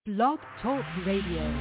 Blog Talk Radio.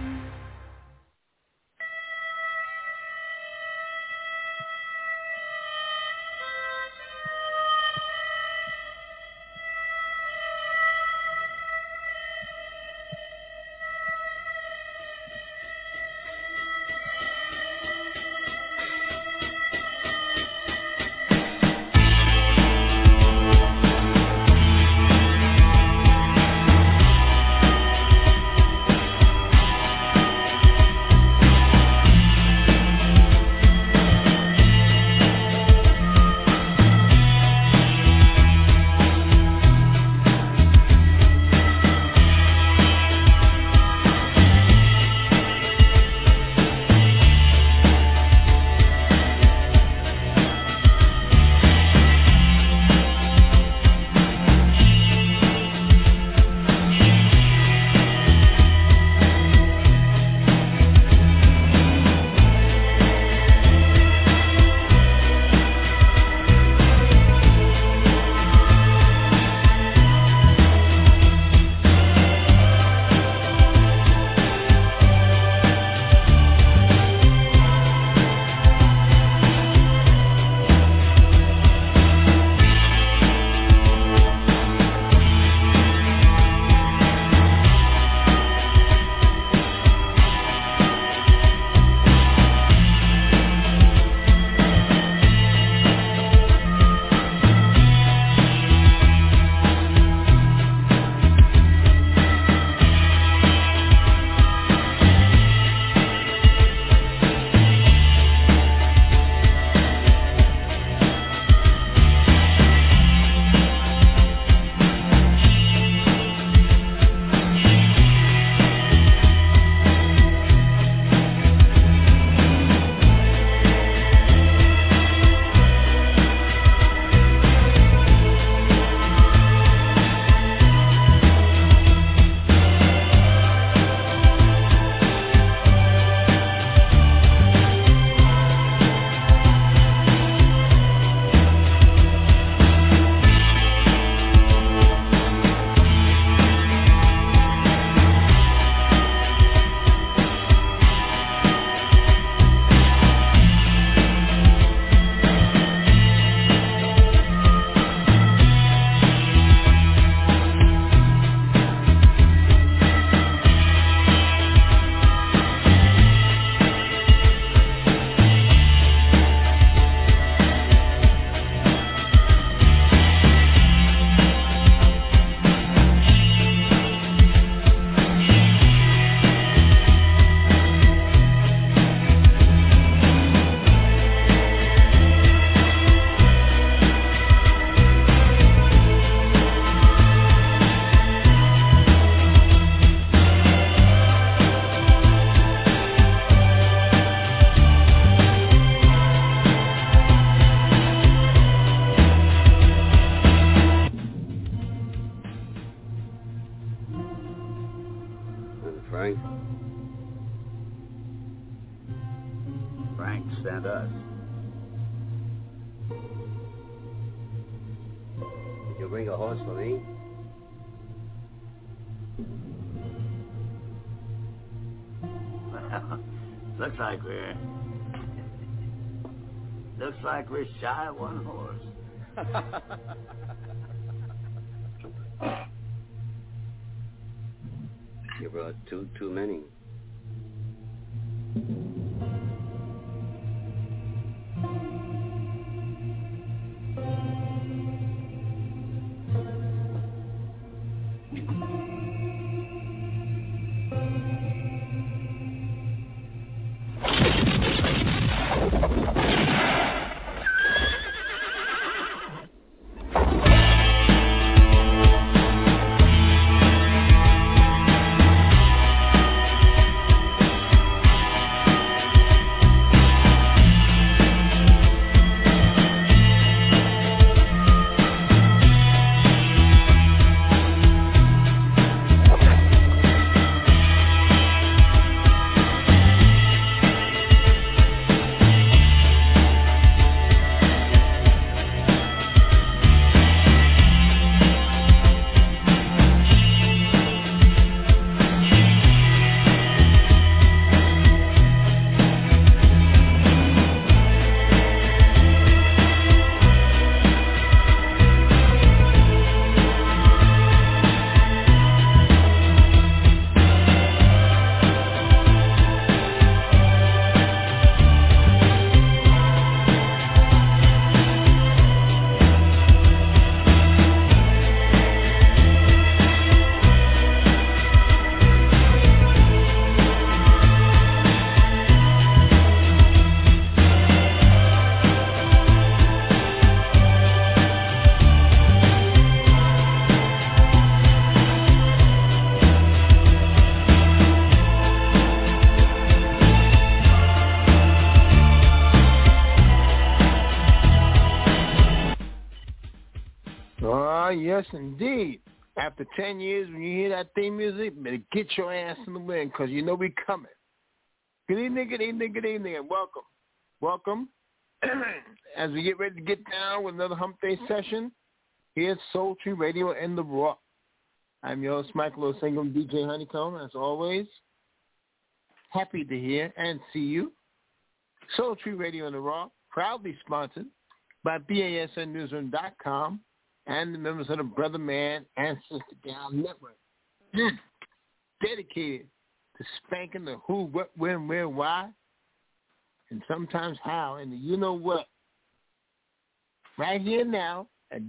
Frank sent us. Did you bring a horse for me? Well, looks like we're shy of one horse. You brought too many. Yes, indeed. After 10 years, when you hear that theme music, better get your ass in the wind because you know we coming. Good evening, good evening, good evening, and welcome. Welcome. As we get ready to get down with another Hump Day session, here's Soul Tree Radio in the Raw. I'm your host, Michael O'Singham, DJ Honeycomb, as always. Happy to hear and see you. Soul Tree Radio in the Raw, proudly sponsored by BASNnewsroom.com and the members of the Brother Man and Sister Gal Network. Dedicated to spanking the who, what, when, where, why, and sometimes how, and the you-know-what. Right here now at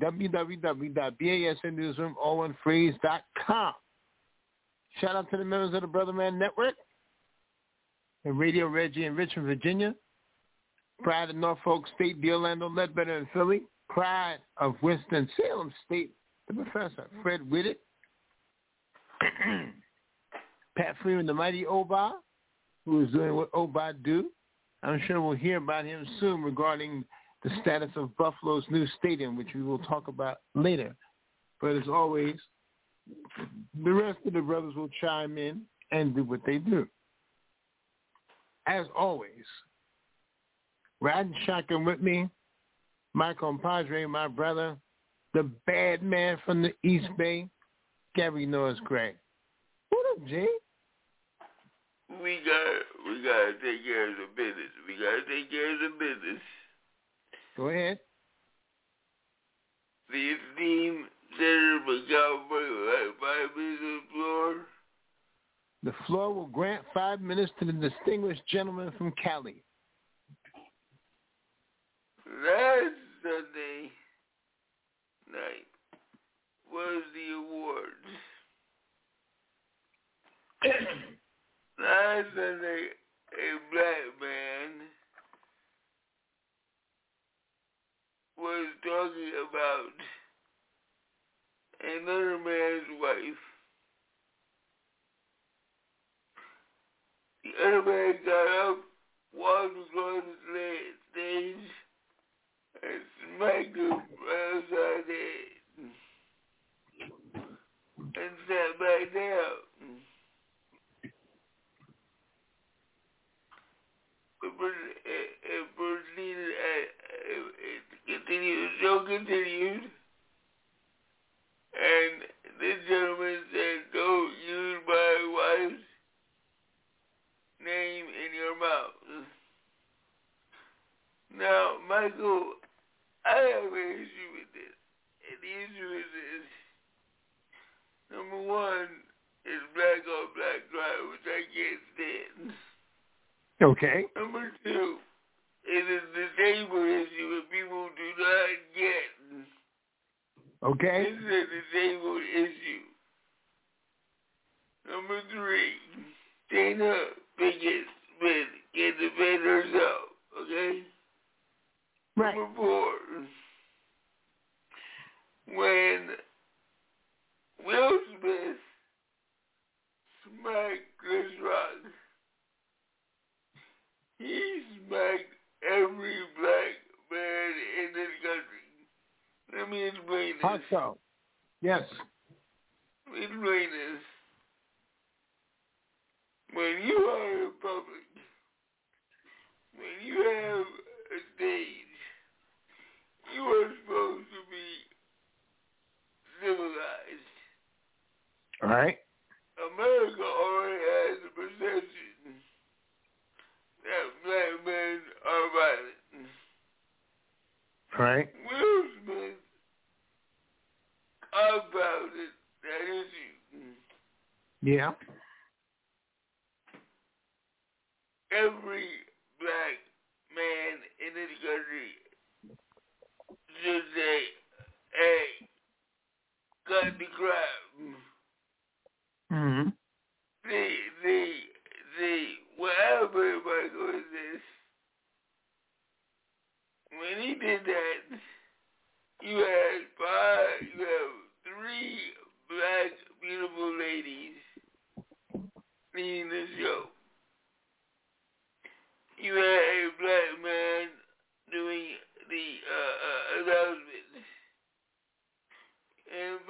www.basnnewsroom.com. Shout out to the members of the Brother Man Network and Radio Reggie in Richmond, Virginia. Pride of Norfolk State, the Orlando Ledbetter in Philly. Pride of Winston-Salem State, the Professor Fred Whitted. Pat Freeman, the mighty Oba, who is doing what Oba do. I'm sure we'll hear about him soon regarding the status of Buffalo's new stadium, which we will talk about later. But as always, the rest of the brothers will chime in and do what they do. As always, riding shotgun with me, my compadre, my brother, the bad man from the East Bay, Gary Norris Gray. What up, Jay? We gotta take care of the business. Go ahead. The esteemed Senator from California will have 5 minutes on the floor. The floor will grant 5 minutes to the distinguished gentleman from Cali. Last Sunday night was the awards. Last Sunday, a black man was talking about another man's wife. The other man got up, walked across the stage, and smacked him right upside the head and sat back down. It proceeded, the show continued, and this gentleman said, "Don't use my wife's name in your mouth." Now, Michael, I have an issue with this, and the issue is this. Number one is black on black crime, which I can't stand. Okay. Number two, it is the disabled issue that people do not get. Okay. This is a disabled issue. Number three, Dana Pickett Smith can defend herself, okay? Right. Number four, when Will Smith smacked Chris Rock, he smacked every black man in this country. Let me explain this. How so? Yes. Let me explain this. When you are in public, when you have a stage, you are supposed to be civilized. All right. America already has a perception that black men are violent. All right. Will Smith compounded that issue. Yeah. Every black man in this country should say, "Hey, cut the crap." Mm-hmm. What happened, Michael, is this. When he did that, you have 3 black beautiful ladies leading the show. You had a black man doing the announcements. And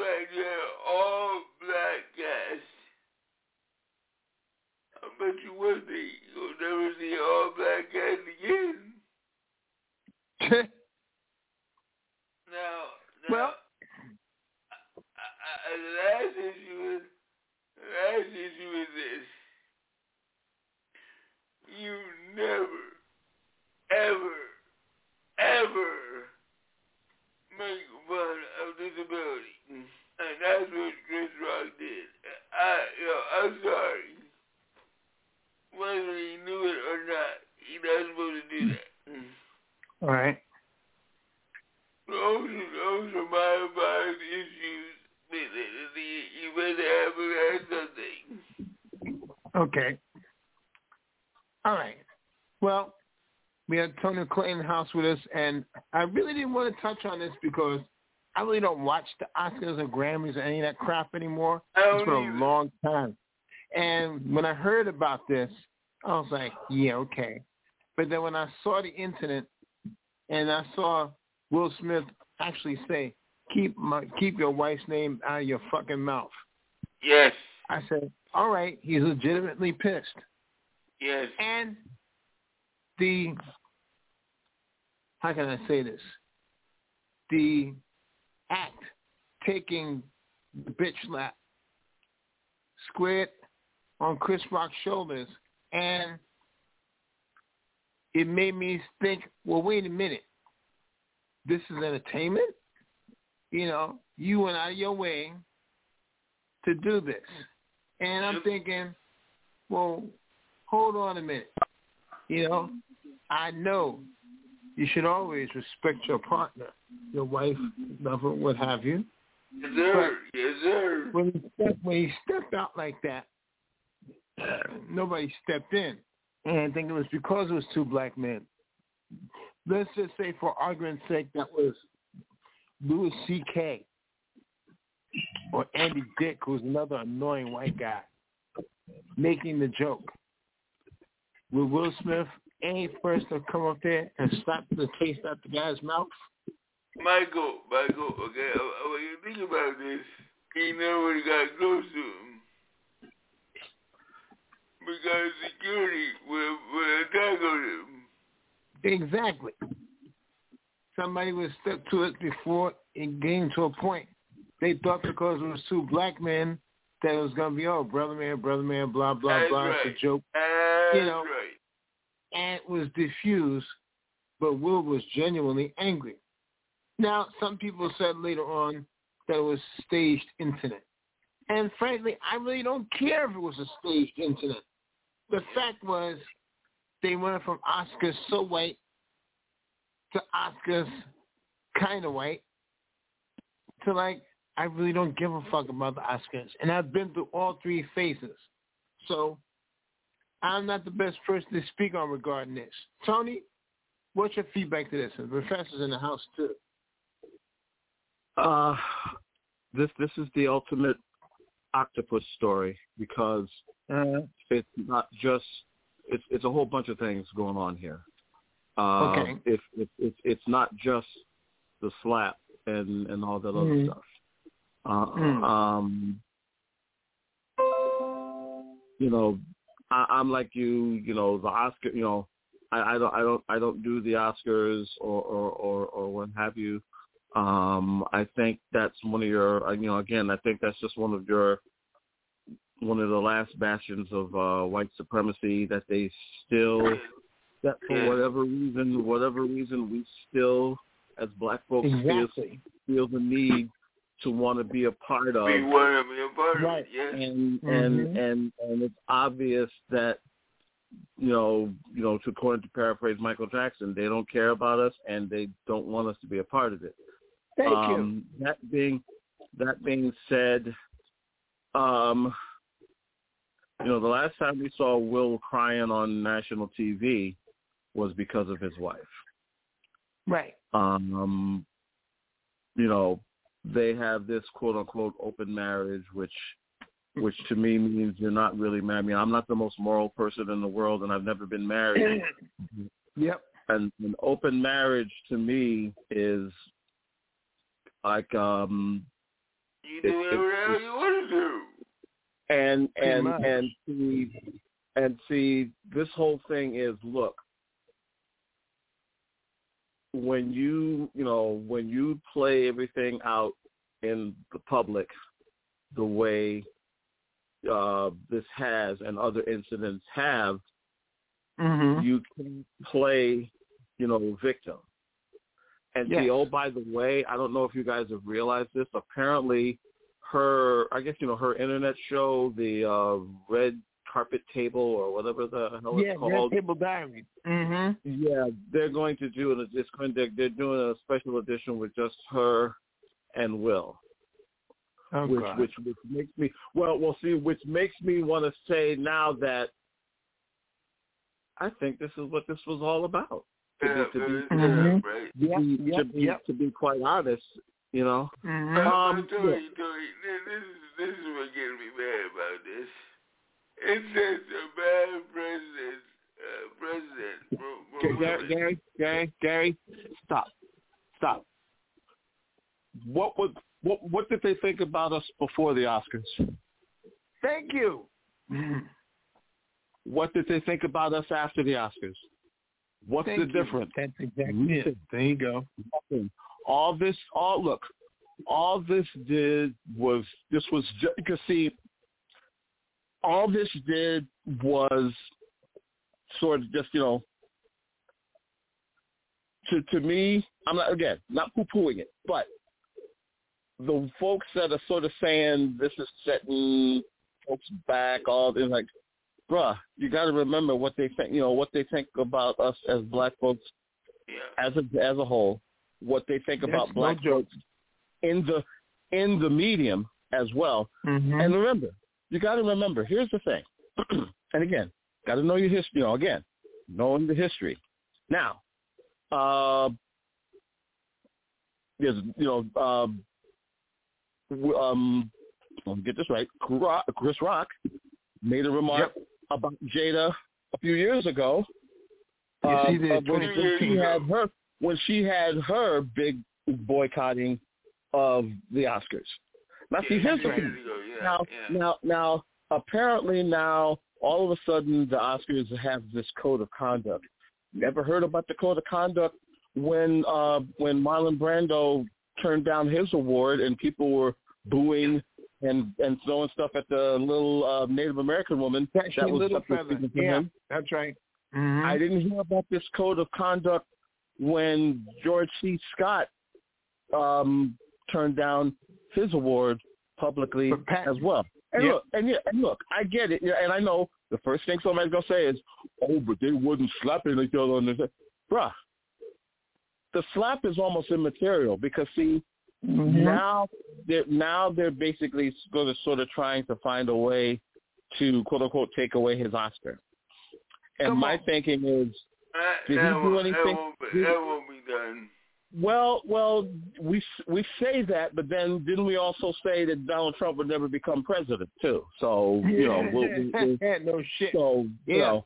bet you one thing, you'll never see an all-black cat again. Now, well, the last issue is this. You never, ever, ever make fun of disability. And that's what Chris Rock did. I'm sorry. Whether he knew it or not, he's not supposed to do that. all right. Those are my advice issues. You better have something. Okay. All right. Well, we had Tony Clayton in the house with us, and I really didn't want to touch on this because I really don't watch the Oscars or Grammys or any of that crap anymore. It's been a long time. And when I heard about this, I was like, yeah, okay. But then when I saw the incident and I saw Will Smith actually say, keep your wife's name out of your fucking mouth. Yes. I said, all right, he's legitimately pissed. Yes. And how can I say this? The act taking the bitch slap squared on Chris Rock's shoulders, and it made me think, well, wait a minute. This is entertainment? You know, you went out of your way to do this. And I'm thinking, well, hold on a minute. You know, I know you should always respect your partner, your wife, lover, what have you. Yes, sir. Yes, sir. When he stepped out like that, nobody stepped in. And I think it was because it was two black men. Let's just say, for argument's sake, that was Louis C.K. or Andy Dick, who's another annoying white guy, making the joke. Will Will Smith any first to come up there and slap the taste out the guy's mouth? Michael, okay, when you think about this, he never got close to him. Because security would attack on him. Exactly. Somebody would step to it before it came to a point. They thought because it was two black men that it was going to be, oh, brother man, blah, blah, That's blah. Right. It's a joke. That's right. And it was diffused, but Will was genuinely angry. Now, some people said later on that it was a staged incident. And frankly, I really don't care if it was a staged incident. The fact was they went from Oscars so white to Oscars kind of white to like, I really don't give a fuck about the Oscars. And I've been through all three phases. So I'm not the best person to speak on regarding this. Tony, what's your feedback to this? And the professor's in the house too. This is the ultimate octopus story because it's not just it's a whole bunch of things going on here. Okay. If it's not just the slap and all that other stuff. You know, I'm like you. You know, the Oscar. You know, I don't do the Oscars or what have you. I think that's one of your. You know, again, I think that's just one of the last bastions of white supremacy that they still. That for whatever reason, we still, as black folks, feel the need to want to be a part of. We want to be a part right. of it, yes. And it's obvious that, you know, to paraphrase Michael Jackson, they don't care about us and they don't want us to be a part of it. Thank you. That being said, you know, the last time we saw Will crying on national TV was because of his wife. Right. You know, they have this quote unquote open marriage, which to me means you're not really married. I mean, I'm not the most moral person in the world, and I've never been married. Yep. And an open marriage to me is like you do whatever you want to do. And And see, this whole thing is, look, when you play everything out in the public the way this has and other incidents have, you can play, victim. And see, oh, by the way, I don't know if you guys have realized this. Apparently, her internet show, the Red Carpet Table or whatever the hell it's called. Red Table Diary. Yeah, they're going to do it. They're doing a special edition with just her and Will. Oh, which makes me which makes me want to say now that I think this is what this was all about. To be quite honest, This is what getting me mad about this. It says a bad president. Gary, stop. What did they think about us before the Oscars? Thank you. What did they think about us after the Oscars? What's the difference? That's exactly it. There you go. All this did was sort of just, to me, I'm not poo-pooing it, but the folks that are sort of saying this is setting folks back, all this, like, bruh, you got to remember what they think, what they think about us as black folks as a whole, what they think about black folks in the medium as well. And remember, you got to remember, here's the thing. And again, got to know your history, knowing the history. Now, there's, let me get this right. Chris Rock made a remark about Jada a few years ago. When she had her big boycotting of the Oscars. Now, see, here's the thing. Now, apparently now, all of a sudden, the Oscars have this code of conduct. Never heard about the code of conduct when Marlon Brando turned down his award and people were booing and throwing stuff at the little Native American woman. That was him. That's right. I didn't hear about this code of conduct when George C. Scott turned down his award publicly as well. And look, I get it. And I know the first thing somebody's going to say is, oh, but they wouldn't slap each other on this. Bruh, the slap is almost immaterial because, see, now they're basically going to sort of trying to find a way to, quote, unquote, take away his Oscar. And my thinking is, did he do anything? That won't be done. Well, we say that, but then didn't we also say that Donald Trump would never become president too? So no shit. So hold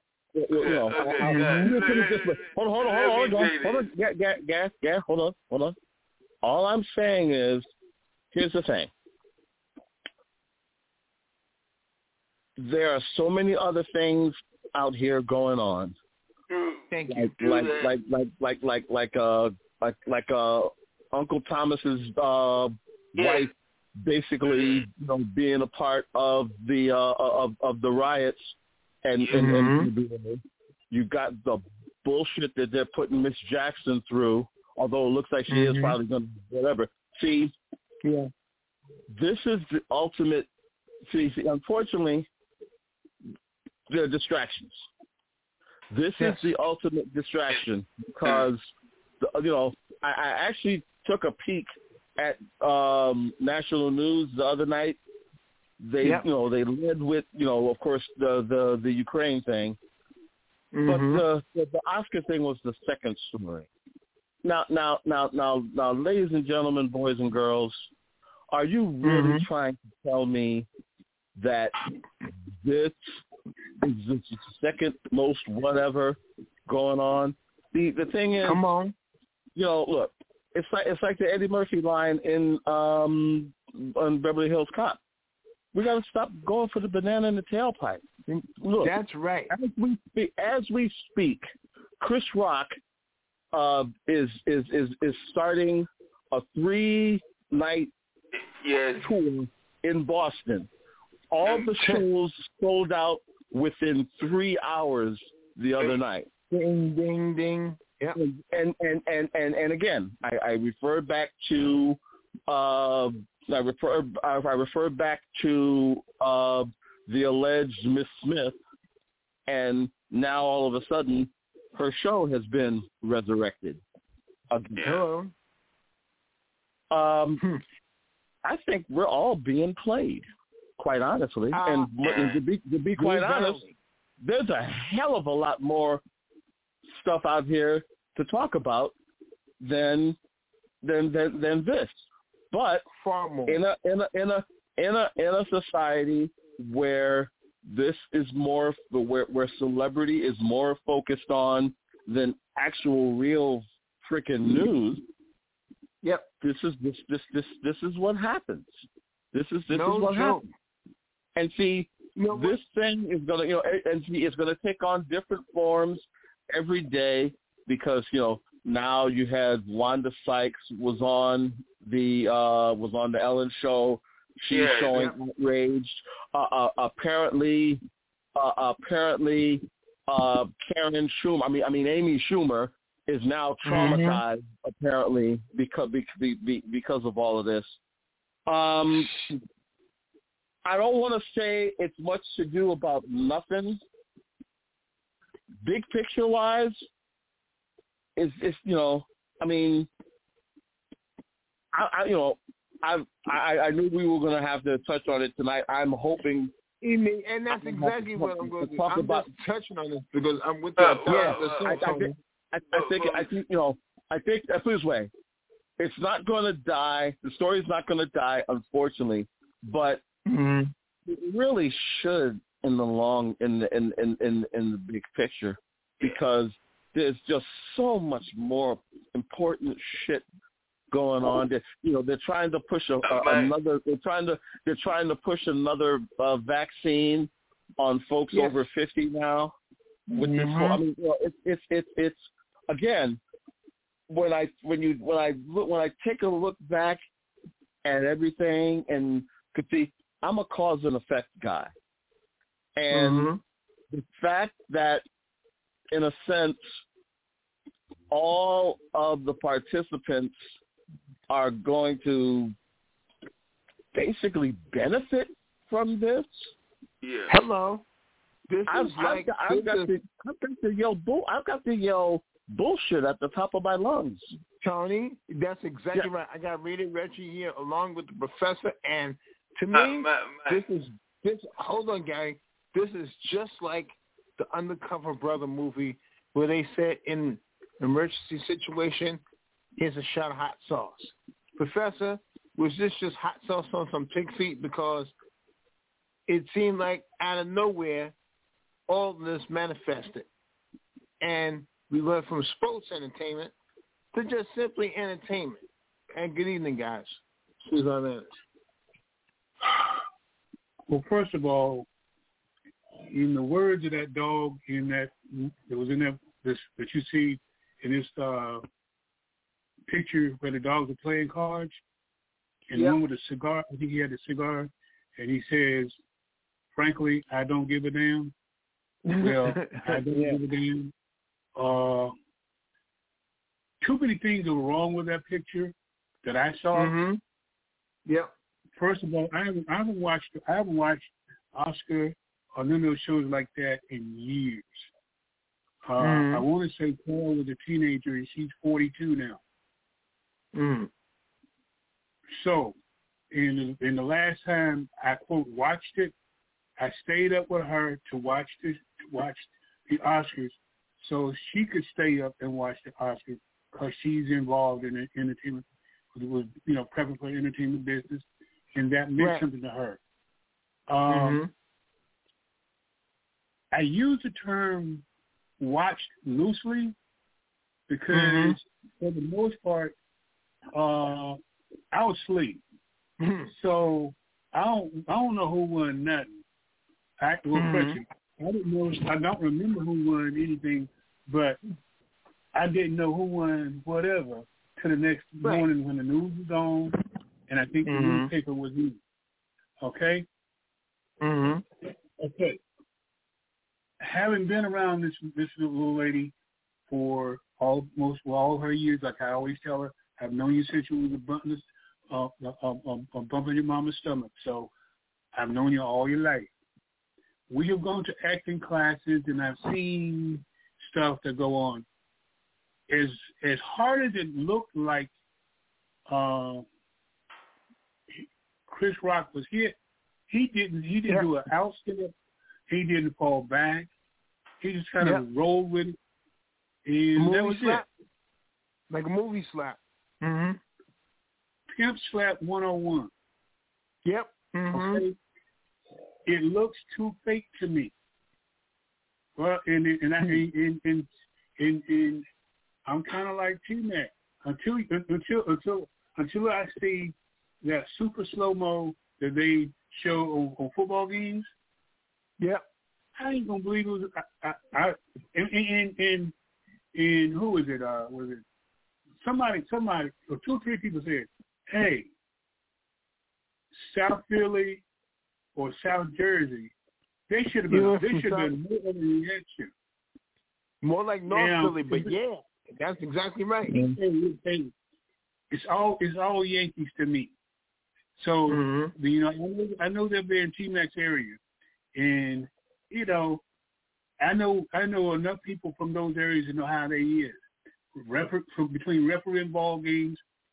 on. All I'm saying is, here's the thing. There are so many other things out here going on. Thank you. Like Uncle Thomas's wife, basically, being a part of the riots, and you got the bullshit that they're putting Miss Jackson through. Although it looks like she is probably going to whatever. See, this is the ultimate. See, unfortunately, there are distractions. This is the ultimate distraction because, I actually took a peek at national news the other night. They, they led with, of course, the Ukraine thing, but the Oscar thing was the second story. Now, ladies and gentlemen, boys and girls, are you really trying to tell me that this is the second most whatever going on? The thing is, come on, look, it's like the Eddie Murphy line on Beverly Hills Cop. We got to stop going for the banana in the tailpipe. Look, that's right. As we speak, Chris Rock is starting a 3-night tour in Boston. All the shows sold out within 3 hours the other night. Ding, ding, ding. Yeah. And again, I refer back to I refer back to the alleged Miss Smith, and now all of a sudden her show has been resurrected. Hello. I think we're all being played, quite honestly. And to be quite honest, there's a hell of a lot more stuff out here to talk about than this. But far more in a society where this is more where celebrity is more focused on than actual real freaking news. Yep. This is what happens. This is what happens. And see, this thing is gonna it's gonna take on different forms every day because now you had Wanda Sykes was on the Ellen show. She's showing outraged. Apparently, Karen Schumer. I mean, Amy Schumer is now traumatized. Apparently, because of all of this. I don't want to say it's much to do about nothing. Big picture wise, it's I mean, I knew we were going to have to touch on it tonight. I'm hoping, and that's exactly what I'm going to do. I'm just touching on this because I'm with you. I think that's this way. It's not going to die. The story's not going to die, unfortunately, but it really should in the big picture, because there's just so much more important shit going on. They're trying to push another. They're trying to push another vaccine on folks over 50 now. With this, I mean, it's again when I take a look back at everything and could see, I'm a cause and effect guy, and the fact that in a sense all of the participants are going to basically benefit from this. Yeah. Hello. I've got to yell bullshit at the top of my lungs. Tony, that's exactly right. I got Reggie here along with the professor, and to me, hold on, Gary. This is just like the Undercover Brother movie where they said in emergency situation, here's a shot of hot sauce. Professor, was this just hot sauce on some pig feet? Because it seemed like out of nowhere, all of this manifested. And we went from sports entertainment to just simply entertainment. And good evening, guys. Susan Mantis. Well, first of all, in the words of that dog that was in this that you see in this picture where the dogs are playing cards, and the one with a cigar, I think he had a cigar, and he says, frankly, I don't give a damn. Well, I don't give a damn. Too many things are wrong with that picture that I saw. Yep. First of all, I haven't watched Oscar or none of those shows like that in years. I want to say Paul was a teenager and she's 42 now. So, in the last time I quote watched it, I stayed up with her to watch the Oscars, so she could stay up and watch the Oscars because she's involved in the entertainment, was prepping for the entertainment business, and that meant something to her. I use the term watched loosely because for the most part, I was asleep. So I don't know who won nothing. I didn't know. I don't remember who won anything, but I didn't know who won whatever till the next morning when the news was on, and I think the newspaper was in. Okay. Okay. Having been around this little lady for almost all her years, like I always tell her, I've known you since you was a bump in your mama's stomach. So I've known you all your life. We have gone to acting classes, and I've seen stuff that go on. As hard as it looked like Chris Rock was hit, he didn't do an outstep. He didn't fall back. He just kind of rolled with it. And that was slap. it. Like a movie slap. Pimp slap 101. Yep. Okay. It looks too fake to me. Well, and I'm kind of like T-Mac. Until I see that super slow-mo that they show on football games, I ain't gonna believe it was. And who was it? Was it somebody? Or 2 or 3 people said, "Hey, South Philly or South Jersey, they should have been more of a reaction. More like North Philly, but that's exactly right. Hey, it's all Yankees to me. So I know they're in T-Mac's area, and I know enough people from those areas to know how they is. Between refereeing ball games,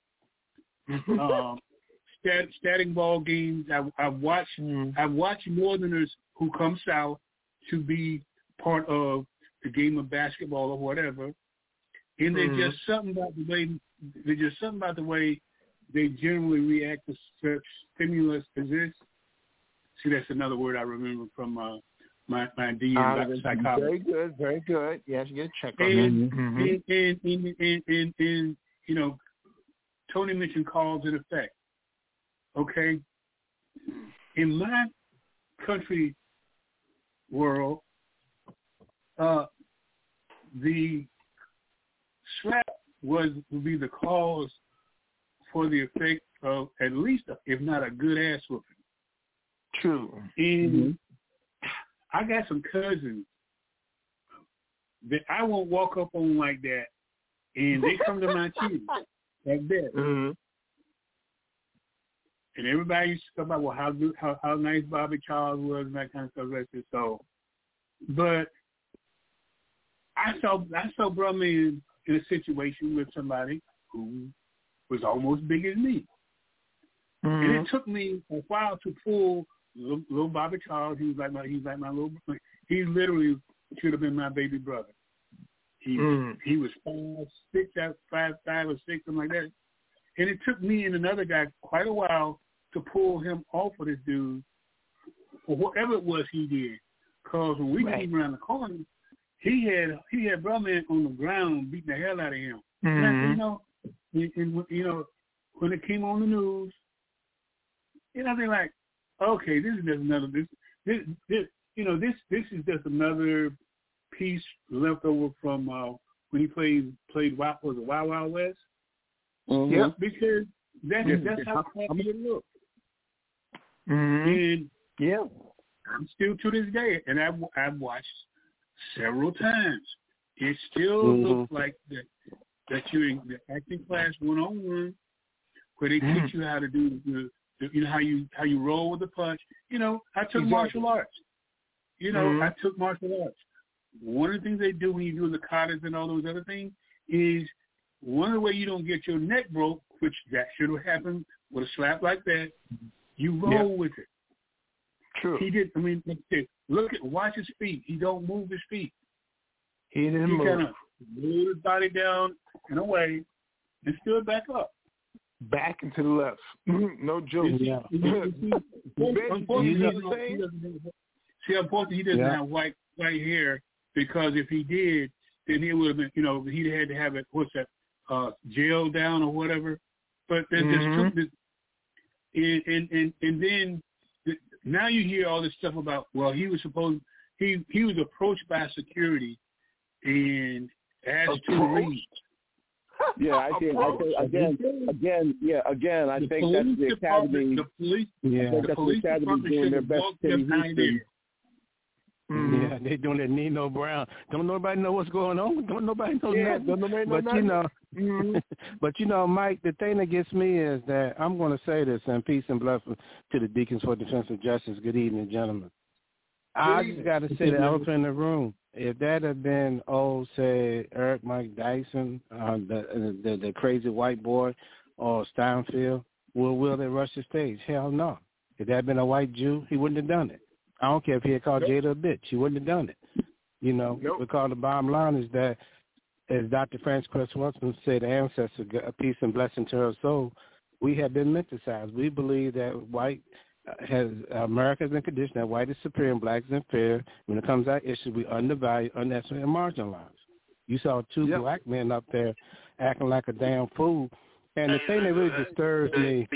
statting ball games. I've watched Northerners who come south to be part of the game of basketball or whatever, and there's just something about the way they generally react to such stimulus as this. See, that's another word I remember from my DM psychology. Very good. Yes, you get a check on that. And Tony mentioned cause and effect. Okay, in my country world, the slap would be the cause for the effect of at least, if not a good ass whooping. True. And I got some cousins that I won't walk up on like that, and they come to my cheese like that. And everybody used to talk about, well, how nice Bobby Charles was and that kind of stuff. So, but I saw Brumman in a situation with somebody who was almost big as me. And it took me a while to pull little Bobby Charles. He's like my little brother. He literally should have been my baby brother. He was 5'6", 5'5" or 6, something like that. And it took me and another guy quite a while to pull him off of this dude for whatever it was he did. Because when we came around the corner, he had Brumman on the ground beating the hell out of him. And when it came on the news, they're like, okay, this is just another this is just another piece left over from when he played Wild Wild West. Yep, because that's how crappy it looked. And I'm still to this day, and I've watched several times. It still looks like that you're in the acting class 101, where they teach you how to do how you roll with the punch. I took martial arts. I took martial arts. One of the things they do when you do the katas and all those other things is one of the ways you don't get your neck broke, which that should have happened with a slap like that. You roll with it. True. He did. Watch his feet. He don't move his feet. He didn't move. He kind of moved his body down and away and stood back up. Back and to the left. No joke. Unfortunately, he doesn't have white hair, because if he did, then he would have been, he'd had to have it, jail down or whatever. But then just took this, and then now you hear all this stuff about, well, he was supposed, he was approached by security and asked to leave. Yeah, I think again. I think that's the academy. The police department doing their best to behind there. Yeah, they doing that Nino Brown. Don't nobody know what's going on. Don't nobody know nothing. But you know, Mike, the thing that gets me is that I'm going to say this, and peace and blessings to the Deacons for Defense of Justice. Good evening, gentlemen. I just got to say the elephant in the room. If that had been, say, Eric Mike Dyson, the crazy white boy, or Steinfeld, will they rush the stage? Hell no. If that had been a white Jew, he wouldn't have done it. I don't care if he had called Jada a bitch. He wouldn't have done it. You know, because the bottom line is that, as Dr. Frances Watson said, the ancestor, peace and blessing to her soul, we have been menticized. We believe that America has been conditioned that white is superior and black is inferior. When it comes to our issues, we undervalue, unnecessary, and marginalized. You saw two black men up there acting like a damn fool. And the thing that really disturbs me,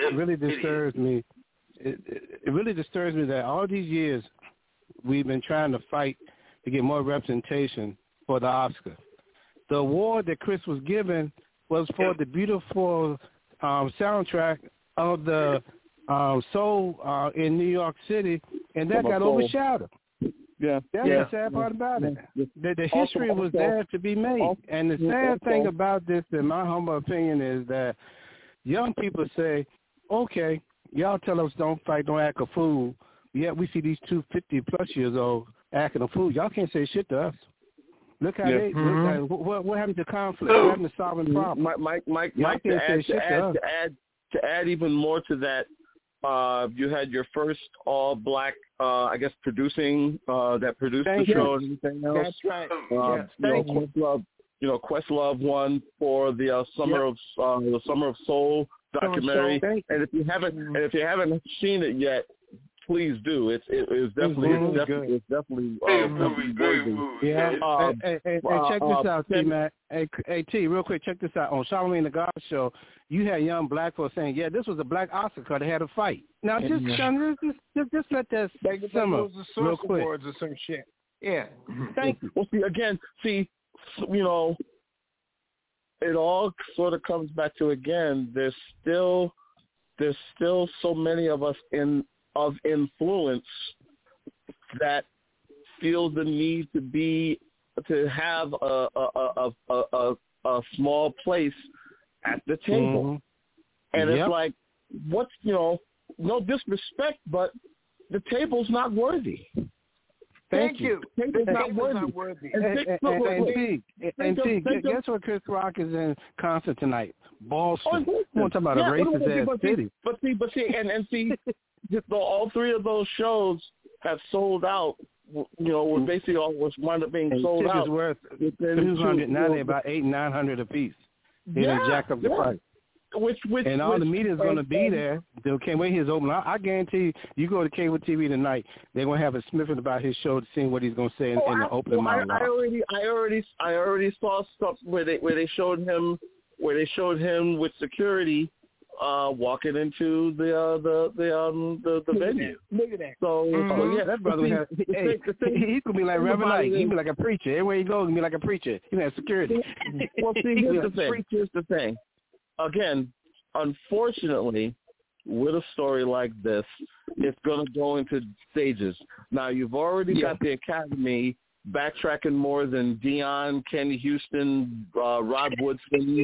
it really disturbs me that all these years we've been trying to fight to get more representation for the Oscar. The award that Chris was given was for the beautiful soundtrack of the Soul in New York City, and that got overshadowed. Yeah, that's the sad part about it. The history was there to be made. And the sad thing about this, in my humble opinion, is that young people say, okay, y'all tell us don't fight, don't act a fool. Yet we see these 50-plus years old acting a fool. Y'all can't say shit to us. Look how they. What happened to conflict? What happened to solving problems? Mike, to add even more to that, you had your first all-black, I guess, producing that produced the show and everything else. That's right. Questlove won for the Summer of Soul documentary. And if you haven't seen it yet, please do. It's definitely great movie. Yeah. Hey, check this out, T, man. Hey, T, real quick, check this out. On Charlamagne the God Show, you had young black folks saying, "Yeah, this was a black Oscar because they had a fight." Now, just let that simmer real quick. Or some shit. Yeah. Thank you. Well, it all sort of comes back to, again, there's still so many of us of influence that feel the need to have a small place at the table. And it's like, what's, no disrespect, but the table's not worthy. Thank you. The table's not worthy. And guess what Chris Rock is in concert tonight? Boston. We want to talk about a racist-ass city. But all three of those shows have sold out. Basically all was wound up being sold out. Tickets worth $200. Now they're about $800-900 a piece. They done jack up the price. And all the media is going to be there. They can't wait his open. I guarantee you go to cable TV tonight, they're going to have a snippet about his show to see what he's going to say in the opening monologue. I already saw stuff where they showed him with security walking into the venue. Look at that. So that brother he could be like Reverend Knight. He'd be like a preacher. Everywhere he goes, he'd be like a preacher. He has security. Well, see, here's the thing. Again, unfortunately, with a story like this, it's going to go into stages. Now, you've already got the Academy backtracking more than Deion, Kenny Houston, Rod Woodson,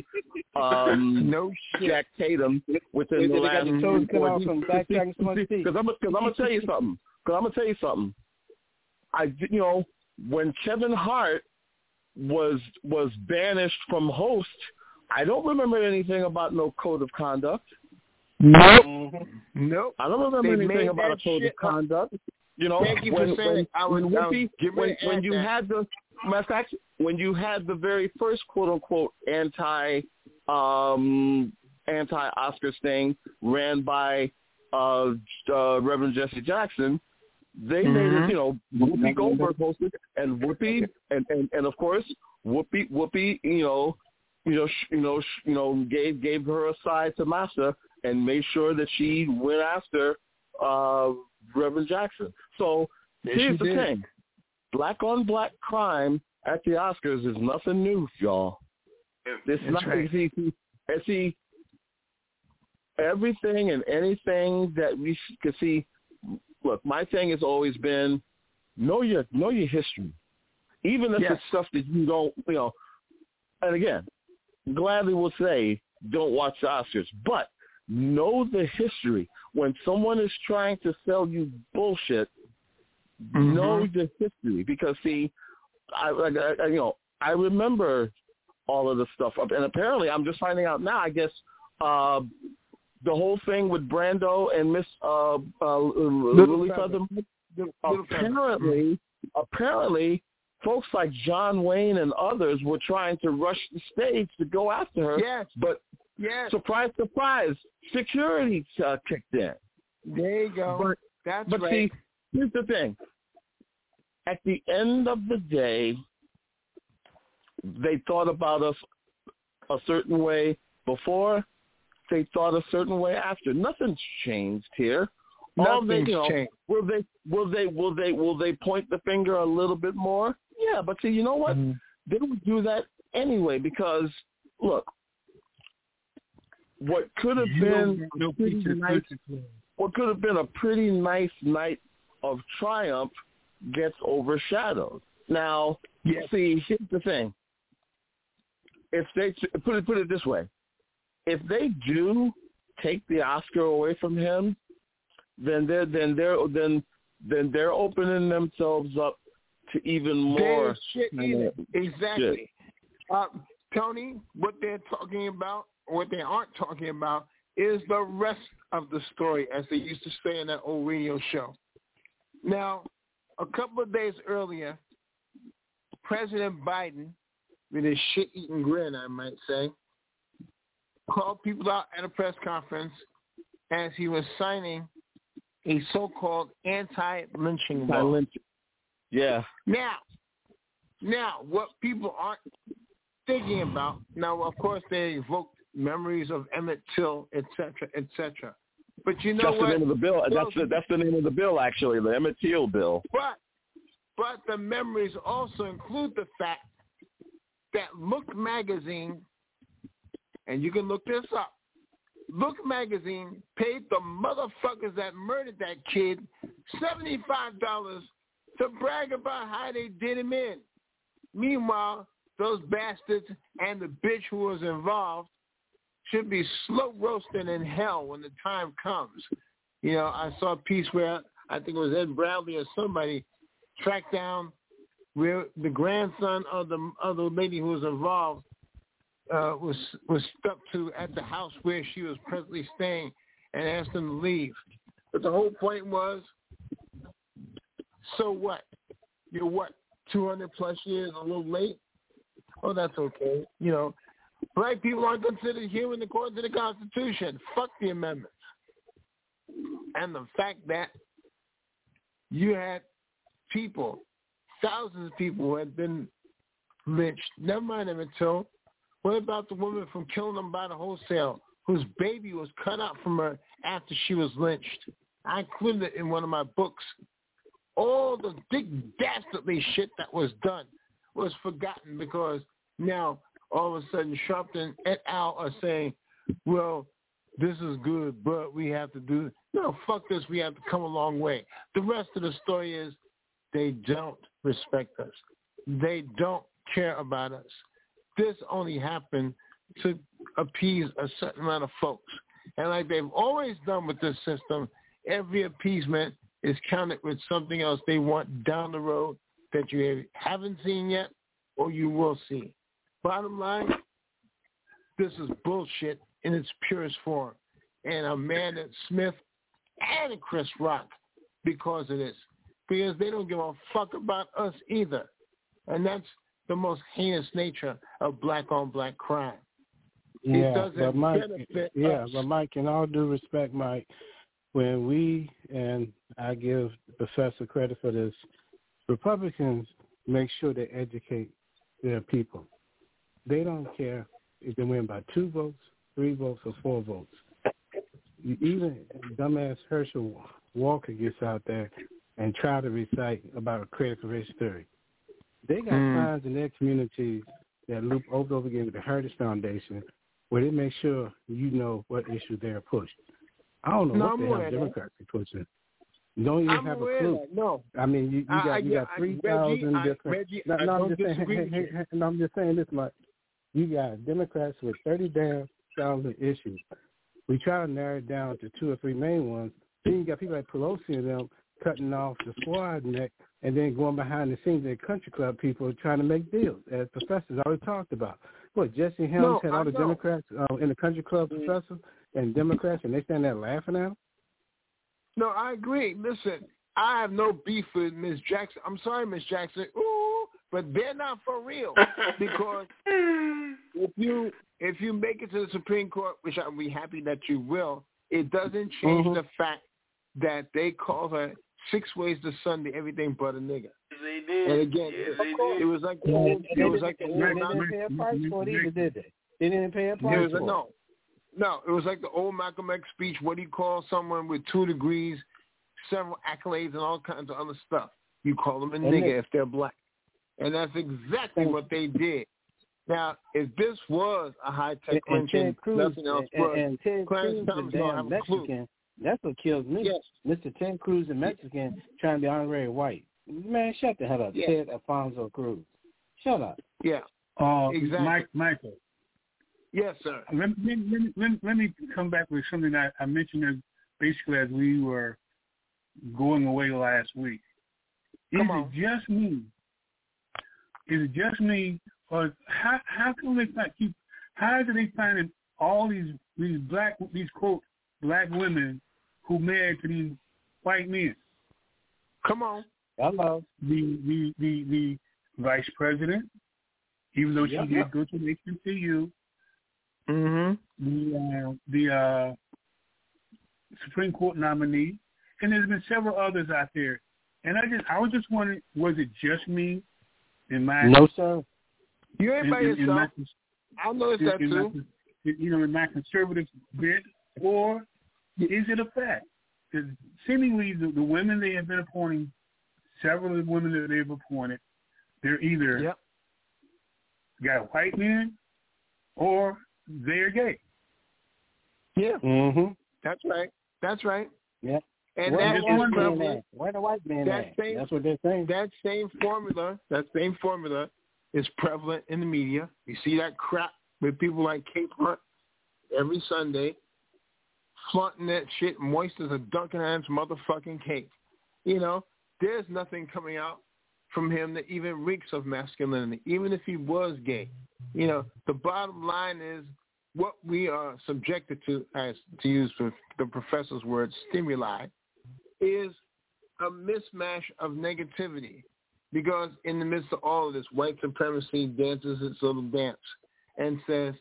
Jack Tatum within the last 4 years. Because I'm going to tell you something. When Kevin Hart was banished from host, I don't remember anything about no code of conduct. Nope. I don't remember anything about a code of conduct. Thank you for saying when you had the very first quote unquote anti-Oscars thing ran by Reverend Jesse Jackson, they made it. Whoopi Goldberg hosted, and Whoopi and of course Whoopi gave her a side to Massa and made sure that she went after Reverend Jackson. So here's the thing. black-on-black crime at the Oscars is nothing new, y'all. It's not right. See, everything and anything that we could see. Look, my thing has always been know your history, even if it's stuff that you don't, And again, gladly will say don't watch the Oscars, but know the history. When someone is trying to sell you bullshit, know the history, because see, I remember all of the stuff, and apparently I'm just finding out now. I guess the whole thing with Brando and Miss Lily Feather. Apparently, folks like John Wayne and others were trying to rush the stage to go after her. Yes. But surprise, surprise, security kicked in. There you go. That's but right. See, here's the thing. At the end of the day, they thought about us a certain way before. They thought a certain way after. Nothing's changed here. Nothing's changed. Will they point the finger a little bit more? Yeah, but see, you know what? They would do that anyway, because look, what could have been a pretty nice night of triumph gets overshadowed. Now, see, here's the thing. If they put it this way, if they do take the Oscar away from him, then they're opening themselves up to even more shit. Exactly. Shit. Tony, what they're talking about, what they aren't talking about, is the rest of the story, as they used to say in that old radio show. Now, a couple of days earlier, President Biden, with his shit-eating grin, I might say, called people out at a press conference as he was signing a so-called anti-lynching law. Yeah. Now, what people aren't thinking about, now, of course, they evoked memories of Emmett Till, et cetera. But you know that's what? The name of the bill. That's the name of the bill, actually, the Emmett Till bill. But the memories also include the fact that Look magazine, and you can look this up, Look magazine paid the motherfuckers that murdered that kid $75 to brag about how they did him in. Meanwhile, those bastards and the bitch who was involved should be slow roasting in hell when the time comes. I saw a piece where I think it was Ed Bradley or somebody tracked down where the grandson of the other lady who was involved was stuck to at the house where she was presently staying, and asked them to leave. But the whole point was, so what? You're 200 plus years a little late? Oh, that's okay. Black people aren't considered human according to the Constitution. Fuck the amendments. And the fact that you had people, thousands of people who had been lynched. Never mind Emmett Till. What about the woman from Killing Them by the Wholesale, whose baby was cut out from her after she was lynched? I included it in one of my books. All the big dastardly shit that was done was forgotten because now all of a sudden Sharpton et al. Are saying, well, this is good, but we have to do it. No, fuck this. We have to come a long way. The rest of the story is they don't respect us. They don't care about us. This only happened to appease a certain amount of folks. And like they've always done with this system, every appeasement is counted with something else they want down the road that you haven't seen yet or you will see. Bottom line, this is bullshit in its purest form. And I'm mad at Smith and Chris Rock because of this. Because they don't give a fuck about us either. And that's the most heinous nature of black-on-black crime. Yeah, it doesn't benefit us. But Mike, in all due respect, Mike, when we, and I give the professor credit for this, Republicans make sure they educate their people. They don't care if they win by 2 votes, 3 votes, or 4 votes. Even dumbass Herschel Walker gets out there and try to recite about critical race theory. They got signs in their communities that loop over and over again with the Heritage Foundation where they make sure you know what issue they're pushing. I don't know what the hell Democrats are pushing. You don't even have a clue. No. I mean, you got 3,000 different. I'm just saying this much. You got Democrats with 30,000 issues. We try to narrow it down to 2 or 3 main ones. Then you got people like Pelosi and them cutting off the squad neck and then going behind the scenes at country club people trying to make deals, as professors already talked about. What, Jesse Helms had all the Democrats in the country club professors and Democrats, and they stand there laughing at him? No, I agree. Listen, I have no beef with Ms. Jackson. I'm sorry, Ms. Jackson. Ooh, but they're not for real. Because if you make it to the Supreme Court, which I'll be happy that you will, it doesn't change the fact that they call her 6 ways to Sunday everything but a nigga. They did. And again, it was like the old. It was like the old. They didn't pay a price for it either, did they? They didn't pay a price for it. No, it was like the old Malcolm X speech. What do you call someone with 2 degrees, several accolades, and all kinds of other stuff? You call them a nigga if they're black. And that's exactly what they did. Now, if this was a high-tech lynching, nothing else was. And Ted Cruz, the damn Mexican, that's what kills me. Yes. Mr. Ted Cruz, the Mexican, trying to be honorary white. Man, shut the hell up. Yes. Ted Alfonso Cruz. Shut up. Yeah. Exactly. Michael. Yes, sir. Let me come back with something that I mentioned basically as we were going away last week. Is it just me, or how can they keep? How are they finding all these quote black women who married to these white men? Come on. Hello. The vice president, even though she did go to the HBCU. The Supreme Court nominee, and there's been several others out there. And I was just wondering, was it just me in my? No, sir. You ain't by yourself. I noticed that too. In my conservative bent, or is it a fact? Because seemingly the women they have been appointing, several of the women that they've appointed, they're either got white men or they're gay. Yeah. That's right. Yeah. And where that is where the white man at? That's what they're saying. That same formula is prevalent in the media. You see that crap with people like Cape Hunt every Sunday, flaunting that shit moist as a Dunkin' Donuts motherfucking cake. You know, there's nothing coming out from him that even reeks of masculinity, even if he was gay. You know, the bottom line is what we are subjected to, as to use the professor's word, stimuli, is a mismatch of negativity. Because in the midst of all of this, white supremacy dances its little dance and says,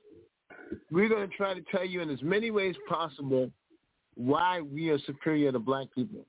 we're going to try to tell you in as many ways possible why we are superior to black people.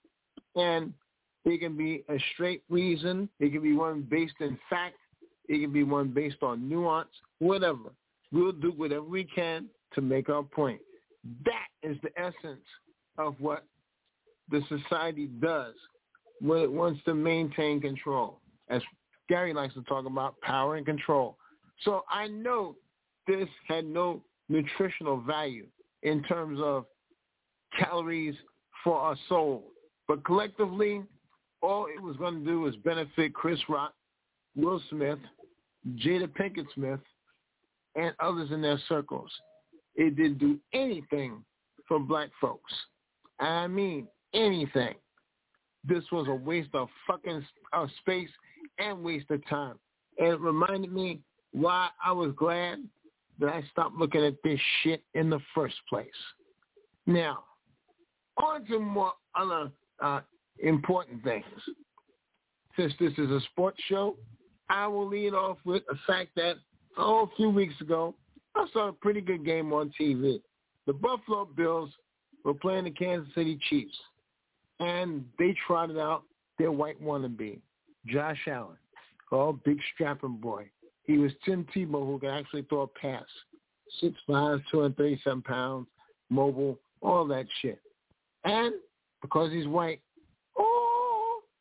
And it can be a straight reason. It can be one based in fact. It can be one based on nuance, whatever. We'll do whatever we can to make our point. That is the essence of what the society does when it wants to maintain control, as Gary likes to talk about, power and control. So I know this had no nutritional value in terms of calories for our soul. But collectively, all it was going to do was benefit Chris Rock, Will Smith, Jada Pinkett Smith, and others in their circles. It didn't do anything for black folks. I mean anything. This was a waste of fucking space and waste of time. And it reminded me why I was glad that I stopped looking at this shit in the first place. Now, on to more other important things. Since this is a sports show, I will lead off with the fact that a few weeks ago, I saw a pretty good game on TV. The Buffalo Bills were playing the Kansas City Chiefs, and they trotted out their white wannabe, Josh Allen, big strapping boy. He was Tim Tebow, who could actually throw a pass, 6'5", 237 pounds, mobile, all that shit. And because he's white,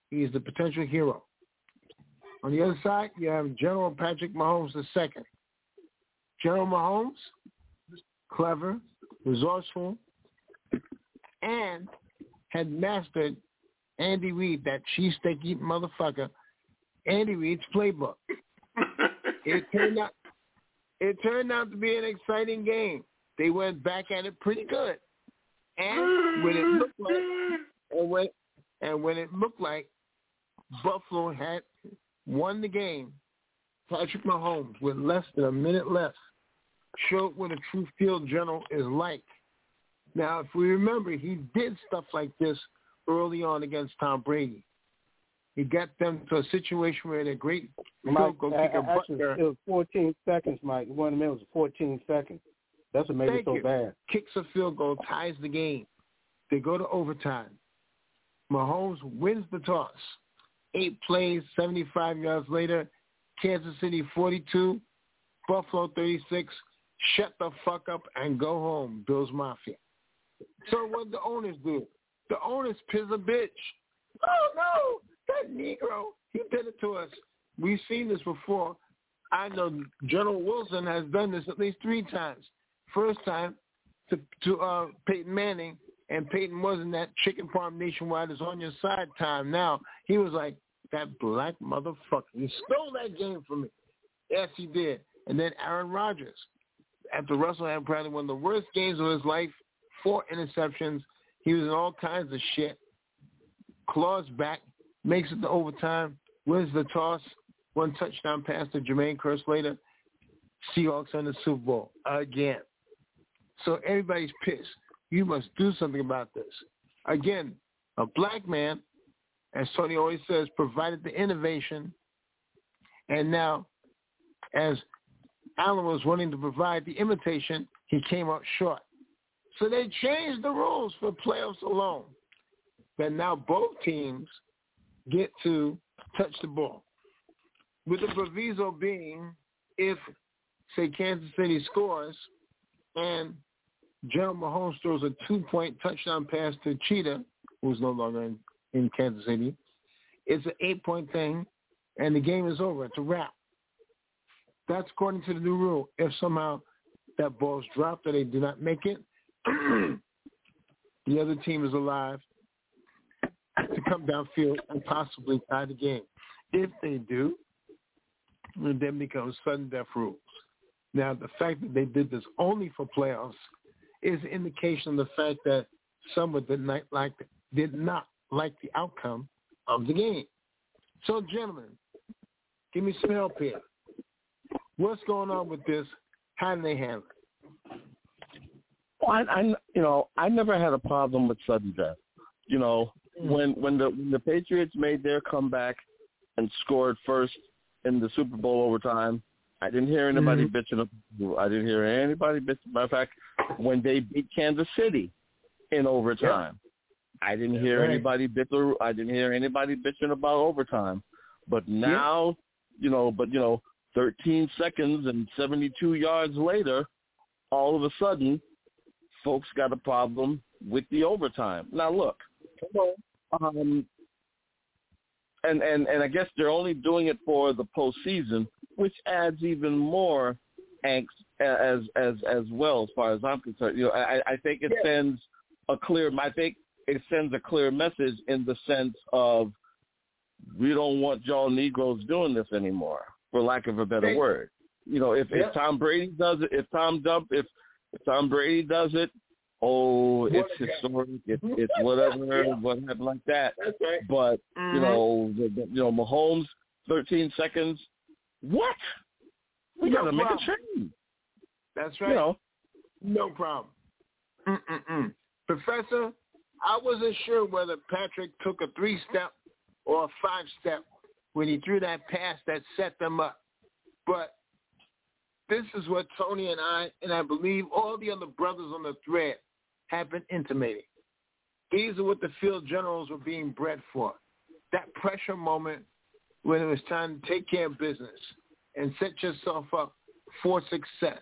He's the potential hero. On the other side, you have General Patrick Mahomes II. General Mahomes, clever, resourceful, and had mastered Andy Reid, that cheesesteak-eating motherfucker, Andy Reid's playbook. It turned out to be an exciting game. They went back at it pretty good. And when it looked like Buffalo had won the game, Patrick Mahomes, with less than a minute left, showed what a true field general is like. Now, if we remember, he did stuff like this early on against Tom Brady. He got them to a situation where they're great field goal kicker. It was 14 seconds, Mike. One of them was 14 seconds. That's what made it so bad. Kicks a field goal, ties the game. They go to overtime. Mahomes wins the toss. 8 plays, 75 yards later, Kansas City 42, Buffalo 36. Shut the fuck up and go home, Bills Mafia. So what the owners do? The owners piss a bitch. Oh, no, that Negro, he did it to us. We've seen this before. I know General Wilson has done this at least 3 times. First time to Peyton Manning, and Peyton wasn't that chicken farm nationwide is on your side time. Now, he was like, that black motherfucker. He stole that game from me. Yes, he did. And then Aaron Rodgers. After Russell had probably one of the worst games of his life, 4 interceptions. He was in all kinds of shit. Claws back, makes it to overtime, wins the toss, 1 touchdown pass to Jermaine Kearse later. Seahawks in the Super Bowl again. So everybody's pissed. You must do something about this. Again, a black man, as Tony always says, provided the innovation, and now, as Allen was wanting to provide the imitation, he came up short. So they changed the rules for playoffs alone. That now both teams get to touch the ball. With the proviso being, if, say, Kansas City scores and General Mahomes throws a 2-point touchdown pass to Cheetah, who's no longer in Kansas City, it's an 8-point thing, and the game is over. It's a wrap. That's according to the new rule. If somehow that ball's dropped or they do not make it, the other team is alive to come downfield and possibly tie the game. If they do, then becomes sudden death rules. Now, the fact that they did this only for playoffs is an indication of the fact that someone did not like the outcome of the game. So, gentlemen, give me some help here. What's going on with this? How do they handle it? Well, I never had a problem with sudden death. You know, when the Patriots made their comeback and scored first in the Super Bowl overtime, I didn't hear anybody bitching. I didn't hear anybody bitching. Matter of fact, when they beat Kansas City in overtime, I didn't hear anybody bitch. I didn't hear anybody bitching about overtime. But now, 13 seconds and 72 yards later, all of a sudden, folks got a problem with the overtime. Now, look, and I guess they're only doing it for the postseason, which adds even more angst as well, as far as I'm concerned. I think it sends a clear. I think it sends a clear message in the sense of we don't want y'all Negroes doing this anymore, for lack of a better word. If Tom Brady does it, if Tom Brady does it, it's historic. It's whatever, what happened like that. That's right. But Mahomes, 13 seconds. What? We gotta make a change. That's right. No problem. Professor, I wasn't sure whether Patrick took a 3-step or a 5-step when he threw that pass that set them up. But this is what Tony and I believe all the other brothers on the thread have been intimating. These are what the field generals were being bred for. That pressure moment when it was time to take care of business and set yourself up for success.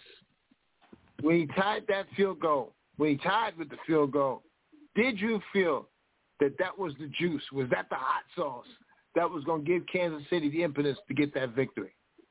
When he tied that field goal, when he tied with the field goal, did you feel that was the juice? Was that the hot sauce that was going to give Kansas City the impetus to get that victory?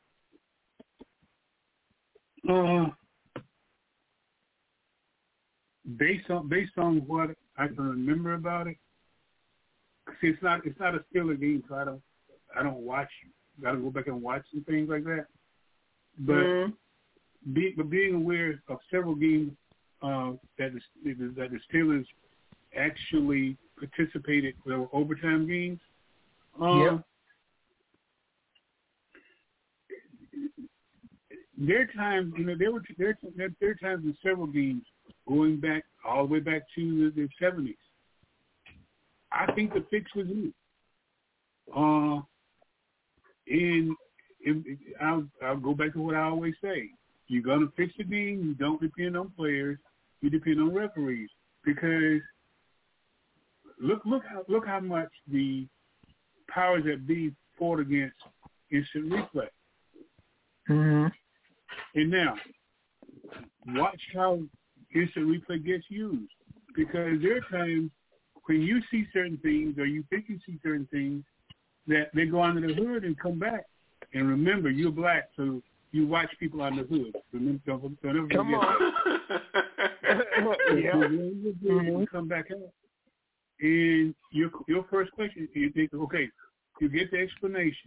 Based on what I can remember about it, see, it's not a Steelers game, so I don't watch. Got to go back and watch some things like that. But being aware of several games that the Steelers actually participated with overtime games. There are times, there are times in several games going back all the way back to the 70s. I think the fix was in. And I'll go back to what I always say. You're gonna fix the game. You don't depend on players. You depend on referees, because look how much the powers that be fought against instant replay. Mm-hmm. And now, watch how instant replay gets used, because there are times when you see certain things, or you think you see certain things, that they go under the hood and come back. And remember, you're black, so you watch people under the hood. Remember, don't ever forget that. Come back out. And your first question, you think, okay, you get the explanation.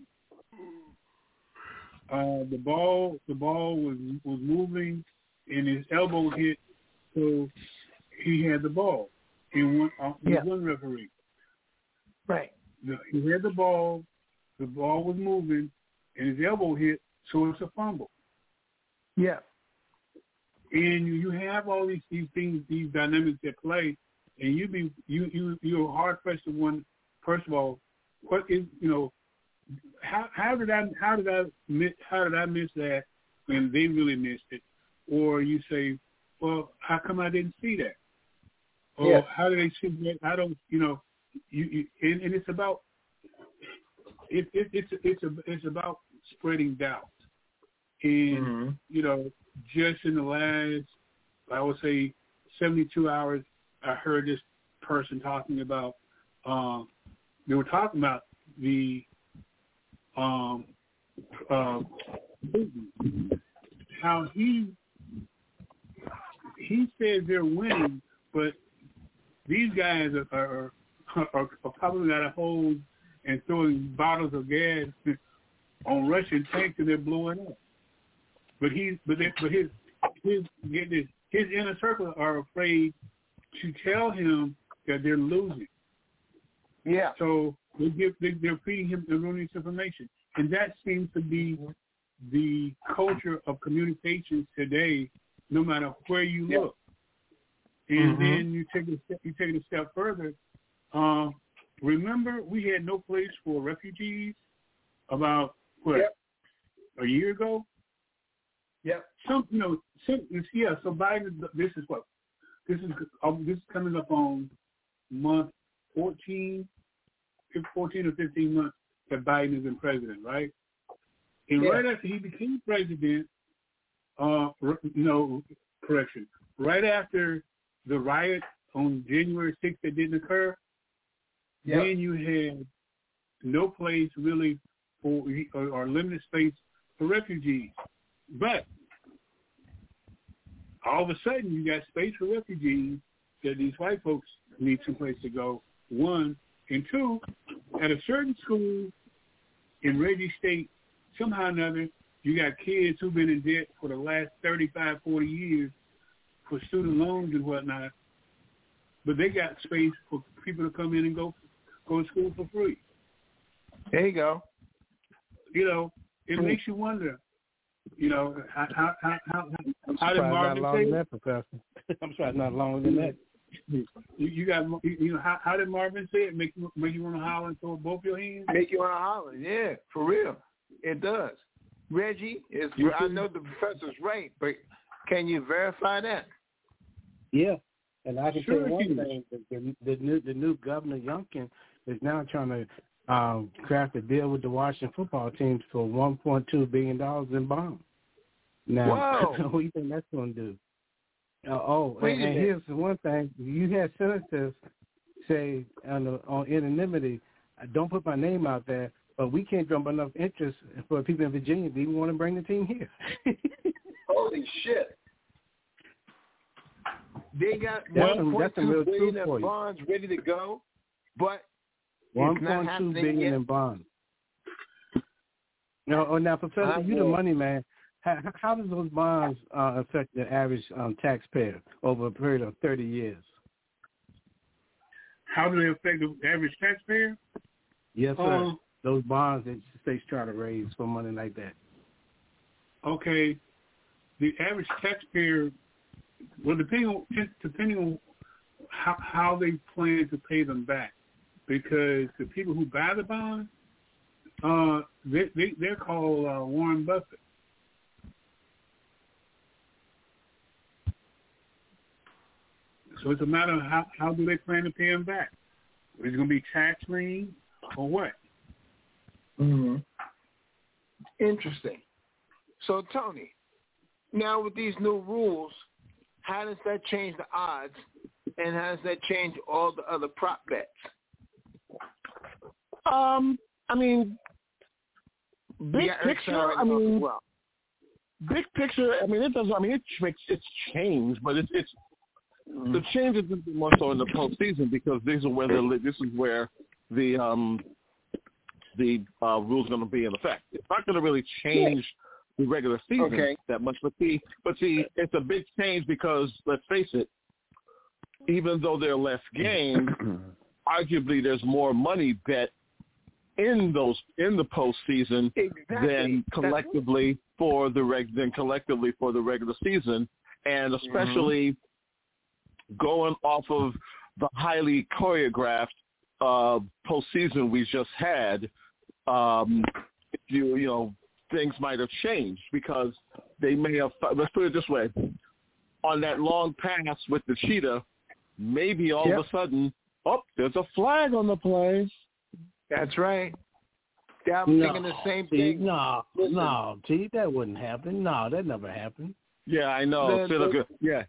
The ball was moving, and his elbow hit, so he had the ball. In one referee. Right. He had the ball was moving, and his elbow hit, so it's a fumble. Yeah. And you have all these things, these dynamics at play, and you're hard pressed to one. First of all, what is how did I miss that when they really missed it? Or you say, well, how come I didn't see that? Or how do they see that? I don't, and it's about it's about spreading doubt. And just in the last, I would say, 72 hours, I heard this person talking about. They were talking about the how he says they're winning, but these guys are probably got a hold and throwing bottles of gas on Russian tanks, and they're blowing up. But his inner circle are afraid to tell him that they're losing. Yeah. So they're feeding him erroneous information, and that seems to be the culture of communications today. No matter where you look. And then you take it a step further. Remember, we had no place for refugees about a year ago. Yep. So Biden. This is coming up on month 14 or 15 months that Biden has been president, right? And right after he became president, right after the riot on January 6th that didn't occur, then you had no place really for, or limited space for refugees. But all of a sudden you got space for refugees that these white folks need some place to go, one. And two, at a certain school in Reggie State, somehow or another, you got kids who've been in debt for the last 35, 40 years for student loans and whatnot, but they got space for people to come in and go to school for free. There you go. It makes you wonder, how did Marvin say it? I'm sorry, not longer than that. You got, how did Marvin say it? Make you want to holler and throw both your hands? Make you want to holler, yeah, for real. It does. Reggie, I know the professor's right, but can you verify that? Yeah, and I can tell you one thing: the new Governor Youngkin is now trying to craft a deal with the Washington football teams for $1.2 billion in bonds. Now, what do you think that's going to do? And here's one thing: you had senators say on anonymity, don't put my name out there, but we can't drum enough interest for people in Virginia to even want to bring the team here. Holy shit. They got $1.2 billion in bonds ready to go, but $1.2 billion in bonds. Now, Professor, you the money man. How does those bonds affect the average taxpayer over a period of 30 years? How do they affect the average taxpayer? Yes, sir. Those bonds that states try to raise for money like that. Okay. The average taxpayer, well, depending on how they plan to pay them back, because the people who buy the bonds, they're called Warren Buffett. So it's a matter of how do they plan to pay them back? Is it going to be tax lien or what? Mm-hmm. Interesting. So, Tony, now with these new rules, how does that change the odds, and how does that change all the other prop bets? I mean, big picture. Big picture. I mean, it does. I mean, it's changed, but it's the changes is more so in the postseason because this is where the rules are going to be in effect. It's not going to really change the regular season that much, but see, it's a big change because let's face it, even though there are less games, arguably there's more money bet in the postseason than collectively for the regular season, and especially going off of the highly choreographed postseason we just had, things might have changed because they may have. Let's put it this way: on that long pass with the cheetah, maybe all of a sudden, there's a flag on the play. That's right. I'm thinking the same thing. No, T, that wouldn't happen. No, that never happened. Yeah, I know. The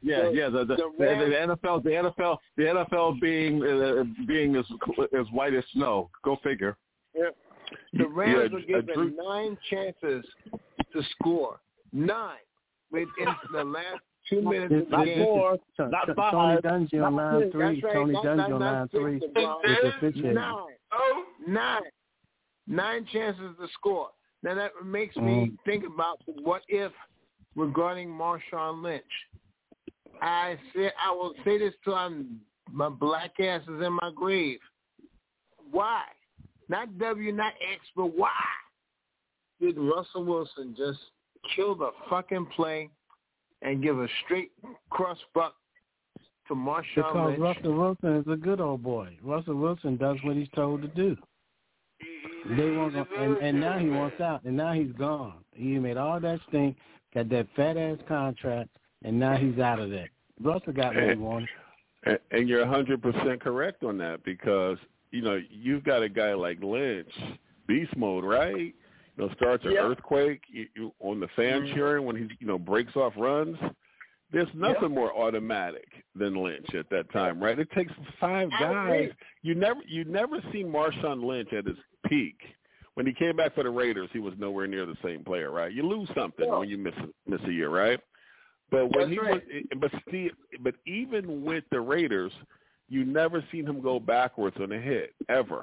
NFL being as white as snow. Go figure. Yeah. The Rams were given 9 chances to score. 9 within the last 2 minutes of the game. Not 5. Tony Dungy on line 3. Tony Dungy on line 3 with the officiating. 9 chances to score. Now that makes me think about what if regarding Marshawn Lynch. I will say this till my black ass is in my grave. Why? Not W, not X, but why did Russell Wilson just kill the fucking play and give a straight cross buck to Marshawn Lynch? Because Russell Wilson is a good old boy. Russell Wilson does what he's told to do. They want and now he wants out, and now he's gone. He made all that stink, got that fat-ass contract, and now he's out of there. Russell got what he wanted. And you're 100% correct on that because, you've got a guy like Lynch, beast mode, right? Starts an earthquake you on the fan cheering when he, breaks off runs. There's nothing more automatic than Lynch at that time, right? It takes 5 guys. You never seen Marshawn Lynch at his peak. When he came back for the Raiders, he was nowhere near the same player, right? You lose something when you miss a year, right? But when but even with the Raiders, you never seen him go backwards on a hit ever.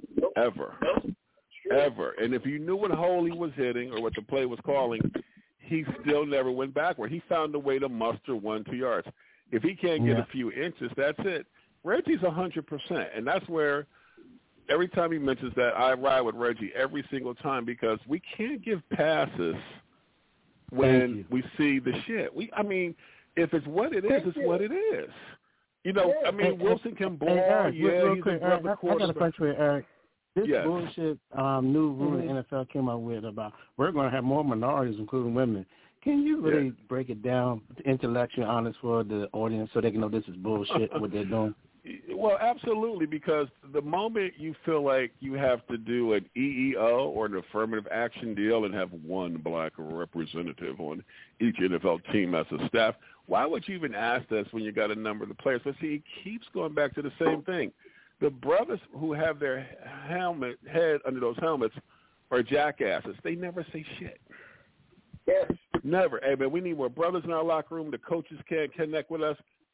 And if you knew what hole he was hitting or what the play was calling, he still never went backward. He found a way to muster 1-2 yards. If he can't get a few inches, that's it. Reggie's 100%, and that's where every time he mentions that, I ride with Reggie every single time because we can't give passes when we see the shit. If it's what it is, it's what it is. Wilson can ball. Eric, real he's quick, a rubber I got a question for Eric. This bullshit new rule the NFL came up with about we're going to have more minorities, including women. Can you really break it down intellectually honest for the audience so they can know this is bullshit, what they're doing? Well, absolutely, because the moment you feel like you have to do an EEO or an affirmative action deal and have one black representative on each NFL team as a staff, why would you even ask this when you got a number of the players? But see, it keeps going back to the same thing. the brothers who have their head under those helmets are jackasses. They never say shit. Yes. Never. Hey, man, we need more brothers in our locker room. The coaches can't connect with us.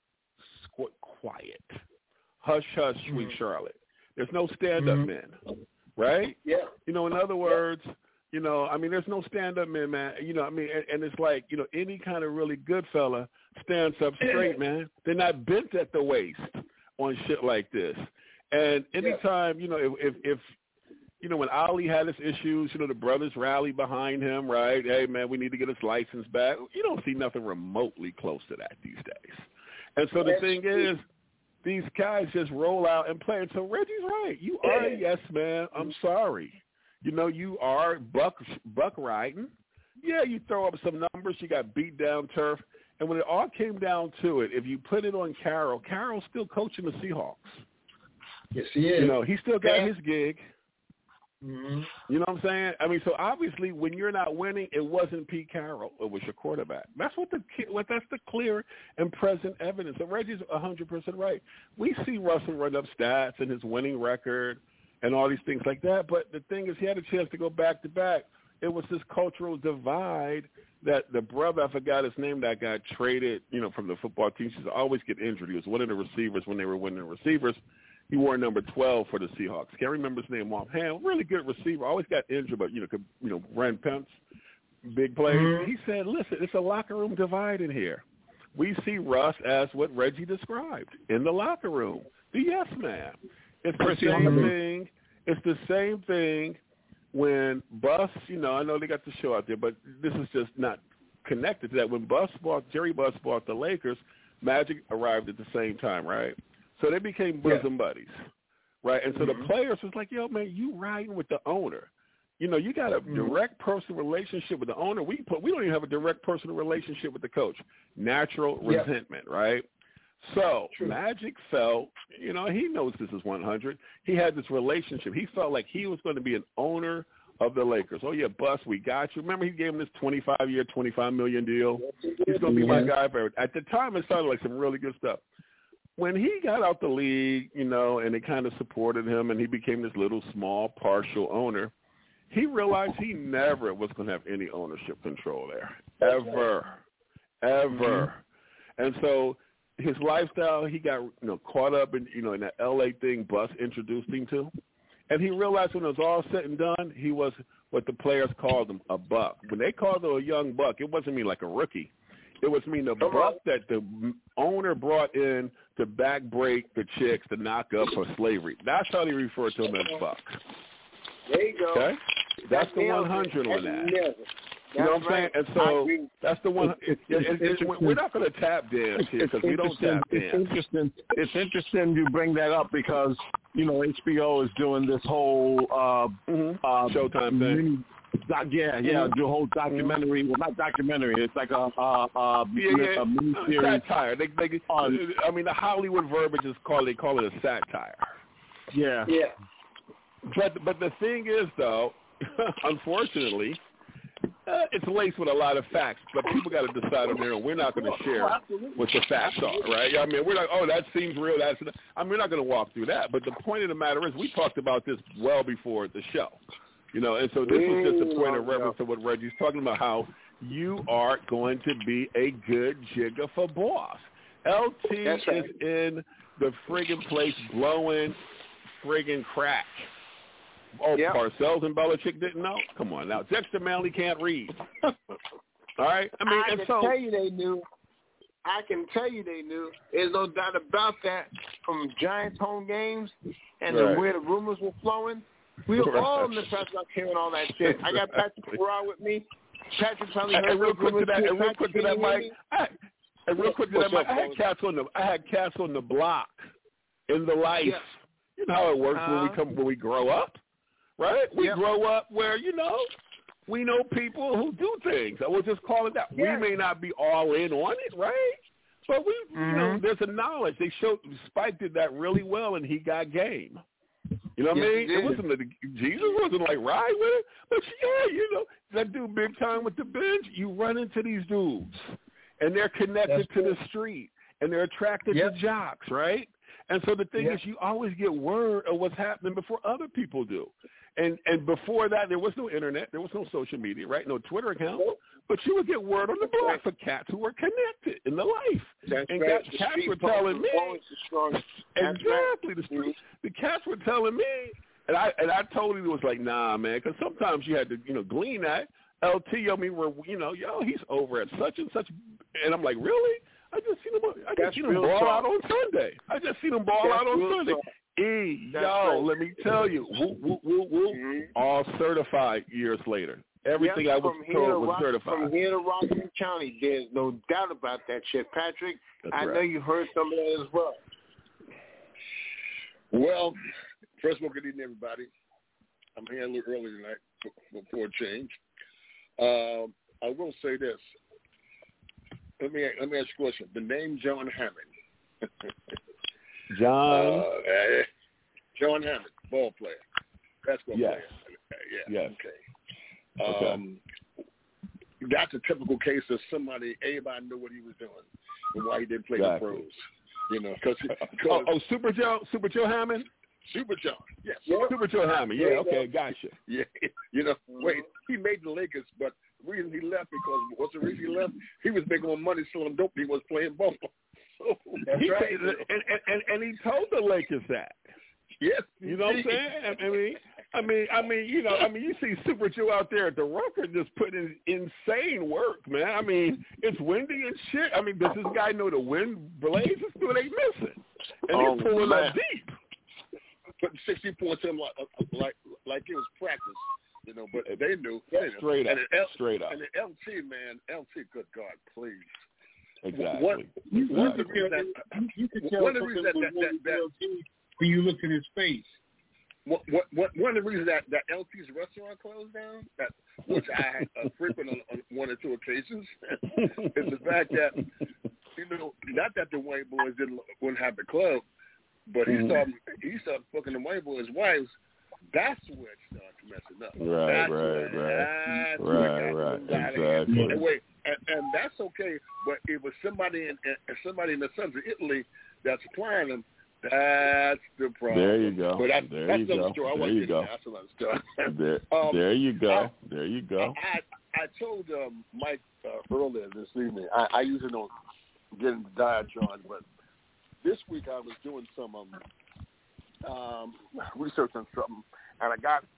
Quiet. Hush, hush, sweet Charlotte. There's no stand-up men, right? Yeah. You know, in other words, you know, I mean, there's no stand-up men, man. You know, I mean, and it's like, you know, any kind of really good fella stands up straight, man. They're not bent at the waist on shit like this. And anytime, you know, if you know, when Ali had his issues, you know, the brothers rallied behind him, right? Hey, man, we need to get his license back. You don't see nothing remotely close to that these days. And so the thing is, these guys just roll out and play. And so Reggie's right. You are a yes man. I'm sorry. You know, you are buck riding. Yeah, you throw up some numbers. You got beat down turf. And when it all came down to it, if you put it on Carroll's still coaching the Seahawks. Yes, he is. You know, he still got his gig. Mm-hmm. You know what I'm saying? I mean, so obviously when you're not winning, it wasn't Pete Carroll. It was your quarterback. That's that's the clear and present evidence. And Reggie's 100% right. We see Russell run up stats and his winning record and all these things like that. But the thing is, he had a chance to go back to back. It was this cultural divide that the brother, I forgot his name, that got traded, you know, from the football team. He used to always get injured. He was one of the receivers when they were winning the receivers. He wore number 12 for the Seahawks. Can't remember his name offhand. Really good receiver. Always got injured, but, ran punts, big plays. Mm-hmm. He said, listen, it's a locker room divide in here. We see Russ as what Reggie described, in the locker room, the yes man. It's the same thing. It's the same thing when Buss, you know, I know they got the show out there, but this is just not connected to that. When Jerry Buss bought the Lakers, Magic arrived at the same time, right? So they became bosom buddies, right? And so the players was like, yo, man, you riding with the owner. You know, you got a direct personal relationship with the owner. We don't even have a direct personal relationship with the coach. Natural resentment, right? So Magic felt, you know, he knows this is 100. He had this relationship. He felt like he was going to be an owner of the Lakers. Oh, yeah, Buss, we got you. Remember he gave him this 25-year, $25 million deal? He's going to be my guy forever. At the time, it sounded like some really good stuff. When he got out the league, you know, and they kind of supported him and he became this little small partial owner, he realized he never was going to have any ownership control there, ever. And so his lifestyle, he got, you know, caught up in, you know, in that L.A. thing Buss introduced him to. And he realized when it was all said and done, he was what the players called him, a buck. When they called him a young buck, it wasn't mean like a rookie. It was mean the buck that the owner brought in to back break the chicks to knock up for slavery. That's how they refer to him as buck. There you go. Okay? That's the 100 on that. You know what I'm saying? And so that's the one. We're not going to tap dance here because we don't tap dance. It's interesting you bring that up because, you know, HBO is doing this whole Showtime thing. The whole documentary. Well, not documentary. It's like a miniseries. Satire. I mean, the Hollywood verbiage is they call it a satire. Yeah. But the thing is, though, unfortunately, it's laced with a lot of facts. But people got to decide on their own. We're not going to share what the facts are, right? I mean, we're like, oh, that seems real. I mean, we're not going to walk through that. But the point of the matter is, we talked about this well before the show. You know, and so this is just a point of reference to what Reggie's talking about, how you are going to be a good jigger for boss. LT is in the friggin' place blowing friggin' crack. Oh, Parcells and Belichick didn't know? Come on now. Dexter Manley can't read. All right? I mean, I can tell you they knew. There's no doubt about that from Giants home games and where the rumors were flowing. We were all in the press about hearing all that shit. I got Patrick Farrar with me. Patrick probably heard real quick to that, Mike. I had cats on the block in the life. Yeah. You know how it works when we grow up, right? We grow up where, you know, we know people who do things. I will just call it that. Yeah. We may not be all in on it, right? But we, you know, there's a knowledge. Spike did that really well, and he got game. You know what I mean? It wasn't Jesus wasn't like ride with it, but you know, that dude big time with the bench. You run into these dudes, and they're connected to the street, and they're attracted to jocks, right? And so the thing is, you always get word of what's happening before other people do. And before that, there was no internet, there was no social media, right? No Twitter account. But you would get word on the block for cats who were connected in the life. And cats were telling me, exactly, the cats were telling me, and I totally was like, nah, man, because sometimes you had to, glean that. LT, he's over at such and such, and I'm like, really? I just seen him ball out on Sunday. Let me tell you, all certified years later. Everything I was told was certified. From here to Rockland County, there's no doubt about that shit. Patrick, I know you heard some of that as well. Well, first of all, good evening, everybody. I'm here a little early tonight for a change. I will say this. Let me ask you a question. The name John Hammond. John Hammond, ball player, basketball player. Yes. Okay. That's a typical case of everybody knew what he was doing and why he didn't play the pros. Super Joe Hammond? Super John, yes. Super Joe Hammond, okay, gotcha. Yeah, he made the Lakers, but the reason he left what's the reason he left? He was making more money selling dope than he was playing ball. So, he told the Lakers that. Yes. You know what I'm saying? You see Super Joe out there at the Rucker just putting in insane work, man. I mean, it's windy and shit. I mean, does this guy know the wind blazes? Do they miss it? And he's pulling that deep. Putting 60 points in like it was practice, but they knew. Straight up. And the LT, man, good God, please. Exactly. You could tell when you look at his face. One of the reasons that LT's restaurant closed down, which I frequent on one or two occasions, is the fact that not that the white boys wouldn't have the club, but he started fucking the white boys' wives. That's where it started messing up. Right. Exactly. And that's okay, but it was somebody in the sons of Italy that's supplying them. That's the problem. There you go. But that's there you go. There you go. That's another story. There you go. There you go. I told Mike earlier this evening, I usually don't get into diatribe, but this week I was doing some research on something, and I got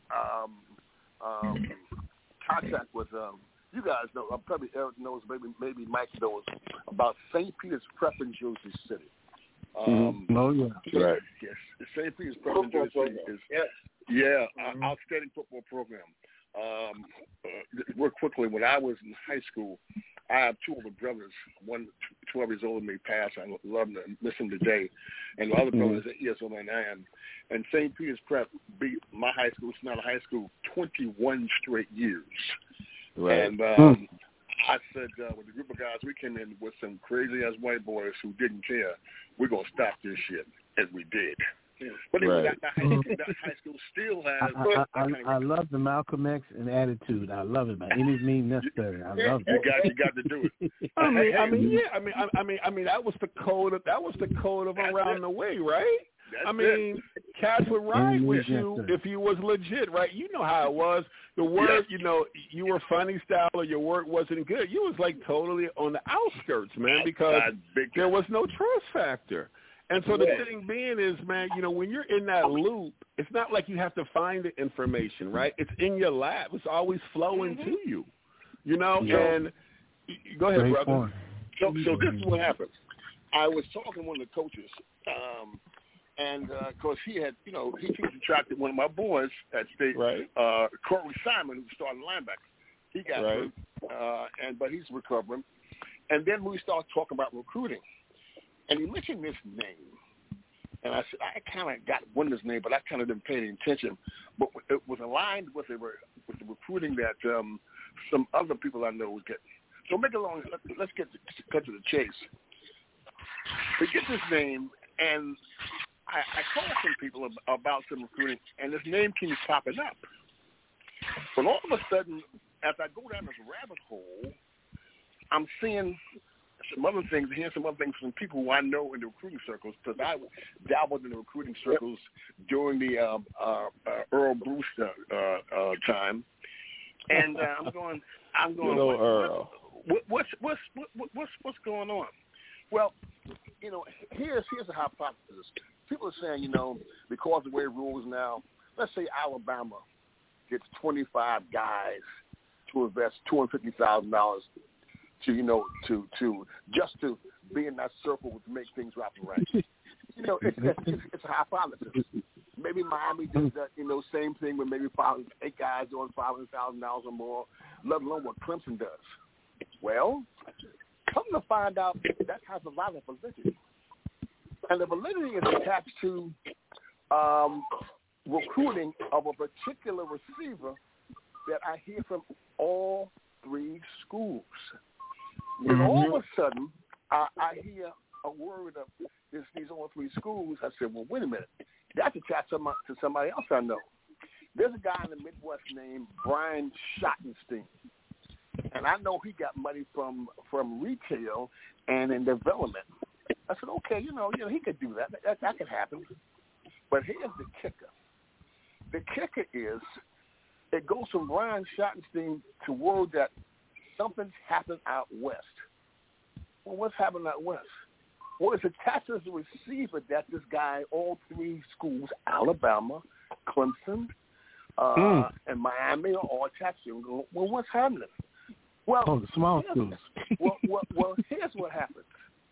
contact with you guys know. Probably Eric knows, maybe Mike knows about St. Peter's Prep in Jersey City. Right. Yes, St. Peter's Prep in Jersey City is outstanding football program. Real quickly, when I was in high school, I have two older brothers. One 12 years older than me, passed. I love them and miss them today. And the other brother is 8 years older than I am. And St. Peter's Prep beat my high school, it's not a high school, 21 straight years. Right. And I said, with the group of guys, we came in with some crazy-ass white boys who didn't care. We're going to stop this shit, and we did. But that high school still has. I love the Malcolm X and attitude. I love it by any means necessary. I love it. You got to do it. I mean, that was the code of around the way, right? Cats would ride with you if you was legit, right? You know how it was. The work, you were funny style or your work wasn't good. You was like totally on the outskirts, man, because there was no trust factor. And so the thing being is, man, when you're in that loop, it's not like you have to find the information, right? It's in your lap. It's always flowing to you, and go ahead, brother. So this is what happened. I was talking to one of the coaches, and because he had, he teaches track to one of my boys at State, right? Corey Simon, who started linebacker. He got hurt, but he's recovering. And then we started talking about recruiting. And he mentioned this name, and I said I kind of got Winter's name, but I kind of didn't pay any attention. But it was aligned with the recruiting that some other people I know would get. So make it long. Let's cut to the chase. We get this name, and I called some people about some recruiting, and this name keeps popping up. But all of a sudden, as I go down this rabbit hole, I'm seeing some other things, hearing some other things from people who I know in the recruiting circles, because I dabbled in the recruiting circles during the Earl Brewster time, and I'm going. Earl. What's going on? Well, here's a hypothesis. People are saying, because of the way the rules now, let's say Alabama gets 25 guys to invest $250,000 to just to be in that circle to make things right and right. It's a hypothesis. Maybe Miami does that, same thing with maybe 8 guys doing $500,000 or more, let alone what Clemson does. Well, come to find out, that has a lot of validity. And the validity is attached to recruiting of a particular receiver that I hear from all 3 schools. And all of a sudden, I hear a word of these all 3 schools. I said, well, wait a minute. That's attached to somebody else I know. There's a guy in the Midwest named Brian Schottenstein. And I know he got money from retail and in development. I said, okay, he could do that. That could happen. But here's the kicker. The kicker is it goes from Brian Schottenstein to word that something's happened out west. Well, what's happened out west? Well, it's attached as a receiver that this guy, all 3 schools, Alabama, Clemson, and Miami, are all attached to. Well, what's happening? Well, the small schools. Well, here's what happens.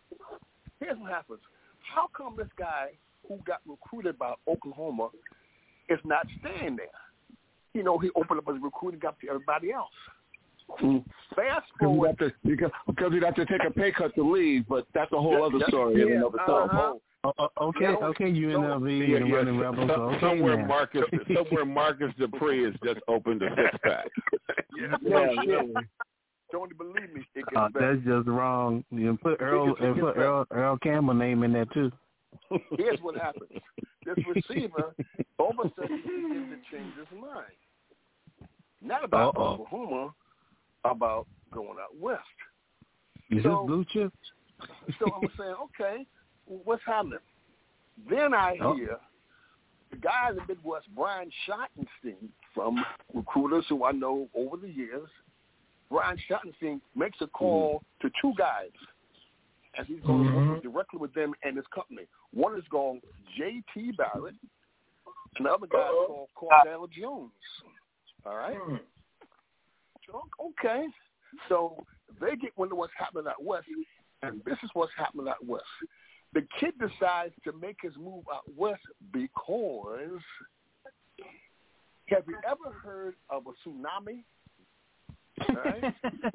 How come this guy who got recruited by Oklahoma is not staying there? He opened up his recruiting up to everybody else. Fast forward. Because he'd have to take a pay cut to leave, but that's a whole other story in and of itself. Okay, UNLV and running Rebels. Okay, somewhere Marcus Dupree has just opened a 6-pack. Don't believe me. It gets better. That's just wrong. You put Earl Campbell name in there too. Here's what happens. This receiver, all of a sudden, he begins to change his mind. Not about Oklahoma, about going out west. Is this blue chip? So I'm saying, okay, what's happening? Then I hear the guy in the Midwest, Brian Schottenstein, from recruiters who I know over the years. Brian Schottenstein makes a call to 2 guys, and he's going to work directly with them and his company. One is called J.T. Barrett, and the other guy is called Cordell Jones. All right? So, okay. So they get wind of what's happening out west, and this is what's happening out west. The kid decides to make his move out west because, have you ever heard of a tsunami? Right?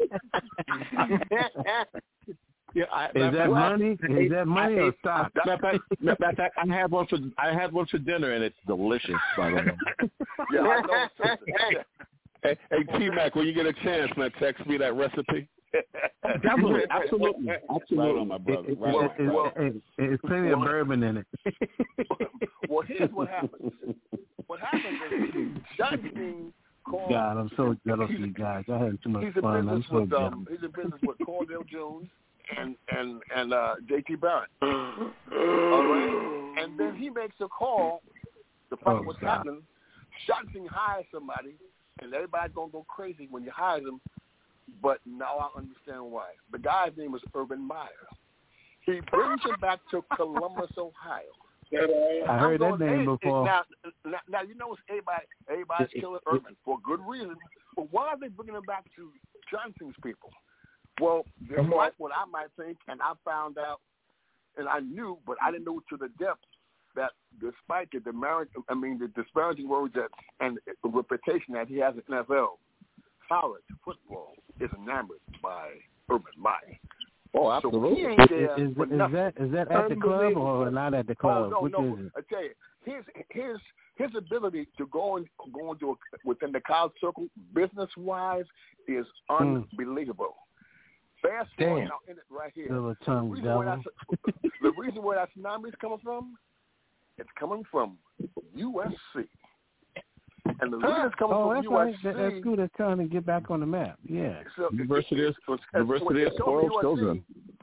Is that money? Is that money or stock? Matter of fact, I had one for dinner and it's delicious. By the way. Yeah, I know. Hey, T-Mac, when you get a chance, man, text me that recipe. Definitely, absolutely. Right on, my brother. It's plenty of bourbon in it. Well, here's what happens. What happens is Schottenstein called. God, I'm so jealous of you guys. I had too much fun. I'm so jealous. He's in business with Cordell Jones and J.T. Barrett. All right? And then he makes a call to find out what's happening. Schottenstein hires somebody, and everybody's going to go crazy when you hire them. But now I understand why. The guy's name is Urban Meyer. He brings him back to Columbus, Ohio. I heard that name before. Now you know everybody's killing Urban for good reason. But why are they bringing him back to Johnson's people? Well, there's what I might think, and I found out, and I knew, but I didn't know to the depth that despite the disparaging words that and the reputation that he has in NFL, college football is enamored by Urban Meyer. Oh, absolutely. So he ain't there is that at the club or not at the club? Oh, Which no. is it? I tell you, his ability to go into within the college circle business-wise is unbelievable. Fast forward now in it right here. The reason where that tsunami is coming from, it's coming from USC. And the reason it's coming from USC. Right. That school that's trying to get back on the map. Yeah. University of Oral Children.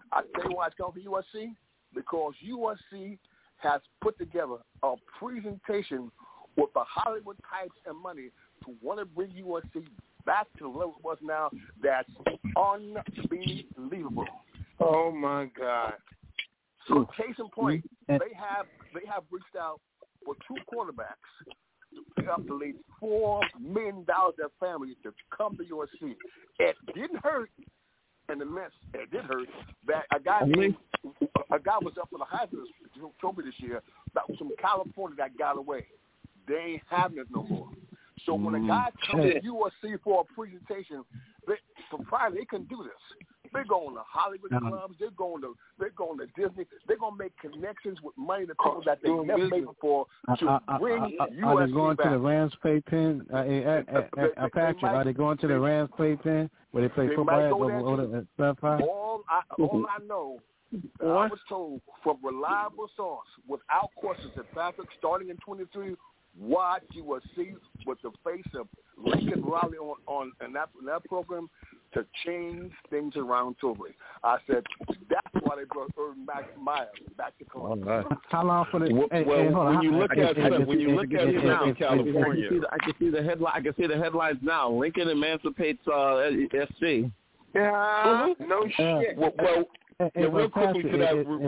I tell you why I come for USC, because USC has put together a presentation with the Hollywood types and money to want to bring USC back to the level it was now. That's unbelievable. Oh my God! So case in point, they have reached out for 2 quarterbacks to pick up the lead $4 million their families to come to USC. It didn't hurt in the midst. It did hurt that a guy was up for the Heisman Trophy this year. That was from California that got away. They ain't having it no more. So when a guy comes to USC for a presentation, they can do this. They're going to Hollywood clubs. They're going to Disney. They're going to make connections with money to people that they never made before to bring USC Are they going back. to the Rams playpen? Patrick, are they going to the Rams playpen where they play football at Sunfire? All I know, I was told from reliable source, without questions, that Patrick, starting in 23, watch USC with the face of Lincoln Riley in that program to change things around totally. I said that's why they brought Urban Meyer back to Columbus. Right. How long for the? When you look at Southern California, I can see the headline. I can see the headlines now. Lincoln emancipates SC. Yeah, no shit. Real quickly to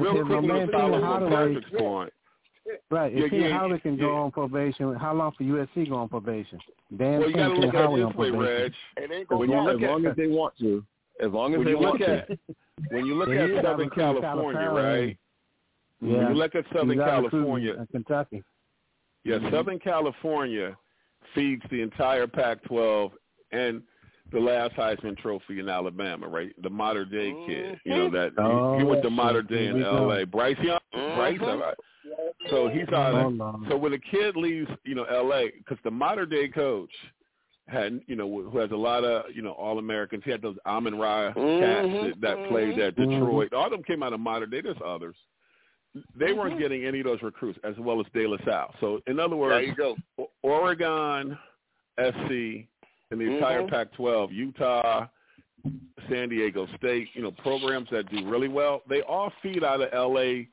Patrick's point. Right. If Howard can go on probation, how long for USC go on probation? Well, you got to look at it this way, Reg. As long as they want to. As long as they want to. When you look at Southern California, right? Yeah. When you look at Southern California, Kentucky. Yeah, Southern California feeds the entire Pac-12 and the last Heisman Trophy in Alabama, right? The Mater Dei kid, you know that he went to Mater Dei in L.A. Bryce Young, right? So he's on it. So when a kid leaves, L.A., because the Mater Dei coach had, who has a lot of, All-Americans. He had those Amon-Ra cats that played at Detroit. All of them came out of Mater Dei. There's others. They weren't getting any of those recruits, as well as De La Salle. So, in other words, Oregon, SC, and the entire Pac-12, Utah, San Diego State, programs that do really well, they all feed out of L.A.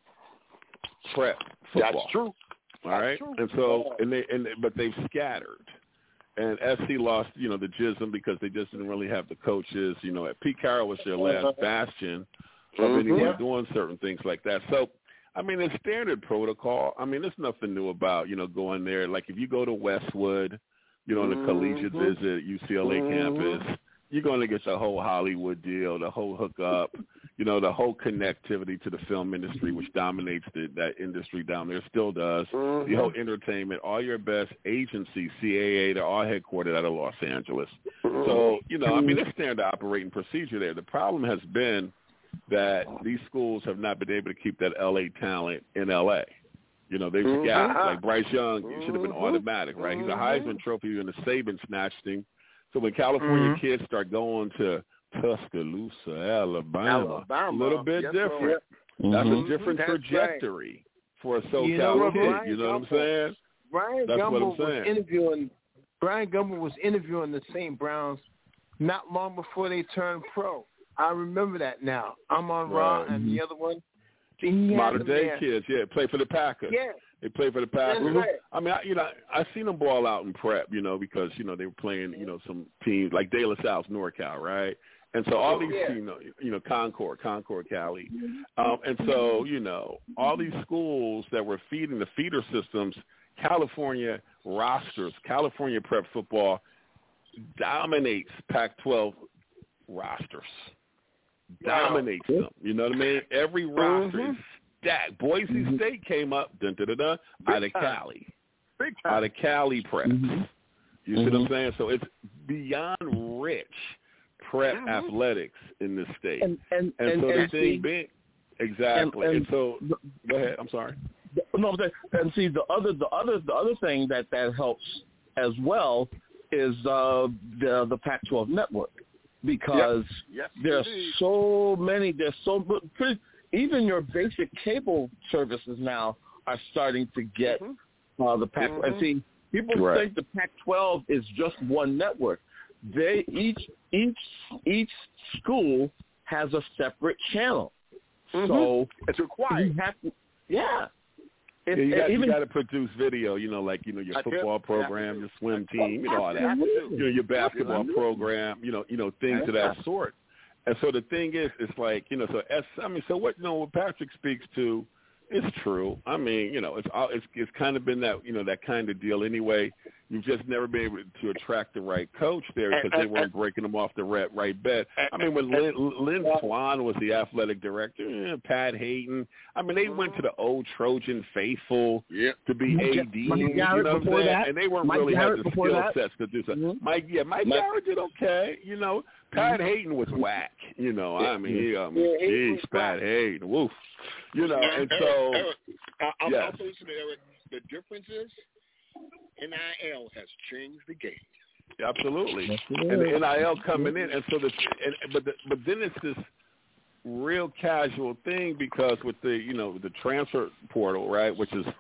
prep football. That's true. All right? And so, but they've scattered. And SC lost, the JISM because they just didn't really have the coaches. Pete Carroll was their last bastion of anyone doing certain things like that. So, it's standard protocol. There's nothing new about, going there. Like if you go to Westwood, on a collegiate visit, UCLA campus, you're going to get the whole Hollywood deal, the whole hookup, the whole connectivity to the film industry, which dominates that industry down there, still does. The whole entertainment, all your best agencies, CAA, they're all headquartered out of Los Angeles. So, it's standard operating procedure there. The problem has been that these schools have not been able to keep that L.A. talent in L.A. They've got like Bryce Young, it should have been automatic, right? He's a Heisman Trophy, and the Saban snatched him. So when California kids start going to Tuscaloosa, Alabama, a little bit different. That's a different trajectory for a SoCal kid. You know what I'm saying? Brian Gumbel was interviewing the St. Browns not long before they turned pro. I remember that now. I'm on Raw, and the other one. Mater Dei kids, play for the Packers. Yeah. They play for the Packers. Right. I seen them ball out in prep, because, they were playing, some teams like De La Salle's NorCal, right? And so all these, Concord, Cali. And so, all these schools that were feeding the feeder systems, California rosters, California prep football dominates Pac-12 rosters. Dominates them. You know what I mean? Every roster is stacked. Boise State came up out of Cali. Out of Cali prep. You see what I'm saying? So it's beyond rich prep athletics in this state. And so the thing being exactly. And so go ahead. I'm sorry. No, and see the other thing that helps as well is the Pac-12 network. Because there's so many, even your basic cable services now are starting to get the Pac. And see, people think the Pac-12 is just one network. Each school has a separate channel. So it's required. You have to, yeah. You got to produce video, like, your football program, your swim team, all that. Your basketball program, things of that sort. And so the thing is, it's like, so what Patrick speaks to is true. I mean, it's kind of been that, that kind of deal anyway. You've just never been able to attract the right coach there because they weren't breaking them off the right bed. I mean, when Lynn Swan was the athletic director, Pat Hayden, I mean, they went to the old Trojan faithful to be AD, you know what I'm saying? And they weren't really had the skill sets to do so. Mike Garrett did okay, Pat Hayden was whack, I mean, Pat Hayden, woof, and so, I'll tell you something, Eric, the difference is, NIL has changed the game. Absolutely, and the NIL coming in, and so but then it's this real casual thing because with the the transfer portal, right, which is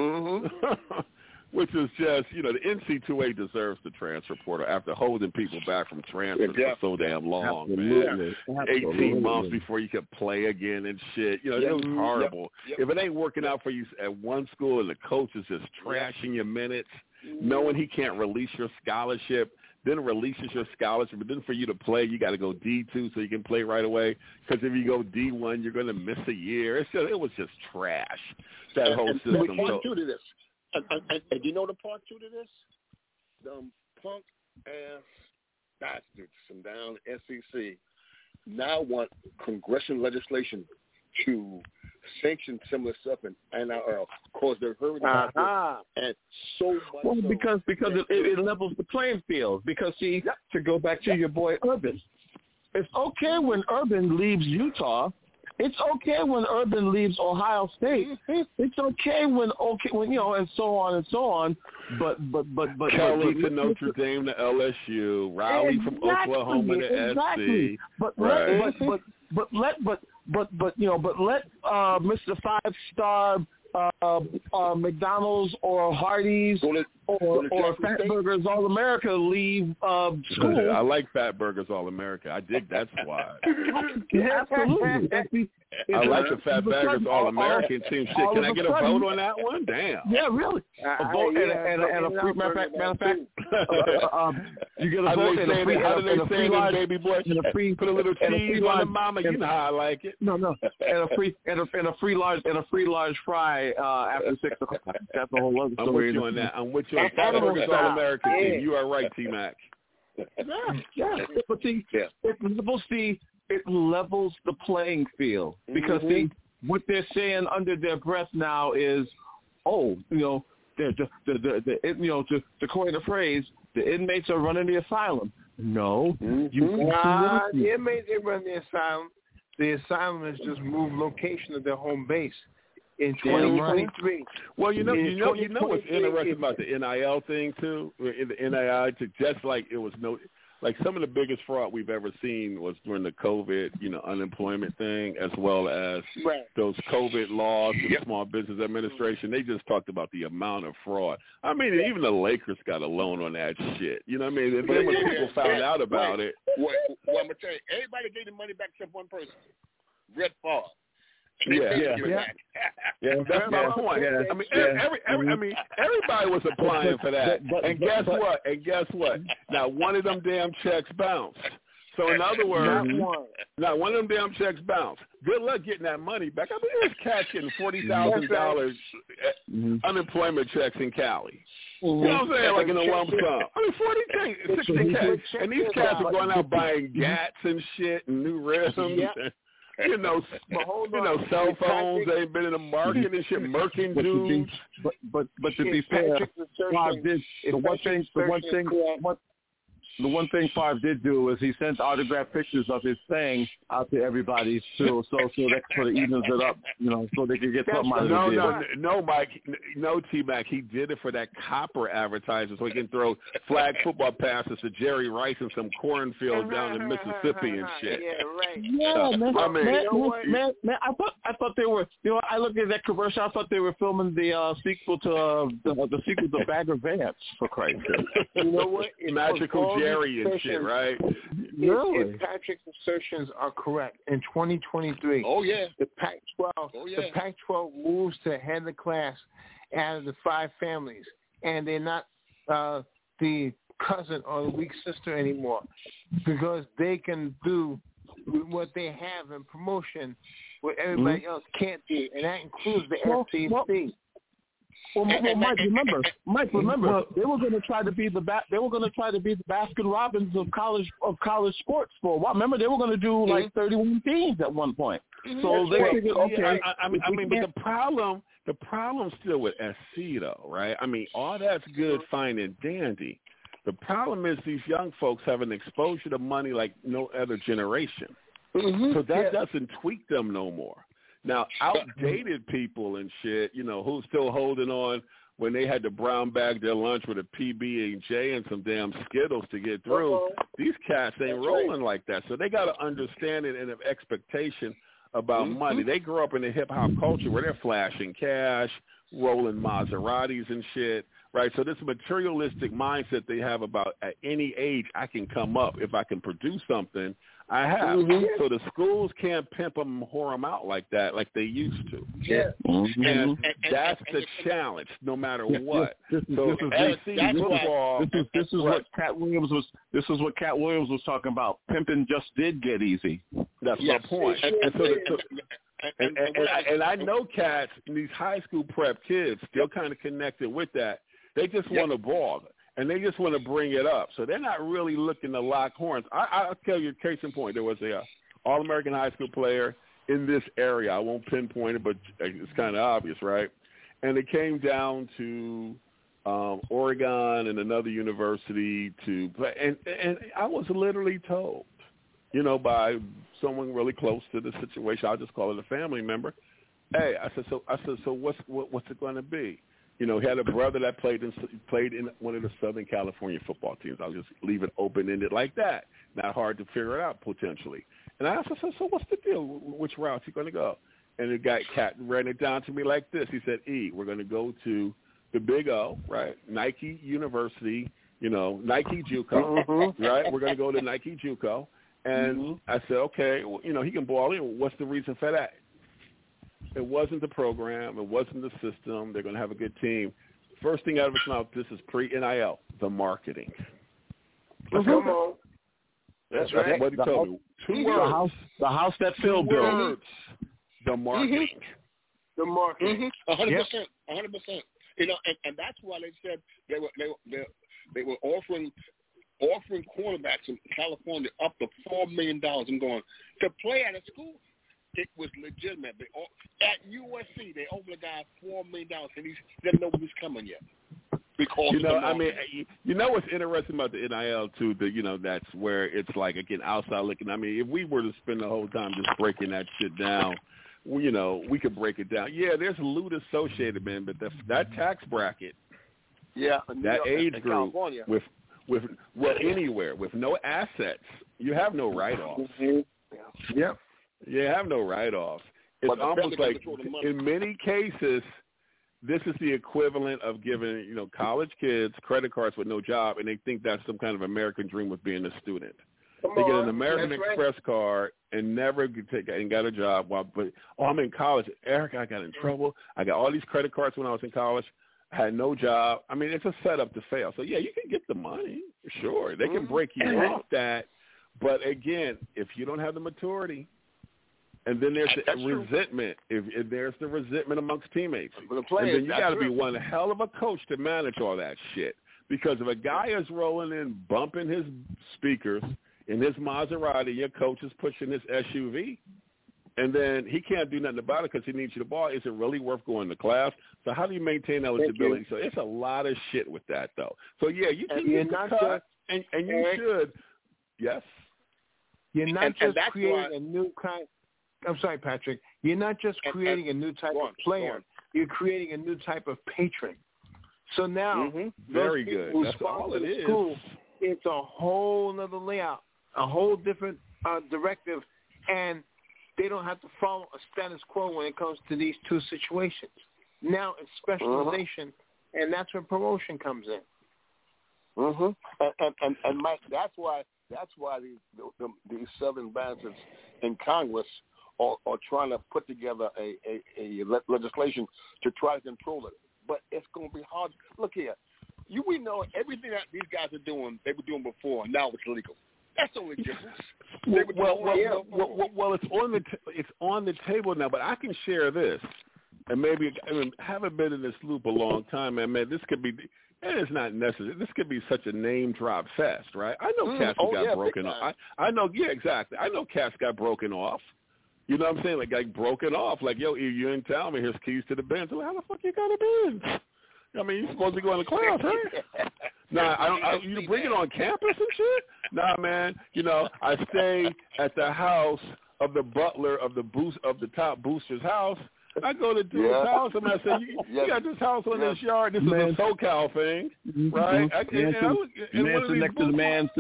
which is just the NC2A deserves the transfer portal after holding people back from transfers for so damn long, man. 18 months before you could play again and shit. It was horrible. If it ain't working out for you at one school and the coach is just trashing your minutes, knowing he can't release your scholarship, then releases your scholarship, but then for you to play, you got to go D2 so you can play right away. Because if you go D1, you're going to miss a year. It was just trash, that whole system. Part two to this. And you know the part two to this? The punk-ass bastards from down SEC now want congressional legislation to sanction similar stuff in NIL because they're hurting and so much. Well, because it levels the playing field. Because, see, to go back to your boy Urban, it's okay when Urban leaves Utah. It's okay when Urban leaves Ohio State. It's okay when and so on and so on. But Kelly to Notre Dame to LSU, Riley from Oklahoma to SC. But let Mr. 5-Star McDonald's or Hardee's or Fatburgers All America leave school. I like Fatburgers All America. I dig that squad. Absolutely. I like the Fatburgers All American team. Shit, can I get a vote on that one? Damn. Yeah, really. A vote and a free matter of fact. You get a vote and a free. How do they say it, baby boy? Put a little cheese on the mama. You know how I like it. No. And a free large fry after 6 o'clock. That's the whole other story. I'm with you on that. I'm with you on Fatburgers All American team. You are right, T-Mac. Yeah. But see, it levels the playing field because what they're saying under their breath now is, to coin the phrase, the inmates are running the asylum. No, the inmates ain't running the asylum. The asylum has just moved location of their home base. In 2023. Well, you know what's interesting about the NIL thing too? In the NIL, just like it was like some of the biggest fraud we've ever seen was during the COVID, unemployment thing, as well as those COVID laws with the Small Business Administration. They just talked about the amount of fraud. I mean, even the Lakers got a loan on that shit. You know what I mean? And then when people found out about it. Well, I'm going to tell you, everybody gave the money back except one person, Brett Favre. That's my point. I mean, everybody was applying for that. And guess what? Now one of them damn checks bounced. So in other words, now one of them damn checks bounced. Good luck getting that money back. I mean, there's cats getting $40,000 unemployment checks in Cali. You know what I'm saying? Like in a lump sum. I mean, 16K. And these cats are going out buying Gats and shit and new rims. Cell phones. They've been in the market and shit, murking dudes. But to be fair, the one thing Favre did do is he sent autographed pictures of his thing out to everybody too, so that sort of evens it up, so they could get something out of it. No, Mike, no, T-Mac. He did it for that copper advertising so he can throw flag football passes to Jerry Rice in some cornfield down in Mississippi and shit. Yeah, right. Yeah, man. I thought they were. I looked at that commercial. I thought they were filming the sequel to the sequel to Bagger Vance, for Christ's sake. You know what? Magical Jerry. Barry and shit, right? If Patrick's assertions are correct, in 2023, the Pac-12, the Pac-12 moves to head of the class out of the 5 families, and they're not the cousin or the weak sister anymore, because they can do what they have in promotion, what everybody else can't do, and that includes the FCC. Well, Mike, remember, they were going to try to be the Baskin Robbins of college sports for a while. Remember, they were going to do like 31 teams at one point. So they figured, okay. I mean, but the problem's still with SC though, right? I mean, all that's good, fine, and dandy. The problem is these young folks have an exposure to money like no other generation. So that doesn't tweak them no more. Now, outdated people and shit, you know, who's still holding on when they had to brown bag their lunch with a PB&J and some damn Skittles to get through, these cats ain't rolling like that. So they got to understand it and have expectation about money. They grew up in a hip-hop culture where they're flashing cash, rolling Maseratis and shit, right? So this materialistic mindset they have about at any age I can come up if I can produce something. I have. So the schools can't pimp them and whore them out like that, like they used to. And that's the challenge, no matter what. This is what Cat Williams was talking about. Pimping just did get easy. That's my point. And I know cats, these high school prep kids, still kind of connected with that. They just want to ball. And they just want to bring it up. So they're not really looking to lock horns. I'll tell you a case in point. There was a All-American high school player in this area. I won't pinpoint it, but it's kind of obvious, right? And it came down to Oregon and another university to play. And I was literally told, you know, by someone really close to the situation, I'll just call it a family member, hey, I said, so what's it going to be? You know, he had a brother that played in one of the Southern California football teams. I'll just leave it open-ended like that. Not hard to figure it out, potentially. And I asked him, so what's the deal? Which route is he going to go? And the guy ran it down to me like this. He said, we're going to go to the Big O, right, Nike University, you know, Nike JUCO, right? We're going to go to Nike JUCO. And I said, okay, well, you know, he can ball in. What's the reason for that? It wasn't the program. It wasn't the system. They're going to have a good team. First thing out of his mouth, this is pre-NIL, the marketing. Come on. That's right. What he told me. 2 words. The house that Phil built. The marketing. The marketing. 100%. 100%. You know, and that's why they said they were offering quarterbacks in California up to $4 million. I'm going to play at a school. It was legitimate. At USC, they offered a guy $4 million, and he doesn't know when he's coming yet. Because you know, I mean, you know what's interesting about the NIL too? That you know, that's where it's like again outside looking. I mean, if we were to spend the whole time just breaking that shit down, you know, we could break it down. Yeah, there's loot associated, man, but that tax bracket, that age group with well anywhere with no assets, you have no write-offs. Yep. You have no write-offs. It's almost like, in many cases, this is the equivalent of giving, you know, college kids credit cards with no job, and they think that's some kind of American dream of being a student. They get an American Express card and never got a job. But I'm in college. Eric, I got in trouble. I got all these credit cards when I was in college. I had no job. I mean, it's a setup to fail. So, yeah, you can get the money. Sure. They can break you off that. But, again, if you don't have the maturity, and then there's the resentment. If there's the resentment amongst teammates. And then you got to be one hell of a coach to manage all that shit. Because if a guy is rolling in, bumping his speakers in his Maserati, your coach is pushing his SUV, and then he can't do nothing about it because he needs you to ball, is it really worth going to class? So how do you maintain eligibility? So it's a lot of shit with that, though. So, yeah, you can get the cut, and you should. Yes? You're not just creating a new kind. I'm sorry, Patrick. You're not just creating a new type of player. You're creating a new type of patron. So now, very good. That's all it is. School, it's a whole other layout, a whole different directive, and they don't have to follow a status quo when it comes to these two situations. Now it's specialization, and that's where promotion comes in. Mhm. And Mike, that's why these Southern bastards in Congress are trying to put together a legislation to try to control it. But it's going to be hard. Look here, we know everything that these guys are doing. They were doing before. Now it's legal. That's the only difference. Well, it's on the table now. But I can share this, and maybe haven't been in this loop a long time, man. This could be. And it's not necessary. This could be such a name drop fest, right? I know cats got broken off. I know, exactly. I know cats got broken off. You know what I'm saying? Like broken off. Like, yo, you're in town, and here's keys to the Benz. I'm like, how the fuck you got a Benz? I mean, you're supposed to go in the class, right? Nah, you bring it on campus and shit? Nah, man. You know, I stay at the house of the butler of the top booster's house. I go to dude's house and I say, you got this house on this yard. This is a SoCal thing, right? Next to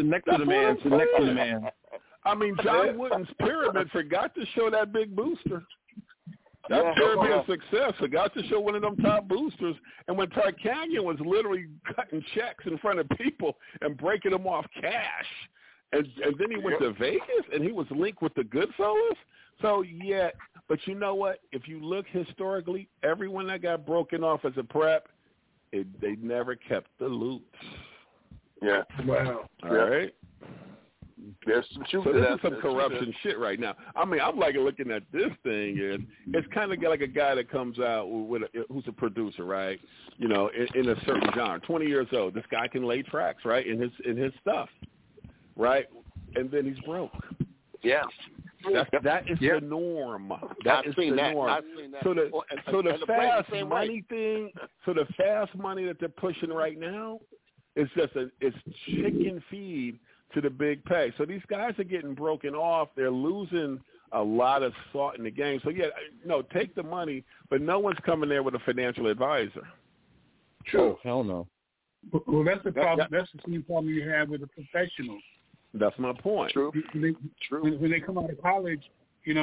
the man. I mean, John Wooden's pyramid forgot to show that big booster. That pyramid of success forgot to show one of them top boosters. And when Tarkanian was literally cutting checks in front of people and breaking them off cash, and then he went to Vegas and he was linked with the Goodfellas. So, yeah, but you know what? If you look historically, everyone that got broken off as a prep, they never kept the loot. Yeah. Wow. All right? There's some truth so to this that. Is some corruption shit right now. I mean, I'm like looking at this thing, and it's kind of like a guy that comes out who's a producer, right? You know, in a certain genre. 20 years old. This guy can lay tracks, right, in his stuff, right? And then he's broke. Yeah. That is the norm. That is the norm. So the fast money thing, so the fast money that they're pushing right now, it's chicken feed to the big pay. So these guys are getting broken off. They're losing a lot of salt in the game. So yeah, no, take the money, but no one's coming there with a financial advisor. True. Oh, hell no. Well, that's the problem. That's the same problem you have with the professionals. That's my point. True. When they come out of college, you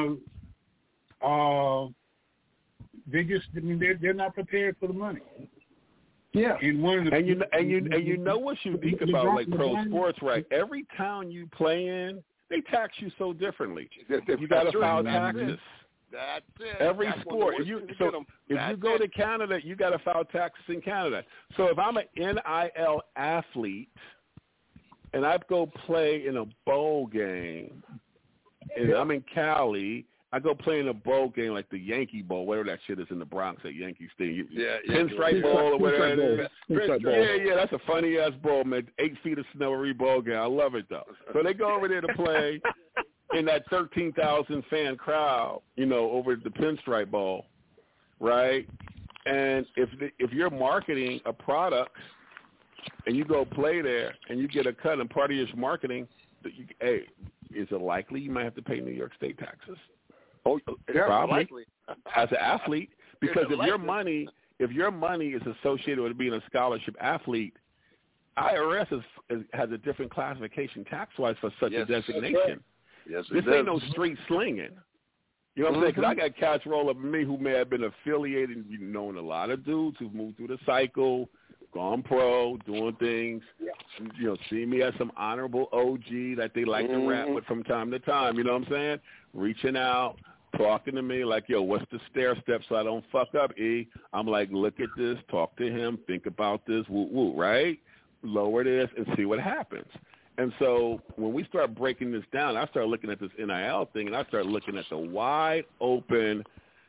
know, they're not prepared for the money. Yeah. And you know what's unique about like pro sports, right? Every town you play in, they tax you so differently. You got to file taxes. That's it. Every sport. If you go to Canada, you got to file taxes in Canada. So if I'm an NIL athlete and I go play in a bowl game, and I'm in Cali, I go play in a bowl game like the Yankee Bowl, whatever that shit is in the Bronx at Yankee Stadium. Pinstripe Bowl or whatever it is. Yeah, that's a funny-ass bowl, man. 8 feet of snow every bowl game. I love it, though. So they go over there to play in that 13,000-fan crowd, you know, over the Pinstripe Bowl, right? And if you're marketing a product and you go play there and you get a cut and part of your marketing, is it likely you might have to pay New York State taxes? Oh, probably likely. As an athlete, because if your money is associated with being a scholarship athlete, IRS has a different classification tax-wise for such a designation. Yes, this ain't no street slinging. You know what I'm saying? Because I got cats roll up with me who may have been affiliated, knowing a lot of dudes who've moved through the cycle, gone pro, doing things, you know, see me as some honorable OG that they like to rap with from time to time, you know what I'm saying? Reaching out, talking to me like, yo, what's the stair step so I don't fuck up, E? I'm like, look at this, talk to him, think about this, woo, right? Lower this and see what happens. And so when we start breaking this down, I start looking at this NIL thing, and I start looking at the wide open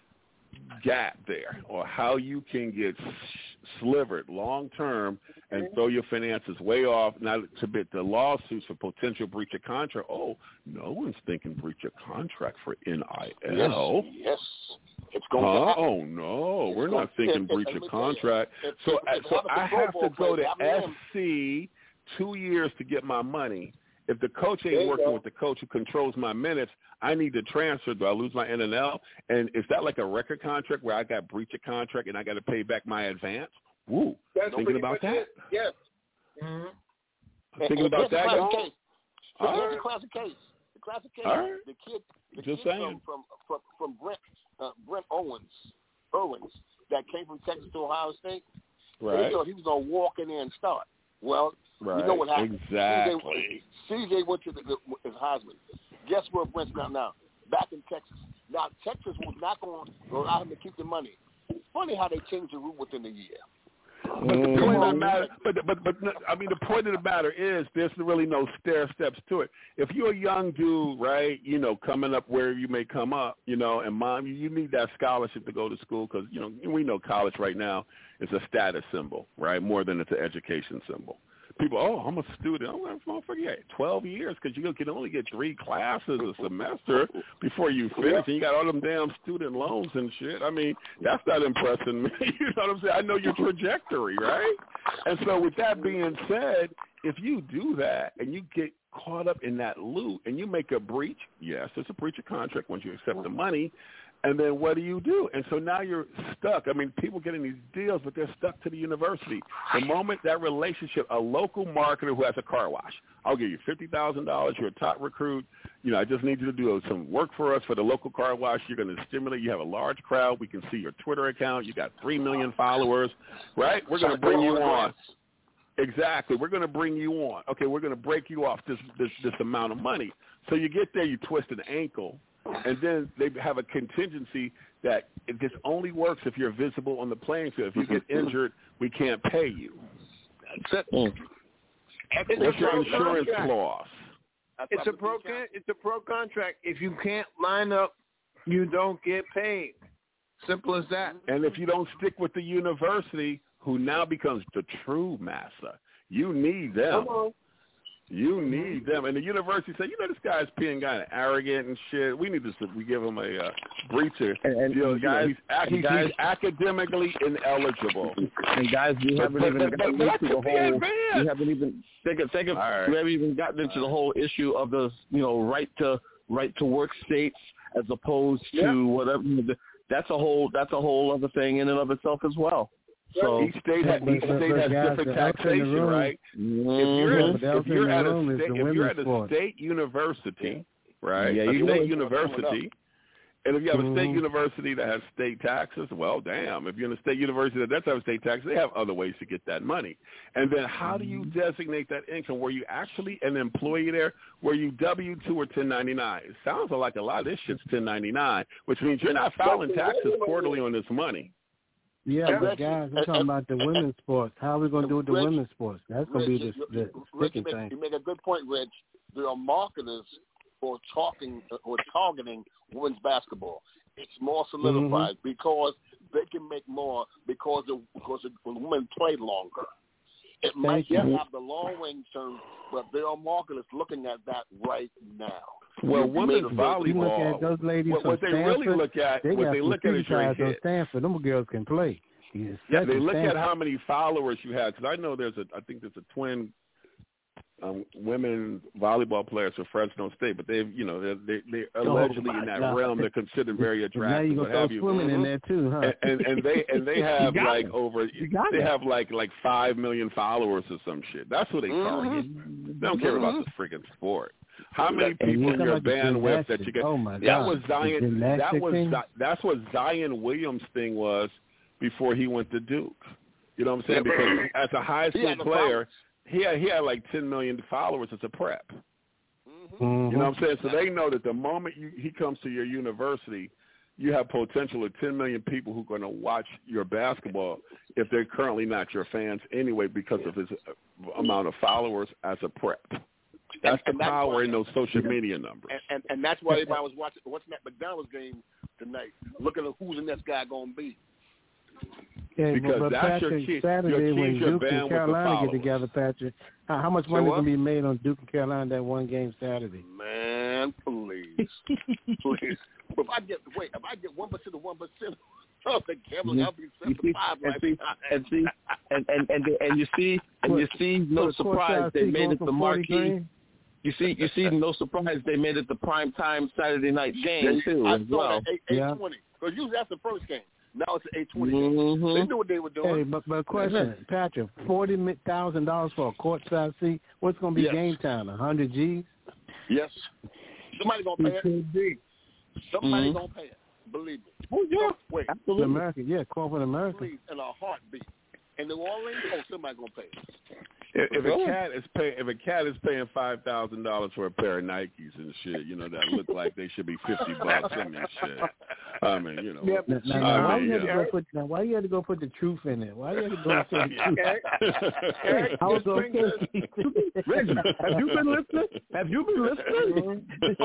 gap there, or how you can get slivered long term and throw your finances way off, not to bit the lawsuits for potential breach of contract. Oh, no one's thinking breach of contract for NIL. Yes. It's going to happen. Oh no, we're not thinking breach of contract. So I have to go to SC 2 years to get my money. If the coach ain't working with the coach who controls my minutes, I need to transfer. Do I lose my NNL? And is that like a record contract where I got breach of contract and I got to pay back my advance? Woo. Thinking about that? Yes. Thinking about that, y'all? Here's a classic case. The classic case. Right. The kid Just saying. from Brent Owens that came from Texas to Ohio State. Right. He thought he was going to walk in there and start. Well, Right. You know what happened? Exactly. CJ went to his husband. Guess where Brent's now? Back in Texas. Now, Texas was not going to allow him to keep the money. It's funny how they changed the rule within a year. But the point of the matter, I mean, the point of the matter is there's really no stair steps to it. If you're a young dude, right, you know, coming up where you may come up, you know, and mom, you need that scholarship to go to school because, you know, we know college right now is a status symbol, right, more than it's an education symbol. People, I'm a student. I'm like, motherfucker, yeah, 12 years because you can only get 3 classes a semester before you finish, and you got all them damn student loans and shit. I mean, that's not impressing me. You know what I'm saying? I know your trajectory, right? And so with that being said, if you do that and you get caught up in that loop and you make a breach, yes, it's a breach of contract once you accept the money, and then what do? And so now you're stuck. I mean, people getting these deals, but they're stuck to the university. The moment that relationship, a local marketer who has a car wash, I'll give you $50,000. You're a top recruit. You know, I just need you to do some work for us for the local car wash. You're going to stimulate. You have a large crowd. We can see your Twitter account. You got 3 million followers, right? We're going to bring you on. Exactly. We're going to bring you on. Okay, we're going to break you off this amount of money. So you get there, you twist an ankle. And then they have a contingency that this only works if you're visible on the playing field. If you get injured, we can't pay you. That's it. What's your insurance clause? It's a pro contract. If you can't line up, you don't get paid. Simple as that. And if you don't stick with the university, who now becomes the true master, you need them. Come on. You need them. And the university said, you know, this guy's being kind of arrogant and shit. We need to give him a breacher. And guys, he's academically ineligible. And guys, we haven't even gotten into the whole. We haven't even we haven't even gotten into the whole issue of the, you know, right to work states as opposed to whatever. That's a whole other thing in and of itself as well. So each state has different taxation, right? If you're at a state university, right? Yeah, university, and if you have a state university that has state taxes, well, damn. If you're in a state university that does have state taxes, they have other ways to get that money. And then how do you designate that income? Were you actually an employee there? Were you W-2 or 1099? It sounds like a lot of this shit's 1099, which means you're not filing taxes quarterly on this money. Yeah, but guys, I'm talking about the women's sports. How are we going to do with the women's sports? That's going to be the sticking thing. You make a good point, Reg. There are marketers who are targeting women's basketball. It's more solidified because they can make more because the women play longer. It might not have the long range term, but there are marketers looking at that right now. Well, women's volleyball. Look at those ladies what they really look at, is your hit. Stanford. Them girls can play. Yeah, they look at how many followers you have. Because I know I think there's a twin women volleyball players for Fresno State, but they're allegedly in that realm. They're considered very attractive. Now you're gonna throw swimming in there too, huh? And they have they have like 5 million followers or some shit. That's what they target. They don't care about the freaking sport. How many people in your bandwidth that you get? Oh my that was Zion. That's what Zion Williams' thing was before he went to Duke. You know what I'm saying? Because as a high school player, he had like 10 million followers as a prep. You know what I'm saying? So they know that the moment he comes to your university, you have potential of 10 million people who are going to watch your basketball if they're currently not your fans anyway because of his amount of followers as a prep. That's the power in those social media numbers. And that's why everybody was watching that McDonald's game tonight, looking at who's the next guy going to be. Yeah, because but that's Patrick, your key. Saturday when your Duke and Carolina get together, Patrick, how much money is going to be made on Duke and Carolina that one game Saturday? Man, please. Please. If I get 1% of 1%, oh, the gambling, I'll be 75 and you see no surprise they made it the marquee. You see no surprise they made it the prime time Saturday night game too as well. 8:20 because usually that's the first game. Now it's an 8:20 game. They knew what they were doing. Hey, but question, Patrick, $40,000 for a courtside seat. What's going to be game time? 100 G's? Yes. Somebody gonna pay it. Somebody gonna pay it. Believe me. Oh yeah. Wait. Absolutely. American, corporate America. Please, in a heartbeat. In New Orleans, somebody gonna pay it. If a cat is paying $5,000 for a pair of Nikes and shit, you know, that look like they should be $50 in this shit. I mean, you know. Yep. Why you had to go put the truth in it? Why you had to go and say the truth? I was okay. Reggie, have you been listening? Have you been listening?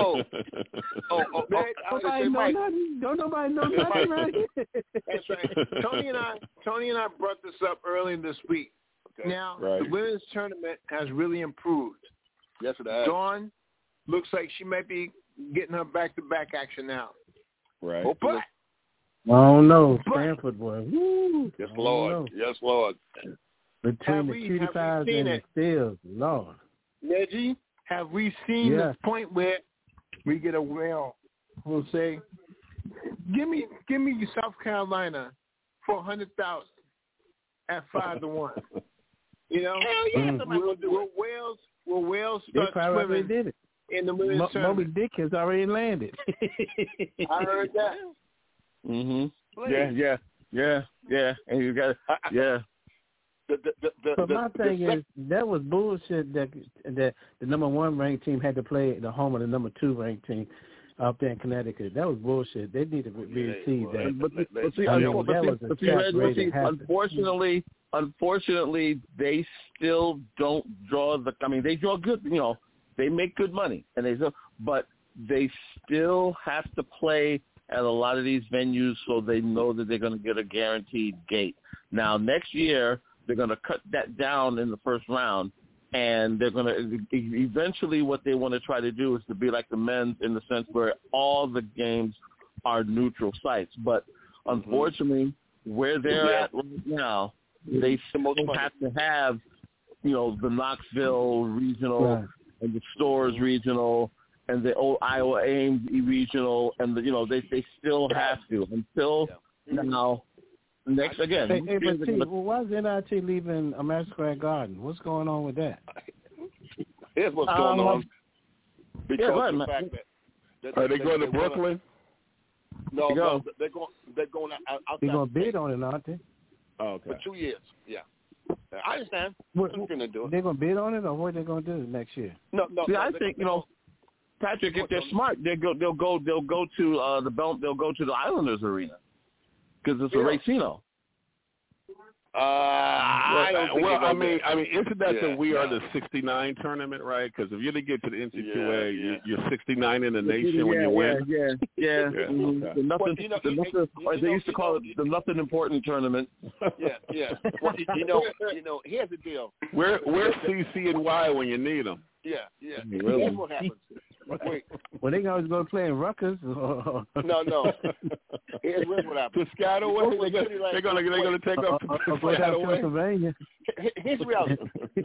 Don't nobody know nothing, right? That's right. Tony and I brought this up earlier this week. Okay. Now, the women's tournament has really improved. Yes, it has. Dawn looks like she might be getting her back-to-back action now. Right. Oh, but, I don't know. Stanford, boy. Woo. Yes, Lord. Yes, Lord. Between the cutie pies and the steals, Lord. Reggie, have we seen the point where we get a whale who'll say, give me South Carolina for $100,000 at 5-1. You know? Hell yeah, will Wales start swimming did it. in the women's tournament? Moby Dick has already landed. I heard that. Mhm. Yeah. And you got But my thing is, that was bullshit that the number 1 ranked team had to play the home of the number 2 ranked team up there in Connecticut. That was bullshit. They need to receive that. Unfortunately, they still don't draw the. I mean, they draw good. You know, they make good money, but they still have to play at a lot of these venues so they know that they're going to get a guaranteed gate. Now, next year they're going to cut that down in the first round. And they're going to eventually what they want to try to do is to be like the men's in the sense where all the games are neutral sites. But unfortunately, where they're at right now, they still have to have, you know, the Knoxville regional and the Storrs regional and the old Iowa Ames regional. And, they still have to until now. Next again. Why is NIT leaving Madison Square Garden? What's going on with that? Here's what's going on. Because of the fact that are they going to Brooklyn? No, they're going out. They're going to bid on it, aren't they? Oh, okay. For 2 years. Yeah. I understand. What going to do it? They're going to bid on it, or what are they going to do next year? No. See, I think Patrick, if they're smart, they'll go to the Belt. They'll go to the Islanders arena. Because it's a Racino. I mean, isn't that the We Are the 69 tournament, right? Because if you didn't get to the NCAA, you're 69 in the nation when you win. Yeah. They used to call it the Nothing Important tournament. Yeah. Well, here's the deal. Where's CC and Y when you need them? Yeah. Really? Here's what happens. Wait. Well, they always go play in Rutgers. No. Here's what happens. Piscataway. They're gonna take up Piscataway. Pennsylvania. Here's the reality.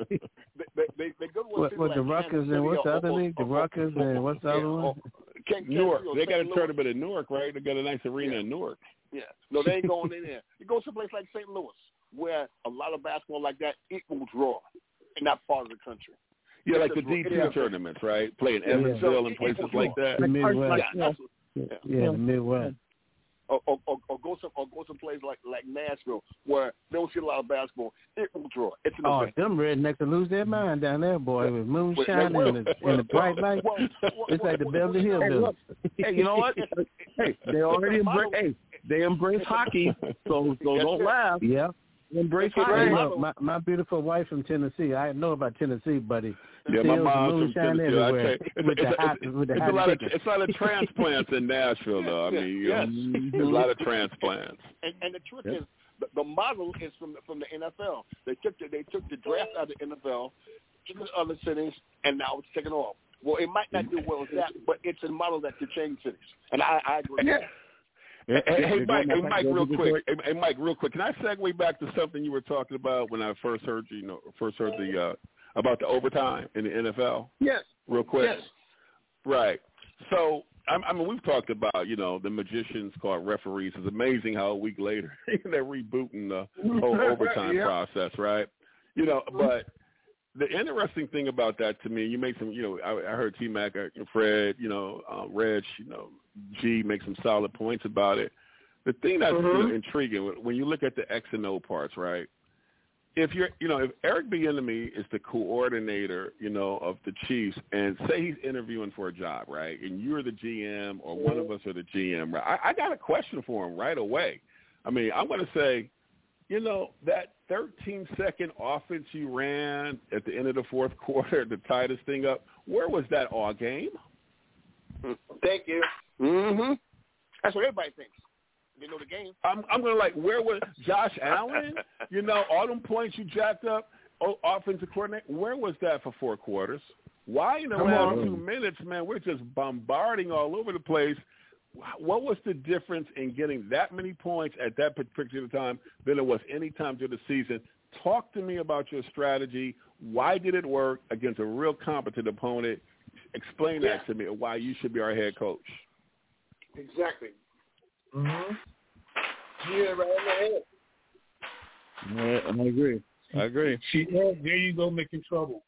They go to what the Rutgers and what's the other league? The Rutgers and what's the other one? Newark. They got a tournament in Newark, right? They got a nice arena in Newark. Yeah. No, they ain't going in there. You go to a place like St. Louis, where a lot of basketball like that equals draw in that part of the country. Yeah, like the D2 tournaments, right? Playing Evansville and places like that. The Midwest. The Midwest. Or go some place like Nashville where they don't see a lot of basketball. It will draw. It's an event. Them rednecks will lose their mind down there, boy, with moonshine and the bright light. It's like the Beverly Hills building. Hey, you know what? Hey, they already embrace hockey, so don't laugh. Yeah. Embrace hockey. Look, my beautiful wife from Tennessee. I know about Tennessee, buddy. Yeah, my mom's from Tennessee. Everywhere. It's a lot of transplants in Nashville, though. I mean, there's a lot of transplants. And the truth is, the model is from the NFL. They took the draft out of the NFL to the other cities, and now it's taken off. Well, it might not do well as that, but it's a model that could change cities, and I agree. Yeah. Hey, Mike, real quick. Hey, Mike, real quick. Can I segue back to something you were talking about when I first heard the about the overtime in the NFL? Yes. Real quick. Yes. Right. So, I mean, we've talked about, the magicians called referees. It's amazing how a week later they're rebooting the whole overtime process, right? But the interesting thing about that to me, you made some, I heard T-Mac, Fred, Reg, G make some solid points about it. The thing that's intriguing, when you look at the X and O parts, right, if Eric Bieniemy is the coordinator, of the Chiefs, and say he's interviewing for a job, right, and you're the GM or one of us are the GM, right, I got a question for him right away. I mean, I'm going to say, that 13-second offense you ran at the end of the fourth quarter to tie this thing up, where was that all game? Thank you. Mm-hmm. That's what everybody thinks. They know the game. I'm going to where was Josh Allen? All them points you jacked up, offensive coordinator, where was that for 4 quarters? Why in the last 2 minutes, man, we're just bombarding all over the place? What was the difference in getting that many points at that particular time than it was any time during the season? Talk to me about your strategy. Why did it work against a real competent opponent? Explain that to me, and why you should be our head coach. Exactly. Mm-hmm. Yeah, right in the head. I agree. See, there you go, making trouble.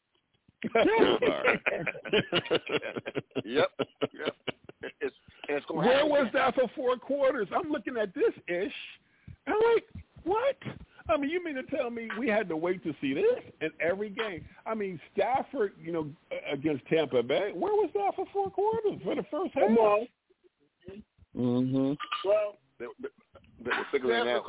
Yep. It's going Where was that for 4 quarters? I'm looking at this ish. I'm like, what? I mean, you mean to tell me we had to wait to see this in every game? I mean, Stafford, against Tampa Bay, where was that for 4 quarters for the first half? Mm-hmm. Well, they were figuring it out.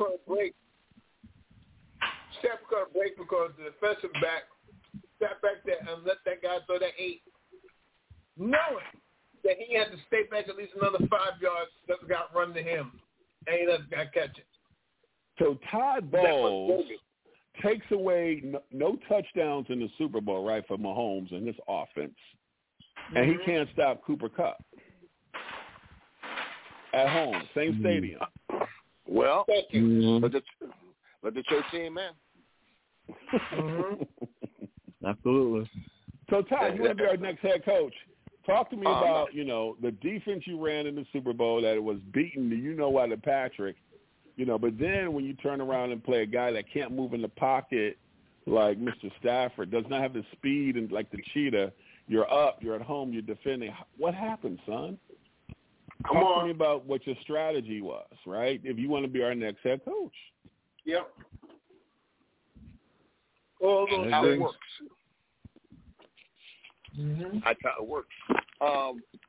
Stafford got a break because the defensive back sat back there and let that guy throw that 8, knowing that he had to stay back at least another 5 yards. Let the guy run to him, and he let the guy catch it. So Todd Bowles takes away no touchdowns in the Super Bowl, right, for Mahomes and his offense, and he can't stop Cooper Kupp at home, same stadium. Well, thank you. Let the church see him, man. Absolutely. So, Todd, you want to be our next head coach. Talk to me about, the defense you ran in the Super Bowl, that it was beaten to Patrick, but then when you turn around and play a guy that can't move in the pocket like Mr. Stafford, does not have the speed and like the cheetah, you're up, you're at home, you're defending. What happened, son? Talk to me about what your strategy was, right, if you want to be our next head coach. Yep. How it works. Mm-hmm. That's how it works. I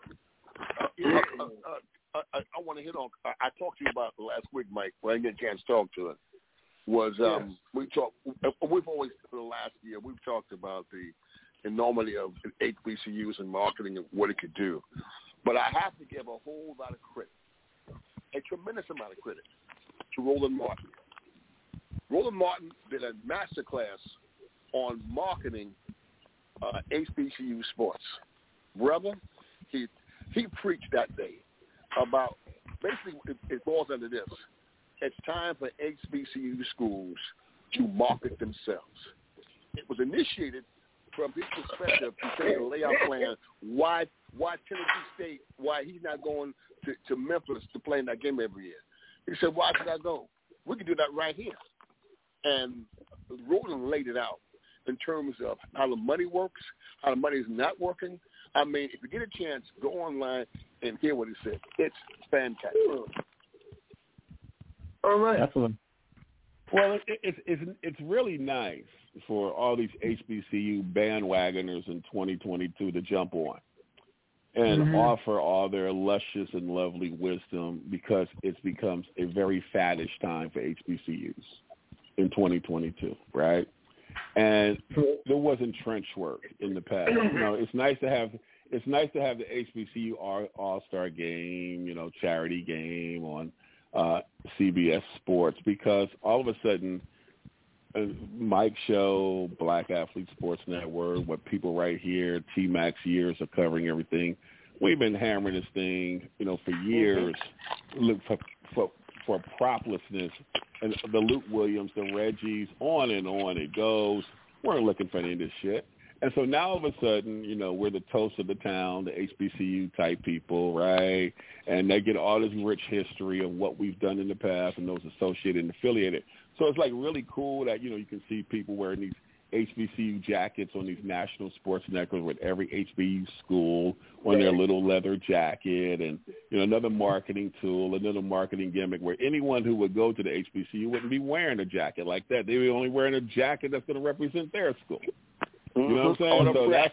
want to hit on. I talked to you about last week, Mike. When I didn't get a chance to talk to it, was we talked. We've always for the last year we've talked about the enormity of HBCUs and marketing and what it could do. But I have to give a whole lot of credit, a tremendous amount of credit, to Roland Martin. Roland Martin did a masterclass on marketing HBCU sports. Brother, he preached that day about, basically it boils under this. It's time for HBCU schools to market themselves. It was initiated from his perspective to say the layout plan, why Tennessee State, why he's not going to Memphis to play in that game every year. He said, why should I go? We can do that right here. And Roland laid it out in terms of how the money works, how the money is not working. I mean, if you get a chance, go online and hear what he said. It's fantastic. All right. Excellent. Well, it's really nice for all these HBCU bandwagoners in 2022 to jump on and offer all their luscious and lovely wisdom, because it becomes a very faddish time for HBCUs in 2022, right? And there wasn't trench work in the past. It's nice to have the HBCU All-Star game, charity game on CBS Sports, because all of a sudden Mike's show, Black Athlete Sports Network, what people right here, T-Max years of covering everything. We've been hammering this thing, for years, look for proplessness, and the Luke Williams, the Reggies, on and on it goes. We're looking for any of this shit. And so now all of a sudden, we're the toast of the town, the HBCU type people, right? And they get all this rich history of what we've done in the past and those associated and affiliated. So it's like really cool that, you can see people wearing these HBCU jackets on these national sports networks with every HBCU school on their little leather jacket, and another marketing tool, another marketing gimmick where anyone who would go to the HBCU wouldn't be wearing a jacket like that. They were only wearing a jacket that's going to represent their school. You know what I'm saying?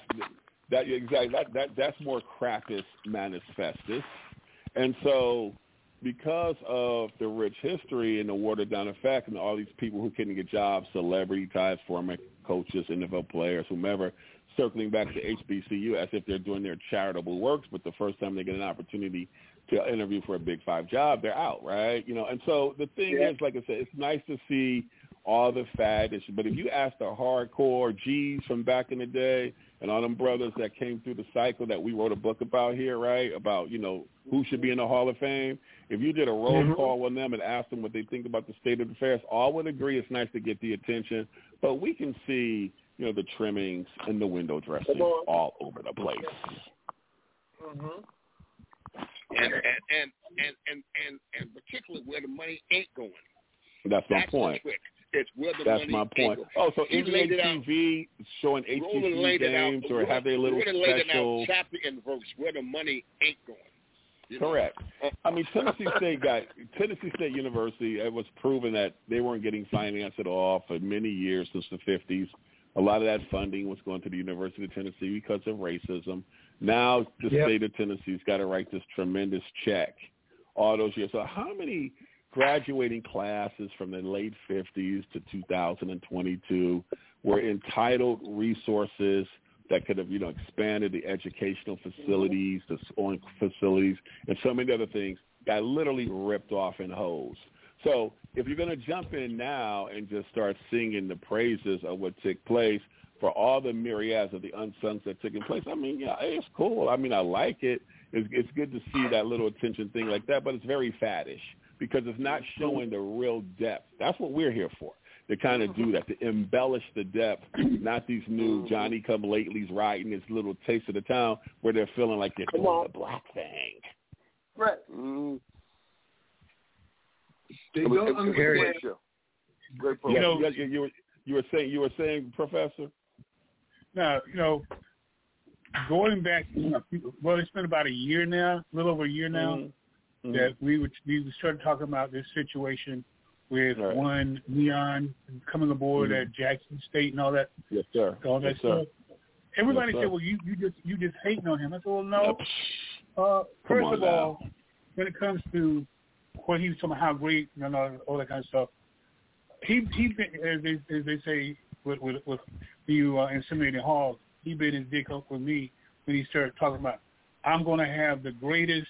So that's more crapus manifestus, and so. Because of the rich history and the watered-down effect and all these people who couldn't get jobs, celebrity types, former coaches, NFL players, whomever, circling back to HBCU as if they're doing their charitable works, but the first time they get an opportunity to interview for a Big 5 job, they're out, right? And so the thing is, like I said, it's nice to see all the fad, but if you ask the hardcore G's from back in the day and all them brothers that came through the cycle that we wrote a book about here, right, about, who should be in the Hall of Fame, if you did a roll call on them and asked them what they think about the state of affairs, all would agree it's nice to get the attention, but we can see, the trimmings and the window dressing all over the place. And particularly where the money ain't going. That's my point. It's where the That's money my point. Oh, so NBA TV showing HBCU games or have they a little special? Laid it out chapter and verse where the money ain't going. Correct. I mean, Tennessee State University, it was proven that they weren't getting financed at all for many years since the 50s. A lot of that funding was going to the University of Tennessee because of racism. Now the state of Tennessee's got to write this tremendous check all those years. So how many graduating classes from the late 50s to 2022 were entitled resources that could have, expanded the educational facilities, the schooling facilities, and so many other things, got literally ripped off in hose. So if you're going to jump in now and just start singing the praises of what took place for all the myriads of the unsungs that took place, I mean, it's cool. I mean, I like it. It's good to see that little attention thing like that, but it's very faddish because it's not showing the real depth. That's what we're here for. To kind of do that, to embellish the depth, not these new Johnny-come-latelys riding this little taste of the town where they're feeling like they're doing the black thing. Right. They don't understand. Great program. You were saying, Professor? No, going back, it's been about a year now, a little over a year now, that we started talking about this situation with one Leon coming aboard at Jackson State and all that. Yes, sir. All that stuff. Everybody said, "Well, you just hating on him." I said, "Well, no. First of all, when it comes to what he was talking about, how great, all that kind of stuff, he been, as they say with you inseminating Hall, he bit his dick up with me when he started talking about, I'm going to have the greatest,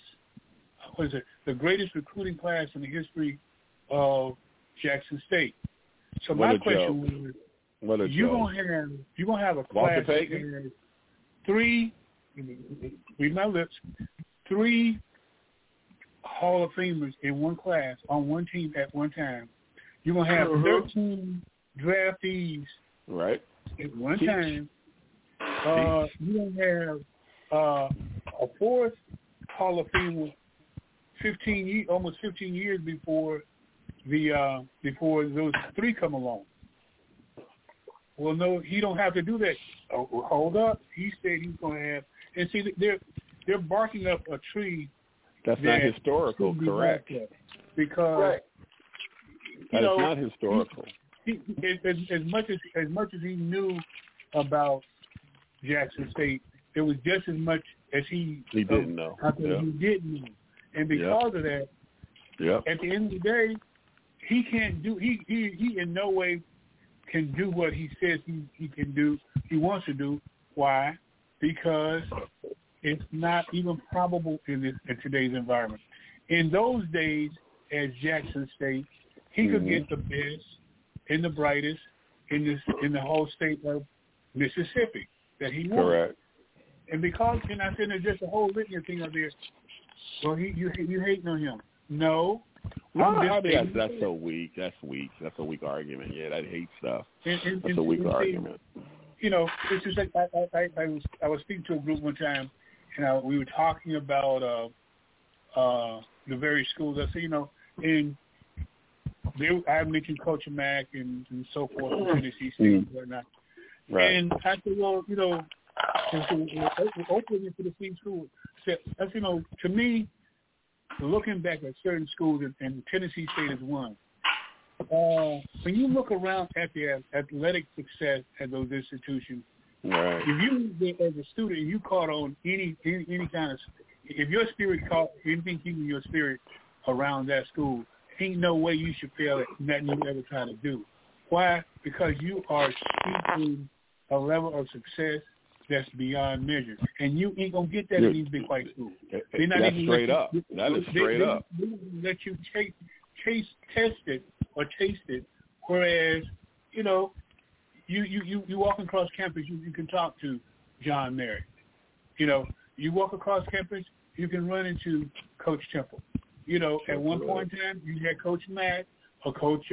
the greatest recruiting class in the history of Jackson State. So my question was, you're gonna have a class that has three, read my lips, 3 Hall of Famers in one class on one team at one time. You're gonna have 13 draftees at one time. You're gonna have a 4th Hall of Famer almost 15 years before before those 3 come along. Well, no, he don't have to do that. Oh, hold up. He said he's going to have, and see, they're barking up a tree. That's not historical, correct? Because that is not historical. As much as he knew about Jackson State, it was just as much as he didn't know. He didn't know, and because of that, at the end of the day, he can't do. He in no way can do what he says he can do. He wants to do. Why? Because it's not even probable in today's environment. In those days, at Jackson State, he could get the best and the brightest in the whole state of Mississippi that he wanted. Correct. And because, and I said there's just a whole litany of things out there. Well, you hating on him? No. That's so weak. That's weak. That's a weak argument. Yeah, that hate stuff. That's a weak argument. It's just like I was speaking to a group one time, and we were talking about the various schools. I said, and I mentioned Coach Mack and so forth, Tennessee State and whatnot. Right. And I said, well, you know, opening into the same school. That's, you know, to me, looking back at certain schools, and Tennessee State is one. When you look around at the athletic success at those institutions, right. If you, as a student, you caught on any kind of, if your spirit caught anything keeping your spirit around that school, ain't no way you should fail at nothing you ever try to do. Why? Because you are seeking a level of success that's beyond measure, and you ain't gonna get that in these big white schools. They're not That's even straight up. That is straight up. They let you test it or taste it, whereas, you know, you walk across campus, you can talk to John Merritt. You know, you walk across campus, you can run into Coach Temple. You know, at one point in time, you had Coach Matt or Coach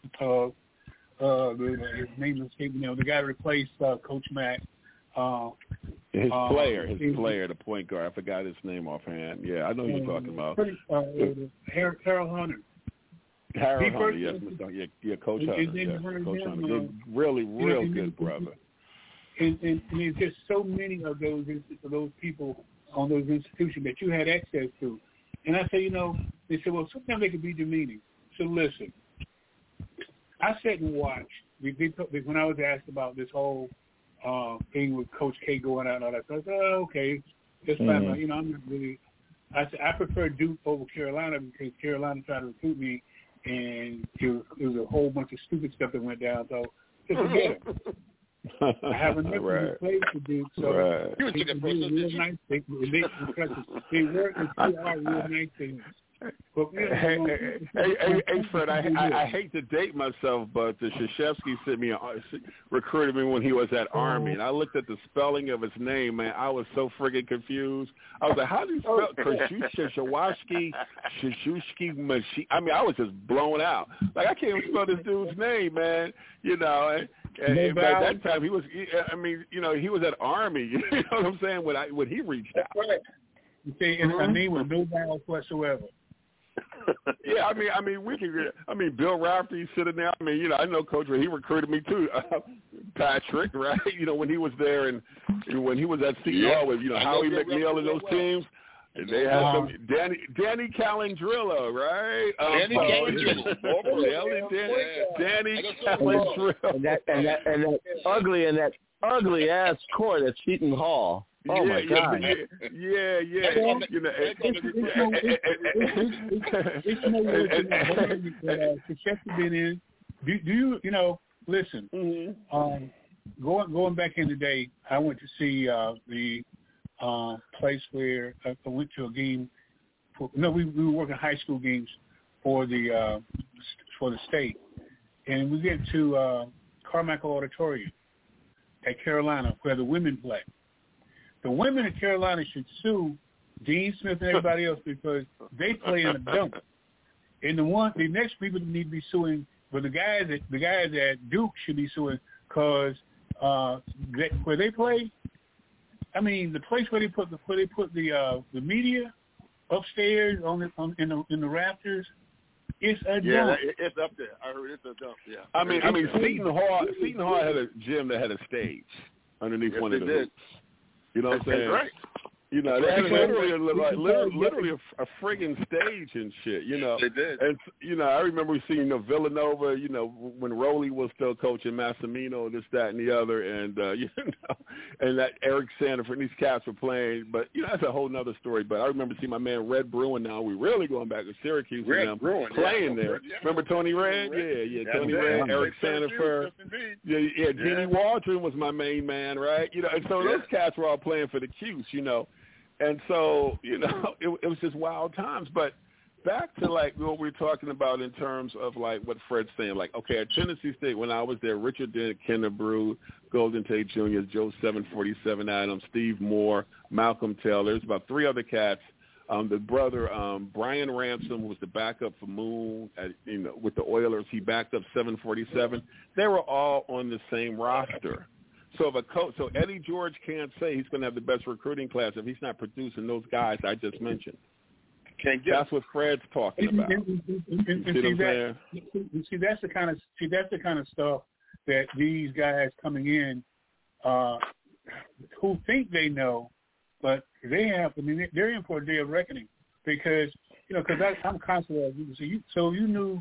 his name escaped me now. The guy that replaced Coach Matt. His player, the point guard. I forgot his name offhand. Yeah, I know who you're talking about. Harold Hunter. Harold Hunter, yes, Coach Hunter. Yes, Coach Hunter. Good, really, real good brother. And there's just so many of those people on those institutions that you had access to. And I say, you know, they said, well, sometimes they can be demeaning. So listen, I sat and watched. When I was asked about this whole thing with Coach K going out and all that stuff, I said, oh, okay, that's fine. You know, I'm not really. I said I prefer Duke over Carolina because Carolina tried to recruit me, and it was a whole bunch of stupid stuff that went down. So just forget it. I have enough to play to do. So you took it personal, did you? Nice. They work and they are real nice things. But, hey, Fred, I hate to date myself, but the Krzyzewski recruited me when he was at Army, and I looked at the spelling of his name, man. I was so friggin' confused. I was like, how do you spell Krzyzewski? I mean, I was just blown out. Like, I can't even spell this dude's name, man. You know, and by that time he was. I mean, you know, he was at Army. You know what I'm saying? When he reached out. Right. You see, and a name with no vowels whatsoever. Yeah, I mean, we can. I mean, Bill Raftery sitting there. I mean, you know, I know Coach. He recruited me too, Patrick. Right? You know, when he was there and when he was at CR with Howie McNeil and those teams. And they had some Danny Calandrillo, right? Danny Calandrillo. Danny Calandrillo. And that ugly ass court at Seton Hall. Oh my God! Yeah. You know, it's no way that been in. Do you know? Listen, going back in the day, I went to see the place where I went to a game. We were working high school games for the state, and we get to Carmichael Auditorium at Carolina where the women play. The women in Carolina should sue Dean Smith and everybody else because they play in a dump. And the next people that need to be suing, but the guys at Duke should be suing because where they play. I mean, the place where they put the media upstairs in the rafters, it's a dump. Yeah, it's up there. I heard it's a dump. Yeah. I mean, Seton Hall had a gym that had a stage underneath one of the hoops. You know what I'm saying? Right. You know, they had literally a friggin' stage and shit, you know. They did. And, you know, I remember seeing Villanova, you know, when Rowley was still coaching Massimino, this, that, and the other, and, you know, and that Eric Sanford and these cats were playing. But, you know, that's a whole nother story. But I remember seeing my man Red Bruin now. We're really going back to Syracuse and them playing there. Yeah. Remember Tony Red? Yeah, Tony Red, Eric Sanford. Yeah, Jenny Waldron was my main man, right? You know, and so those cats were all playing for the Cuse, you know. And so, you know, it was just wild times. But back to, like, what we were talking about in terms of, like, what Fred's saying. Like, okay, at Tennessee State, when I was there, Richard Dent, Kenneth Brew, Golden Tate Jr., Joe 747 Adams, Steve Moore, Malcolm Taylor. There's about three other cats. The brother, Brian Ransom, was the backup for Moon with the Oilers. He backed up 747. They were all on the same roster. So so Eddie George can't say he's going to have the best recruiting class if he's not producing those guys I just mentioned. That's what Fred's talking about. See, that's the kind of stuff that these guys coming in who think they know, but they have. I mean, they're in for a day of reckoning because because I'm constantly. So you knew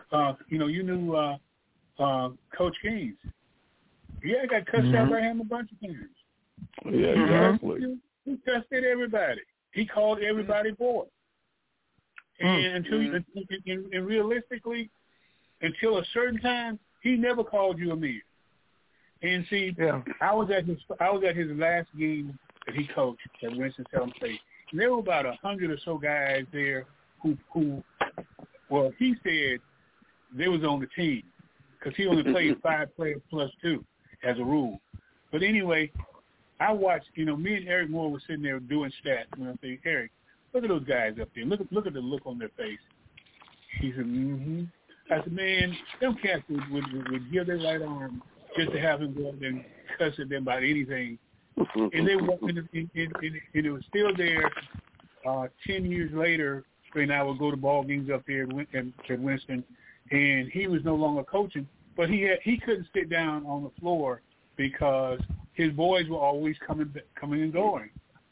Coach Gaines. Yeah, I got cussed out by him a bunch of times. Yeah, exactly. He cussed at everybody. He called everybody boy. And and realistically, until a certain time, he never called you a man. And see, I was at his last game that he coached at Winston-Salem State. And there were about 100 or so guys there who well, he said they was on the team because he only played 5 players plus 2 as a rule. But anyway, I watched. Me and Eric Moore were sitting there doing stats, and I said, Eric, look at those guys up there. Look at the look on their face. He said, mm-hmm. I said, man, them cats would give their right arm just to have him go up there and cuss at them about anything. And they and it was still there 10 years later when I would go to ball games up there at Winston, and he was no longer coaching, but he couldn't sit down on the floor because his boys were always coming and going.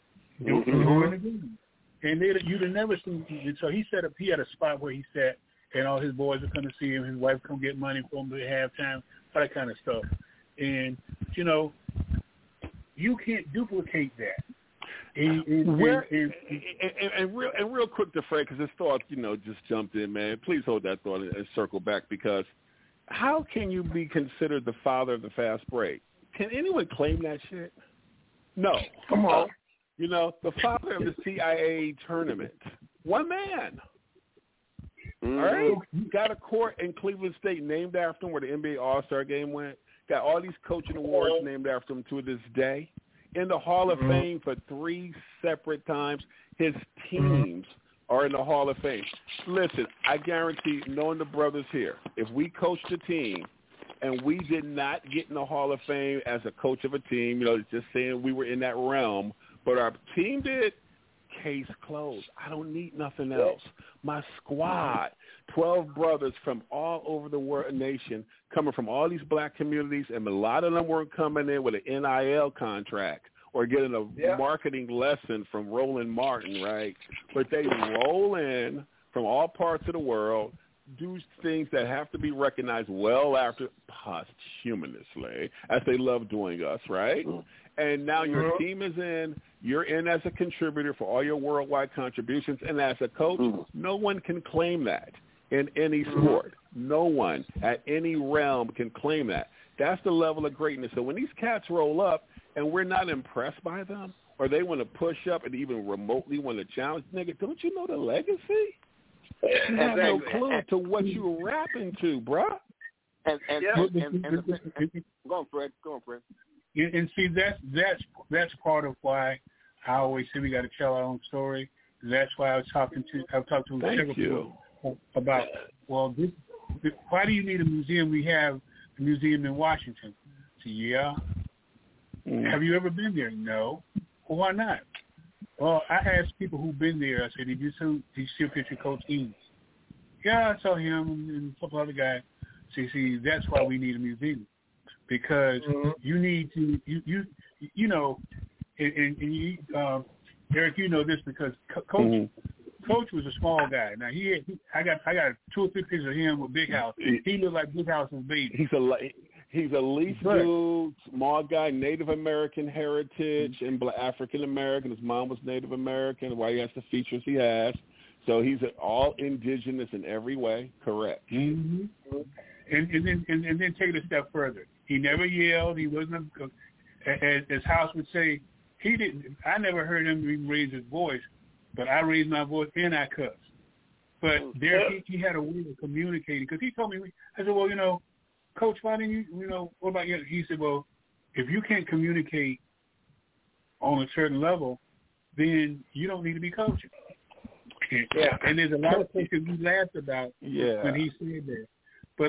And you'd have never seen him. So he had a spot where he sat, and all his boys would come to see him. His wife would come get money for him at halftime, all that kind of stuff. And, you can't duplicate that. And real quick to Fred, because this thought, just jumped in, man. Please hold that thought and circle back, because how can you be considered the father of the fast break? Can anyone claim that shit? No. Come on. The father of the CIA tournament. One man. All right? Got a court in Cleveland State named after him where the NBA All-Star game went. Got all these coaching awards named after him to this day. In the Hall of Fame for 3 separate times. His teams are in the Hall of Fame. Listen, I guarantee, knowing the brothers here, if we coached a team and we did not get in the Hall of Fame as a coach of a team, just saying we were in that realm, but our team did, case closed. I don't need nothing else. My squad, 12 brothers from all over the world, nation, coming from all these black communities, and a lot of them weren't coming in with an NIL contract or getting a marketing lesson from Roland Martin, right? But they roll in from all parts of the world, do things that have to be recognized well after posthumously, as they love doing us, right? And now your team is in. You're in as a contributor for all your worldwide contributions. And as a coach, no one can claim that in any sport. No one at any realm can claim that. That's the level of greatness. So when these cats roll up and we're not impressed by them, or they want to push up and even remotely want to challenge, nigga, don't you know the legacy? You have no clue to what you're rapping to, bruh. Go on, Fred. And see, that's part of why I always say we got to tell our own story. That's why I've talked to several people about, why do you need a museum? We have a museum in Washington. So, Have you ever been there? No. Well, why not? Well, I asked people who've been there. I said, did you see a picture of Coach Gaines? Yeah, I saw him and a couple other guys. See, that's why we need a museum. Because you need to, Eric, you know this because Coach was a small guy. Now I got 2 or 3 pictures of him with Big House. He looked like Big House's baby. He's a leaf dude, small guy, Native American heritage and African American. His mom was Native American. Why he has the features he has. So he's all indigenous in every way. Correct. Mm-hmm. And then take it a step further. He never yelled. He wasn't, as House would say, he didn't. I never heard him even raise his voice, but I raised my voice and I cussed. But he had a way of communicating because he told me. I said, well, Coach, why didn't you? What about you? He said, well, if you can't communicate on a certain level, then you don't need to be coaching. Yeah. And there's a lot of things we laughed about when he said that. But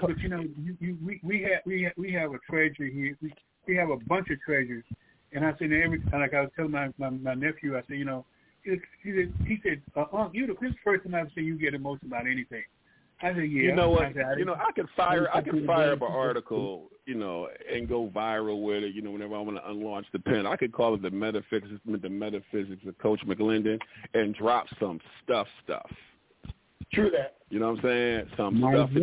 we have a treasure here. We have a bunch of treasures, and I said like I was telling my nephew, I said, he said, this is the first time I've seen you get emotional about anything. I said, yeah. You know what? I could fire up an article, and go viral with it. Whenever I want to unlaunch the pen, I could call it the metaphysics of Coach McClendon and drop some stuff. True that. You know what I'm saying? Some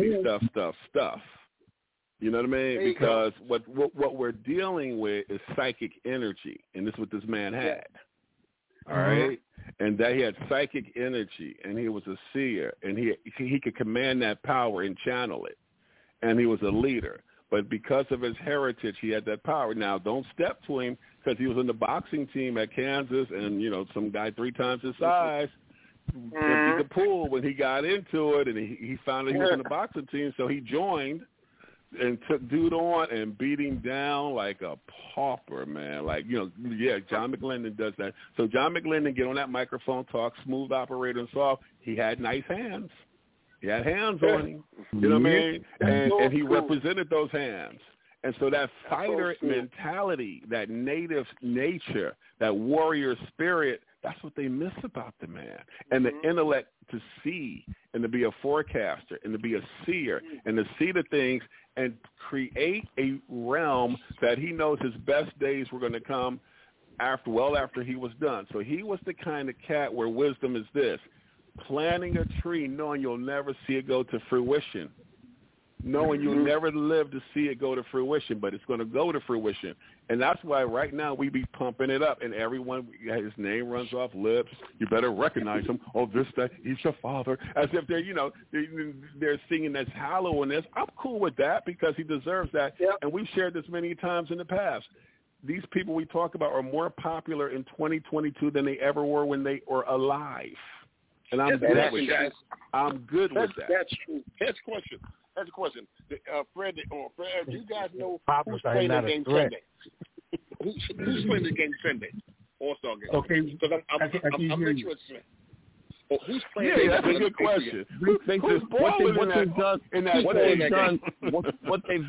stuff. You know what I mean? Because what we're dealing with is psychic energy, and this is what this man had. All right, and that he had psychic energy, and he was a seer, and he could command that power and channel it, and he was a leader. But because of his heritage, he had that power. Now, don't step to him because he was in the boxing team at Kansas, and some guy 3 times his size emptied the pool when he got into it, and he found out he was in the boxing team, so he joined and took dude on and beat him down like a pauper, man. John McClendon does that. So John McClendon get on that microphone, talk smooth operator and soft. He had nice hands. He had hands on him. You know what I mean? And he represented those hands. And so that fighter mentality, that native nature, that warrior spirit, that's what they miss about the man. And the intellect to see and to be a forecaster and to be a seer and to see the things and create a realm that he knows his best days were going to come after he was done. So he was the kind of cat where wisdom is this: planting a tree knowing you'll never see it go to fruition, knowing you'll never live to see it go to fruition, but it's going to go to fruition. And that's why right now we be pumping it up, and everyone, his name runs off lips. You better recognize him. Oh, that, he's your father. As if they're singing this hollowness. I'm cool with that because he deserves that. Yep. And we've shared this many times in the past. These people we talk about are more popular in 2022 than they ever were when they were alive. And I'm good with that. I'm good with that. That's true. That's a question. Fred, do you guys know who's playing the game Sunday? Who's playing the game Sunday? All-Star game. Okay. Because I'm interested. Who's playing? Yeah, that's a good question. What they've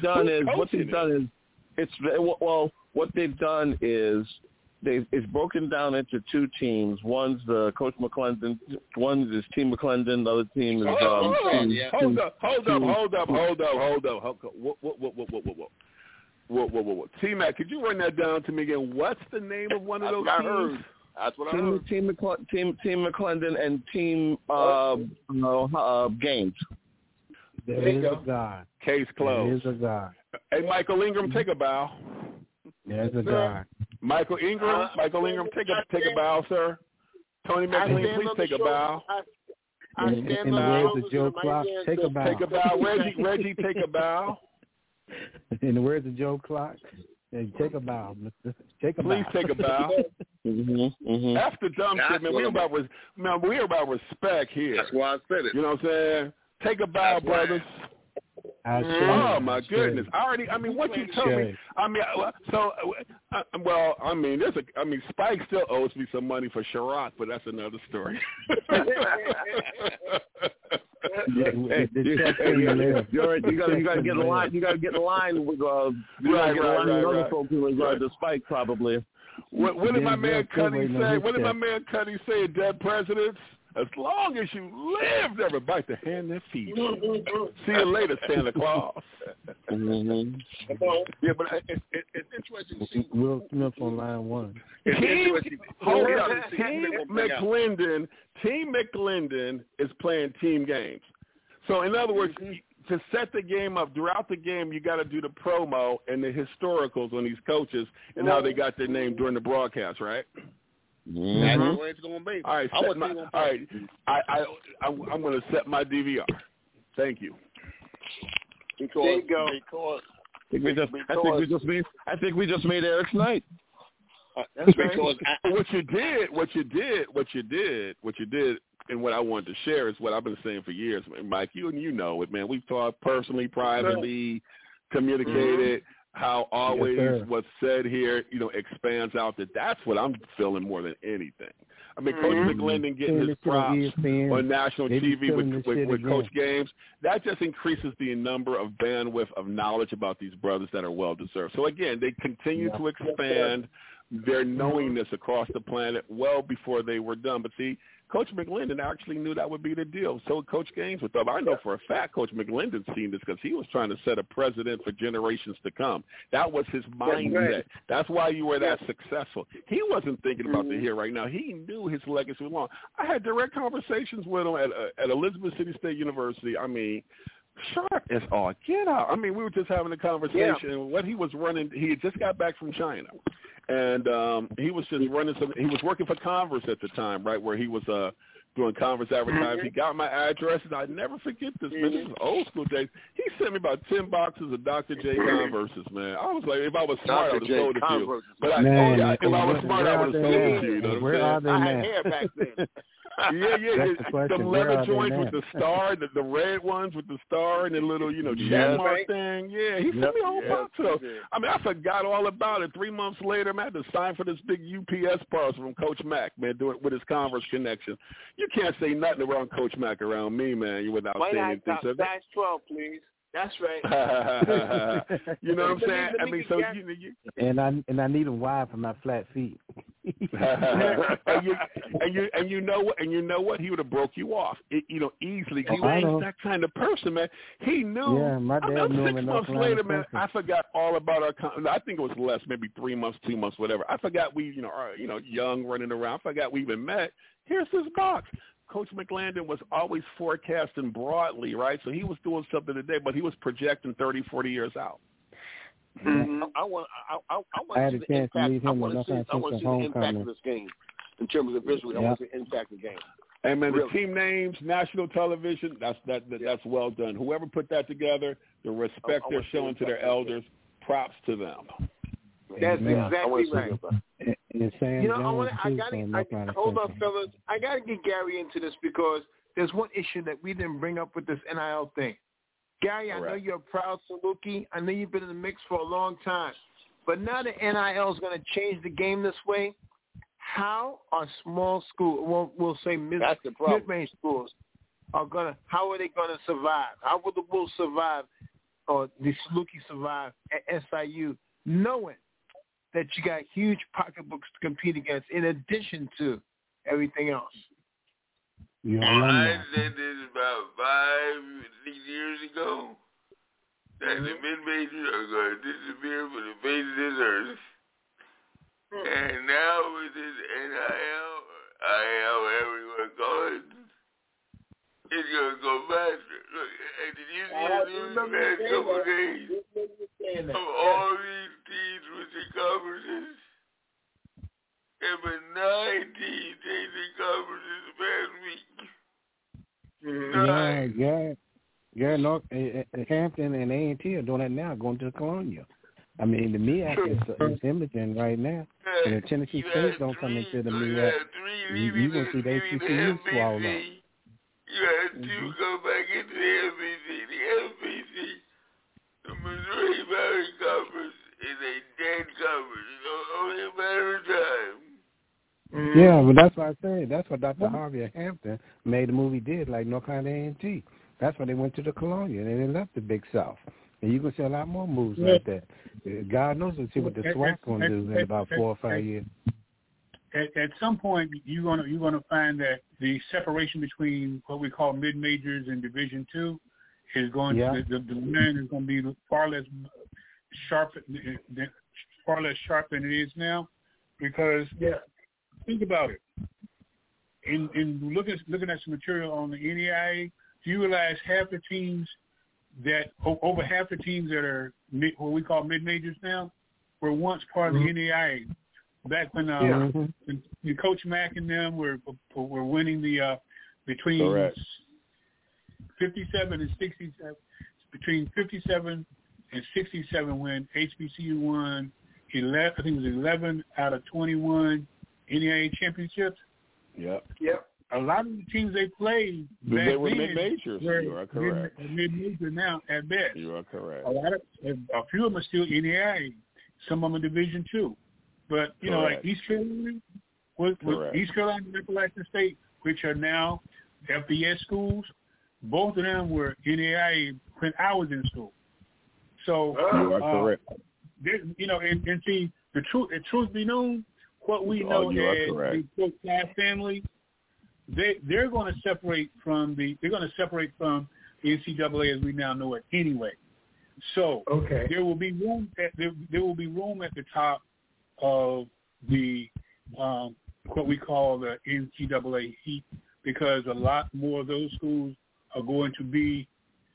done is it's broken down into 2 teams. One's the Coach McClendon. One is Team McClendon. The other team is Whoa. T-Mac, could you run that down to me again? What's the name of one of those teams? That's what I heard. Team McClendon and Team Gaines. There is a God. Case closed. There is a God. Hey, Michael Ingram, take a bow. There's a God. Michael Ingram, take a bow, sir. Tony McLean, please take a bow. In the words of Joe Clark, take a bow. Take a bow. Reggie, take a bow. In the words of Joe Clark, take a bow. Take a bow. Please take a bow. After dumb shit, man, we're about respect here. That's why I said it. You know what I'm saying? Take a bow, brothers. Oh my goodness! What you told me. Spike still owes me some money for Chirac, but that's another story. You gotta get in line. You gotta get in line with other folks in regard to Spike, probably. What did my man Cuddy say? What did my man Cuddy say? Dead presidents. As long as you live, never bite the hand that feeds you. See you later, Santa Claus. Yeah, but it's interesting to see. Will Smith on line 1. Team McClendon is playing team games. So, in other words, to set the game up, throughout the game, you got to do the promo and the historicals on these coaches and how they got their name during the broadcast, right? That's the way it's going to be. All right, I'm going to set my DVR. Thank you. There you go. I think we just made Eric's night. That's because what you did, and what I wanted to share is what I've been saying for years, Mike. You know it, man. We've talked personally, privately, communicated. How always what's said here, expands out. That's what I'm feeling more than anything. I mean, Coach McClendon getting his props on national TV with Coach Games, that just increases the number of bandwidth of knowledge about these brothers that are well-deserved. So, again, they continue to expand their knowingness across the planet well before they were done. But, see, Coach McLendon actually knew that would be the deal. So Coach Gaines with them. I know for a fact Coach McLendon seen this because he was trying to set a precedent for generations to come. That was his mindset. That's why you were that successful. He wasn't thinking about the here right now. He knew his legacy was long. I had direct conversations with him at Elizabeth City State University. I mean, sharp as all get out. I mean, we were just having a conversation. And what he was running, he had just got back from China. And he was just running he was working for Converse at the time, right, where he was doing Converse advertising. He got my address, and I never forget this, man. This is old school days. He sent me about 10 boxes of Dr. J Converses, man. I was like, if I was smart, I would have sold it to you. But if I was smart, I would have sold it to you. You know what I'm saying? Where are they now? I had hair back then. The leather joints with the star, the red ones with the star and the little, check mark thing. Yeah, he sent me a whole box of those. I mean, I forgot all about it. 3 months later, man, I had to sign for this big UPS parcel from Coach Mack, man, doing with his Converse connection. You can't say nothing around Coach Mack around me, man, without saying anything. So size 12, please. That's right. You know what I'm saying? I mean, so and I need them wide for my flat feet. and you know what? He would have broke you off, easily. He was that kind of person, man. He knew. Yeah, my dad knew him. 6 months later, man, I forgot all about our. I think it was less, maybe 3 months, 2 months, whatever. I forgot we, young running around. I forgot we even met. Here's this box. Coach McLendon was always forecasting broadly, right? So he was doing something today, but he was projecting 30, 40 years out. Mm-hmm. I want to see the impact. I want to see the impact of this game in terms of visually. I want to see the impact of the game. And man, the team names, national television, that's well done. Whoever put that together, the respect they're showing to their elders, props to them. That's exactly right. Hold on, fellas. I got to get Gary into this because there's one issue that we didn't bring up with this NIL thing. Gary, I know you're a proud Saluki. I know you've been in the mix for a long time. But now that NIL is going to change the game this way, how are small schools, we'll say mid-range schools, how are they going to survive? How will the Wolves survive or the Saluki survive at SIU knowing that you got huge pocketbooks to compete against in addition to everything else? I said this about 5 years ago, that the mid-majors are going to disappear from the face of this earth. And now with this NIL, whatever you want to call it, it's going to go faster. Look, did you see the news the last couple of days of all these teams with the conferences? There were 9 teams changing conferences the past week. North, Hampton and A&T are doing that now, going to Columbia. I mean, the MEAC is imaging right now. And if Tennessee State don't come into the MEAC, you're going to see they HBCU swallow up. You had 2 go back into the FBC. The FBC, the Missouri Valley Conference, is a dead conference. It's only a matter of time. Yeah, but that's what I said. That's what Dr. Harvey at Hampton made the movie did, like North Carolina A&T. That's why they went to the Colonial and they left the Big South. And you can see a lot more moves like that. God knows what the SWAC going to do in about 4 or 5 years. At some point, you're gonna find that the separation between what we call mid majors and Division II is going to the line is going to be far less sharp than it is now, because think about it. In looking at some material on the NAIA, do you realize over half the teams that are what we call mid majors now were once part of the NAIA? Back when Coach Mack and them were winning the between 57 and 67, between 57 and 67 when HBCU won 11, I think it was 11 out of 21 NAIA championships. Yep. A lot of the teams they played back they were then mid-majors. You are correct. Mid-major now at best. You are correct. A few of them are still NAIA. Some of them are Division II. But, like East Carolina, East Carolina and Appalachian State, which are now FBS schools, both of them were NAIA when I was in school. So, you are correct. And see, the truth be known, what we know as the class family, they're going to separate from the NCAA as we now know it anyway. So there will be room at the top of the what we call the NCAA heat, because a lot more of those schools are going to be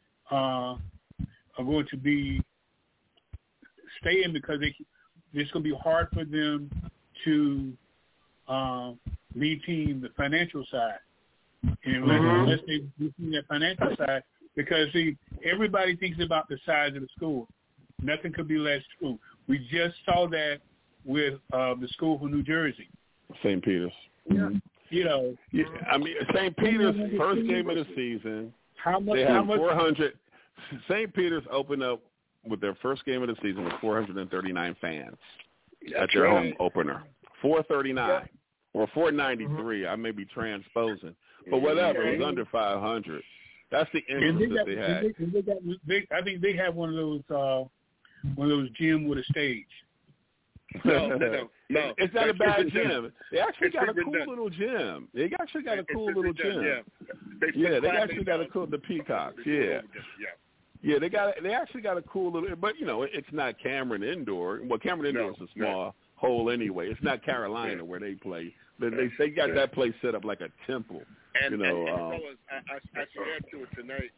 staying, because it's going to be hard for them to lead team the financial side, unless they lead that financial side. Because see, everybody thinks about the size of the school. Nothing could be less true. We just saw that with the school from New Jersey, St. Peter's. Yeah. You know, I mean, St. Peter's first game of the season. They had 400. St. Peter's opened up with their first game of the season with 439 fans at their home opener. 439 or 493. I may be transposing, but whatever. It was under 500. That's the interest that they had. I think they have one of those gyms with a stage. No. It's not a bad gym. They actually got a cool little gym. They actually got a cool little gym. Yeah, they actually got a cool, the Peacocks. Yeah. Yeah, they actually got a cool little, but you know, it's not Cameron Indoor. Well, Cameron Indoor is a small hole anyway. It's not Carolina where they play. They got that place set up like a temple. And, you know, and fellas, I should add to it tonight.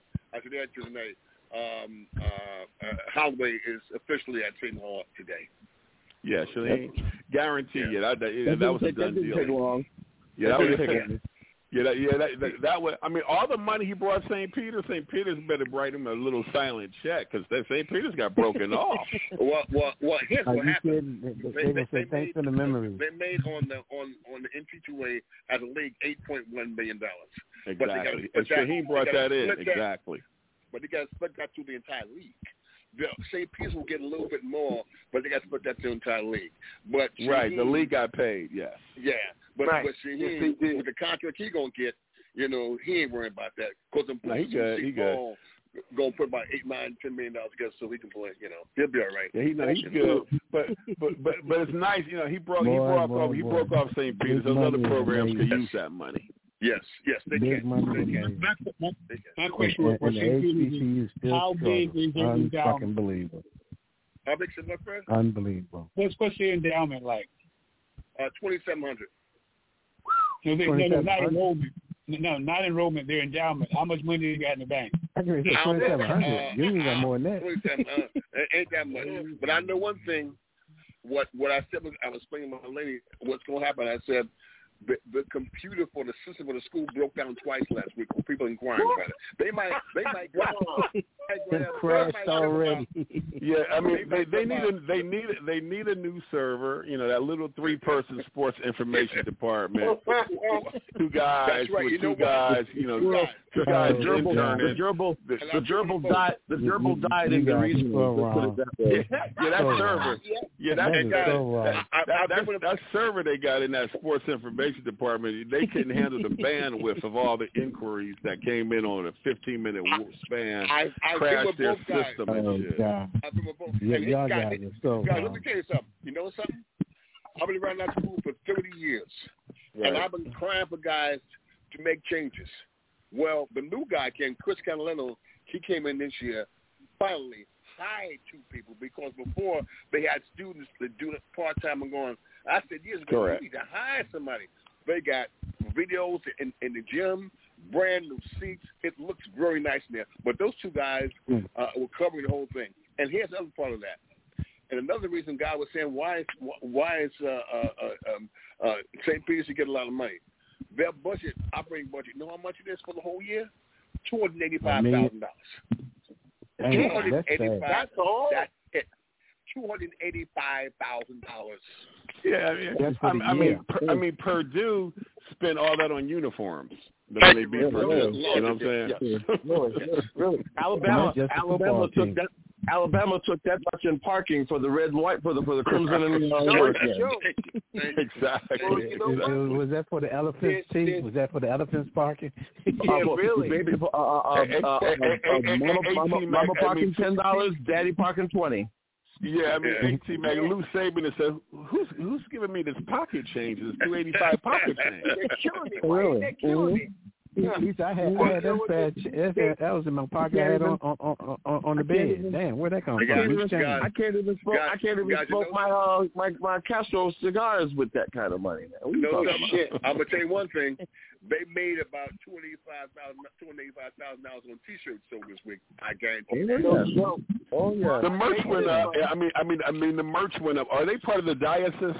Holloway is officially at St. Hall today. Yeah, Shaheen, guarantee you that was a done deal. Take long. Yeah, that was that was. I mean, all the money he brought St. Peter's better write him a little silent check, because St. Peter's got broken off. Well, here's what happened. They say thanks for the memory. They made on the NC2A as a league $8.1 million. Exactly, and Shaheen brought that in exactly. But they got to split that through the entire league. St. Peter's will get a little bit more, but they got to split that through the entire league. But Shaheen, the league got paid, yes. Yeah, but Shaheen, with the contract he gonna get, you know, he ain't worrying about that. Because he good. Gonna put about $8, $9, $10 million together so he can play. You know, he'll be all right. Yeah, he's good. But it's nice. You know, he broke off St. Peter's. Those other programs could use that money. Yes, they can. My question was for St. Peter's: how big is their endowment? Unbelievable. How big is my friend? Unbelievable. What's their endowment like? 2,700. No, not enrollment. No, not enrollment. Their endowment. How much money do they got in the bank? I can say 2,700. You got more than that. 2,700. Ain't that much. But I know one thing. What I said was, I was explaining to my lady what's going to happen. I said, the computer for the system for the school broke down twice last week. People inquiring about it. They might crashed already. Yeah, I mean they need a new server. You know, that little 3-person sports information department. Two guys right. with two guys. You know, two guys. The gerbil died in the reason. That server. Yeah, that server they got in that sports information department, they couldn't handle the bandwidth of all the inquiries that came in on a 15-minute span. Crashed their system and shit. Guys, let me tell you something. You know something? I've been around that school for 30 years, and I've been trying for guys to make changes. Well, the new guy came, Chris Catalano. He came in this year, finally hired 2 people, because before they had students that do it part-time and going. I said, years ago, you need to hire somebody. They got videos in the gym, brand new seats. It looks very nice in there. But those 2 guys were covering the whole thing. And here's the other part of that. And another reason God was saying why is St. Peter's should get a lot of money. Their operating budget, you know how much it is for the whole year? $285,000. That's all. That's it. $285,000. Yeah, I mean, Purdue spent all that on uniforms. When they beat Purdue, you know what I'm saying? Really, Alabama took that much in parking for the red and white for the Crimson and Exactly. Was that for the Elephants team? Was that for the Elephants parking? Really? Mama parking $10, Daddy parking $20. Yeah, I mean, T-Mac, Lou Saban has said, who's giving me this pocket change? This $285 pocket change. They're killing me. Really? They're killing me. I had that was in my pocket. I had on the bed. Damn, where'd that come from? I can't even smoke my Castro cigars with that kind of money. No shit. I'm gonna tell you one thing. They made about $285,000 on T-shirts sold this week. I guarantee. Oh yeah. The merch went up. I mean, the merch went up. Are they part of the diocese?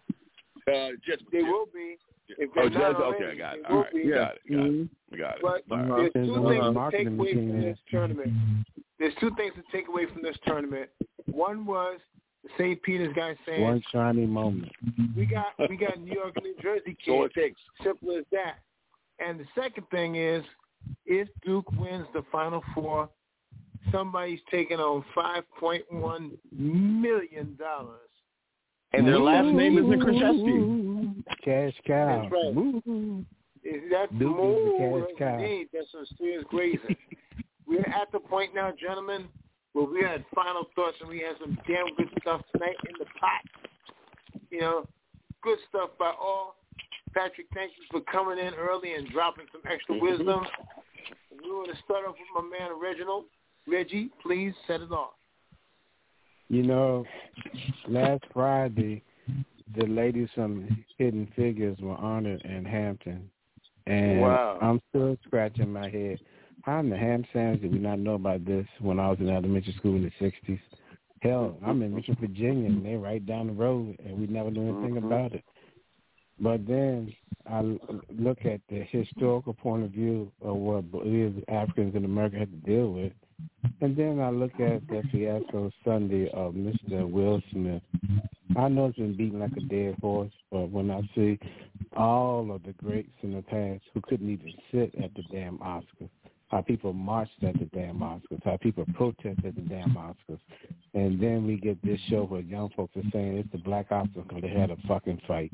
Just they will be. Okay, got it. All right, got it. But there's two things to take away from this tournament. There's two things to take away from this tournament. One was the St. Peter's guy saying, one shiny moment. We got New York and New Jersey kids. So it takes. Simple as that. And the second thing is, if Duke wins the Final Four, somebody's taking on $5.1 million. And their last name isn't Krzyzewski. Cash cow. That's right. That's more indeed. That's some serious grazing. We're at the point now, gentlemen, where we had final thoughts and we had some damn good stuff tonight in the pot. You know, good stuff by all. Patrick, thank you for coming in early and dropping some extra wisdom. We want to start off with my man Reginald. Reggie, please set it off. You know, last Friday, the ladies from Hidden Figures were honored in Hampton. And I'm still scratching my head. How in the Hamptons did we not know about this when I was in elementary school in the 60s? Hell, I'm in Richmond, Virginia, and they're right down the road, and we never knew anything about it. But then I look at the historical point of view of what we as Africans in America had to deal with. And then I look at the fiasco Sunday of Mr. Will Smith. I know it's been beaten like a dead horse, but when I see all of the greats in the past who couldn't even sit at the damn Oscars, how people marched at the damn Oscars, how people protested at the damn Oscars, and then we get this show where young folks are saying it's the black Oscars because they had a fucking fight.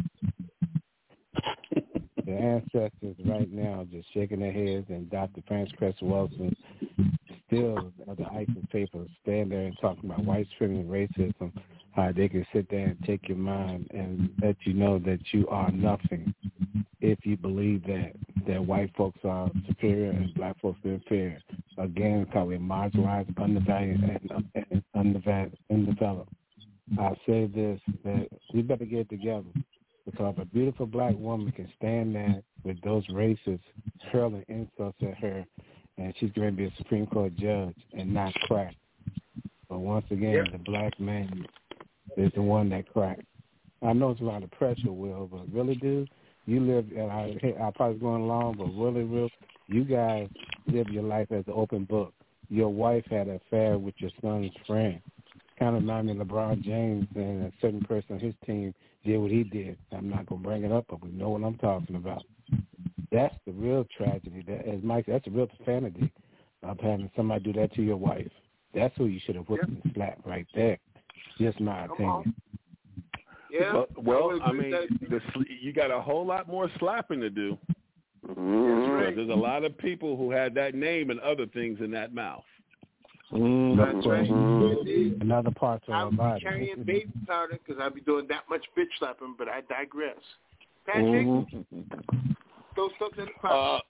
The ancestors right now just shaking their heads, and Dr. Frances Cress Welsing still of the ISIS papers stand there and talking about white supremacy, racism, how they can sit there and take your mind and let you know that you are nothing if you believe that white folks are superior and black folks are inferior. Again, because we're marginalized, undervalued, and undeveloped. I say this, that we better get it together. Because a beautiful black woman can stand there with those racists hurling insults at her, and she's going to be a Supreme Court judge and not crack. But once again, the black man is the one that cracks. I know it's a lot of pressure, Will, but really, dude, you live, and I probably going along, but really, Will, you guys live your life as an open book. Your wife had an affair with your son's friend. Kind of remind me of LeBron James and a certain person on his team did what he did. I'm not going to bring it up, but we know what I'm talking about. That's the real tragedy. That, as Mike said, that's the real profanity of having somebody do that to your wife. That's who you should have whipped and slapped right there. Just my opinion. Yeah. Well, I mean, you got a whole lot more slapping to do. Right. There's a lot of people who had that name and other things in that mouth. That's right. Another part of our body. I'm carrying baby powder because I'll be doing that much bitch slapping, but I digress. Patrick, those stuff in the pot.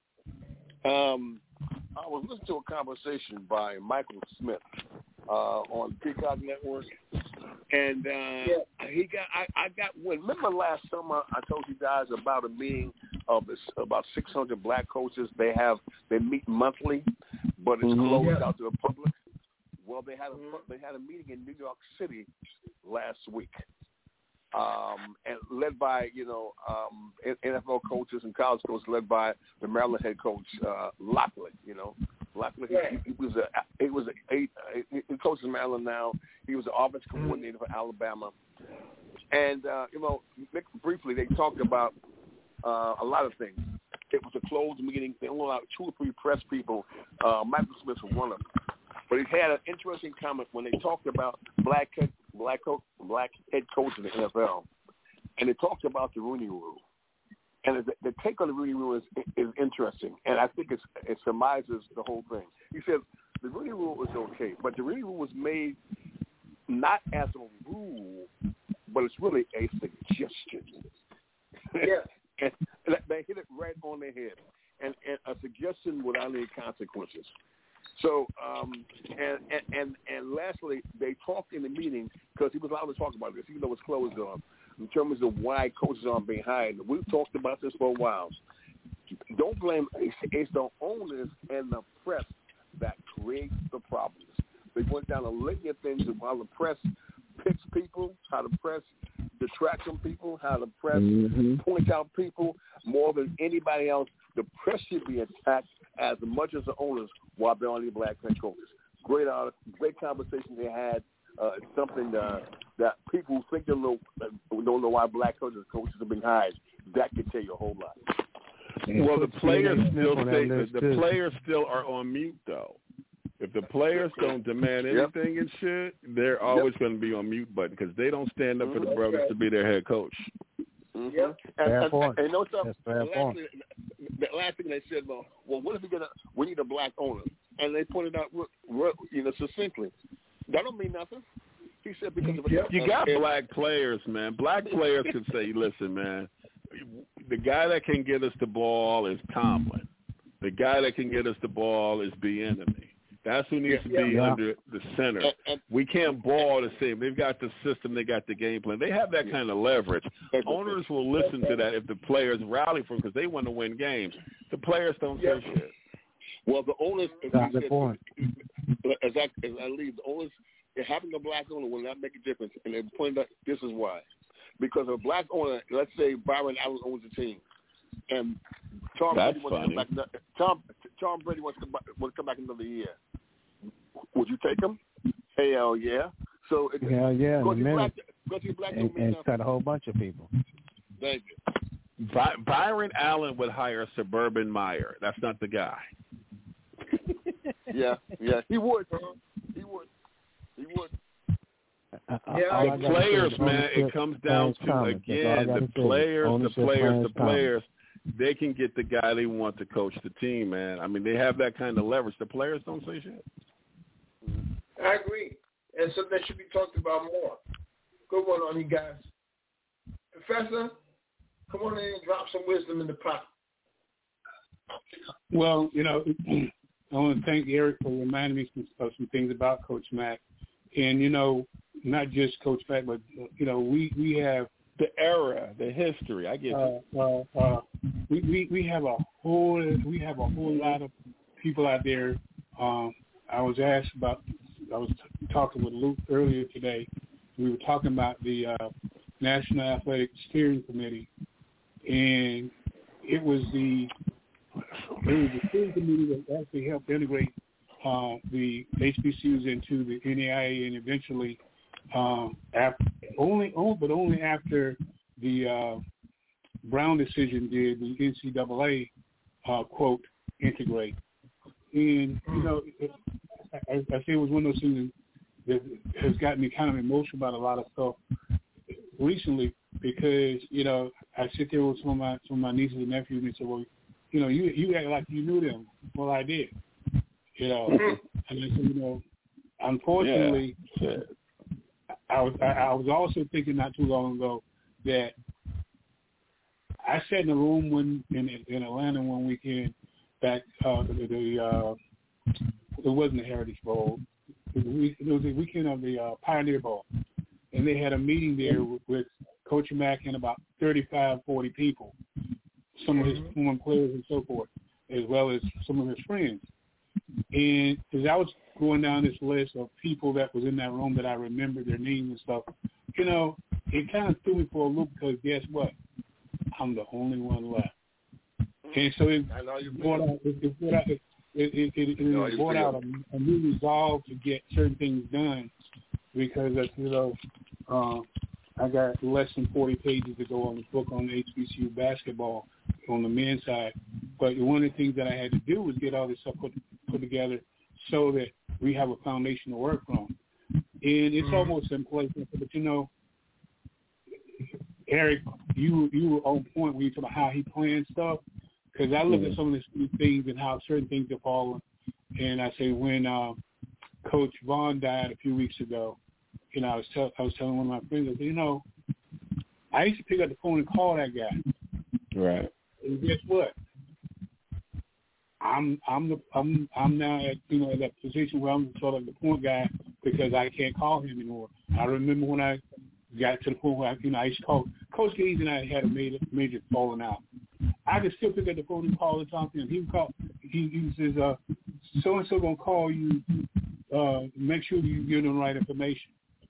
I was listening to a conversation by Michael Smith on Peacock Network, and he got. I got one. Remember last summer I told you guys about a meeting of about 600 black coaches. They meet monthly, but it's closed out to the public. Well, they had a meeting in New York City last week, and led by NFL coaches and college coaches, led by the Maryland head coach Lockley. Lockley, he coaches Maryland now. He was the offensive coordinator for Alabama, and briefly they talked about a lot of things. It was a closed meeting. They only allowed 2 or 3 press people. Michael Smith was one of them. But he had an interesting comment when they talked about black head coach in the NFL, and they talked about the Rooney Rule. And the take on the Rooney Rule is interesting, and I think it surmises the whole thing. He said the Rooney Rule is okay, but the Rooney Rule was made not as a rule, but it's really a suggestion. Yeah. And they hit it right on the head. And a suggestion without any consequences. So, and lastly, they talked in the meeting, because he was allowed to talk about this, even though it's closed on, in terms of why coaches aren't being hired. We've talked about this for a while. Don't blame it's the owners and the press that create the problems. They went down a litany of things of how the press picks people, how the press detracts from people, how the press points out people more than anybody else. The press should be attacked as much as the owners while they're only black head coaches. Great conversation they had. It's something that people think don't know why black coaches are being hired. That could tell you a whole lot. Well, the players still are on mute, though. If the players don't demand anything and shit, they're always going to be on mute button because they don't stand up for the brothers to be their head coach. Yep. And you know something? The last thing they said, well, what if we need a black owner? And they pointed out, succinctly, that don't mean nothing. He said because of you got black players, man. Black players can say, listen, man, the guy that can get us the ball is Tomlin. The guy that can get us the ball is Bieniemy. That's who needs to be under the center. We can't ball the same. They've got the system. They got the game plan. They have that kind of leverage. Owners will listen to that if the players rally for them because they want to win games. The players don't say shit. Well, the owners, as I leave, the owners, having a black owner will not make a difference. And they pointed out this is why. Because a black owner, let's say Byron Allen owns the team, and Tom Brady wants to come back another year. Would you take him? Hell yeah. So hell yeah, go to black and cut a whole bunch of people. Thank you. Byron Allen would hire Suburban Meyer. That's not the guy. Yeah, he would. The players, man, it comes down to, again, the players. They can get the guy they want to coach the team, man. I mean, they have that kind of leverage. The players don't say shit. I agree. And so that should be talked about more. Good one on you guys. Professor, come on in and drop some wisdom in the pot. Well, I want to thank Eric for reminding me of some things about Coach Mack. And, not just Coach Mack, but, we have the era, the history. I get it. We have a whole lot of people out there. I was talking with Luke earlier today. We were talking about the National Athletic Steering Committee, and it was the steering committee that actually helped integrate the HBCUs into the NAIA, and eventually, only after the Brown decision did the NCAA quote integrate. And I say it was one of those things that has gotten me kind of emotional about a lot of stuff recently because I sit there with some of my nieces and nephews and they say, well, you act like you knew them. Well, I did. And I said, unfortunately, I was also thinking not too long ago that I sat in a room in Atlanta one weekend back it wasn't the Heritage Bowl. It was the weekend of the Pioneer Bowl. And they had a meeting there with Coach Mack and about 35, 40 people, some of his former players and so forth, as well as some of his friends. And as I was going down this list of people that was in that room that I remember their names and stuff, it kind of threw me for a loop because guess what? I'm the only one left. And so it brought out a new resolve to get certain things done because, I got less than 40 pages to go on the book on HBCU basketball on the men's side. But one of the things that I had to do was get all this stuff put together so that we have a foundation to work from. And it's almost in place. But, Eric, you were on point when you talk about how he planned stuff. Because I look at some of these things and how certain things have fallen. And I say when Coach Vaughn died a few weeks ago, I was telling one of my friends, I said, I used to pick up the phone and call that guy. Right. And guess what? I'm now at at that position where I'm sort of the point guy because I can't call him anymore. I remember when I got to the point where I used to call Coach Gaze and I had a major falling out. I could still pick up the phone and call and talk to him. He would call. He says, so and so gonna call you. Make sure you give them the right information.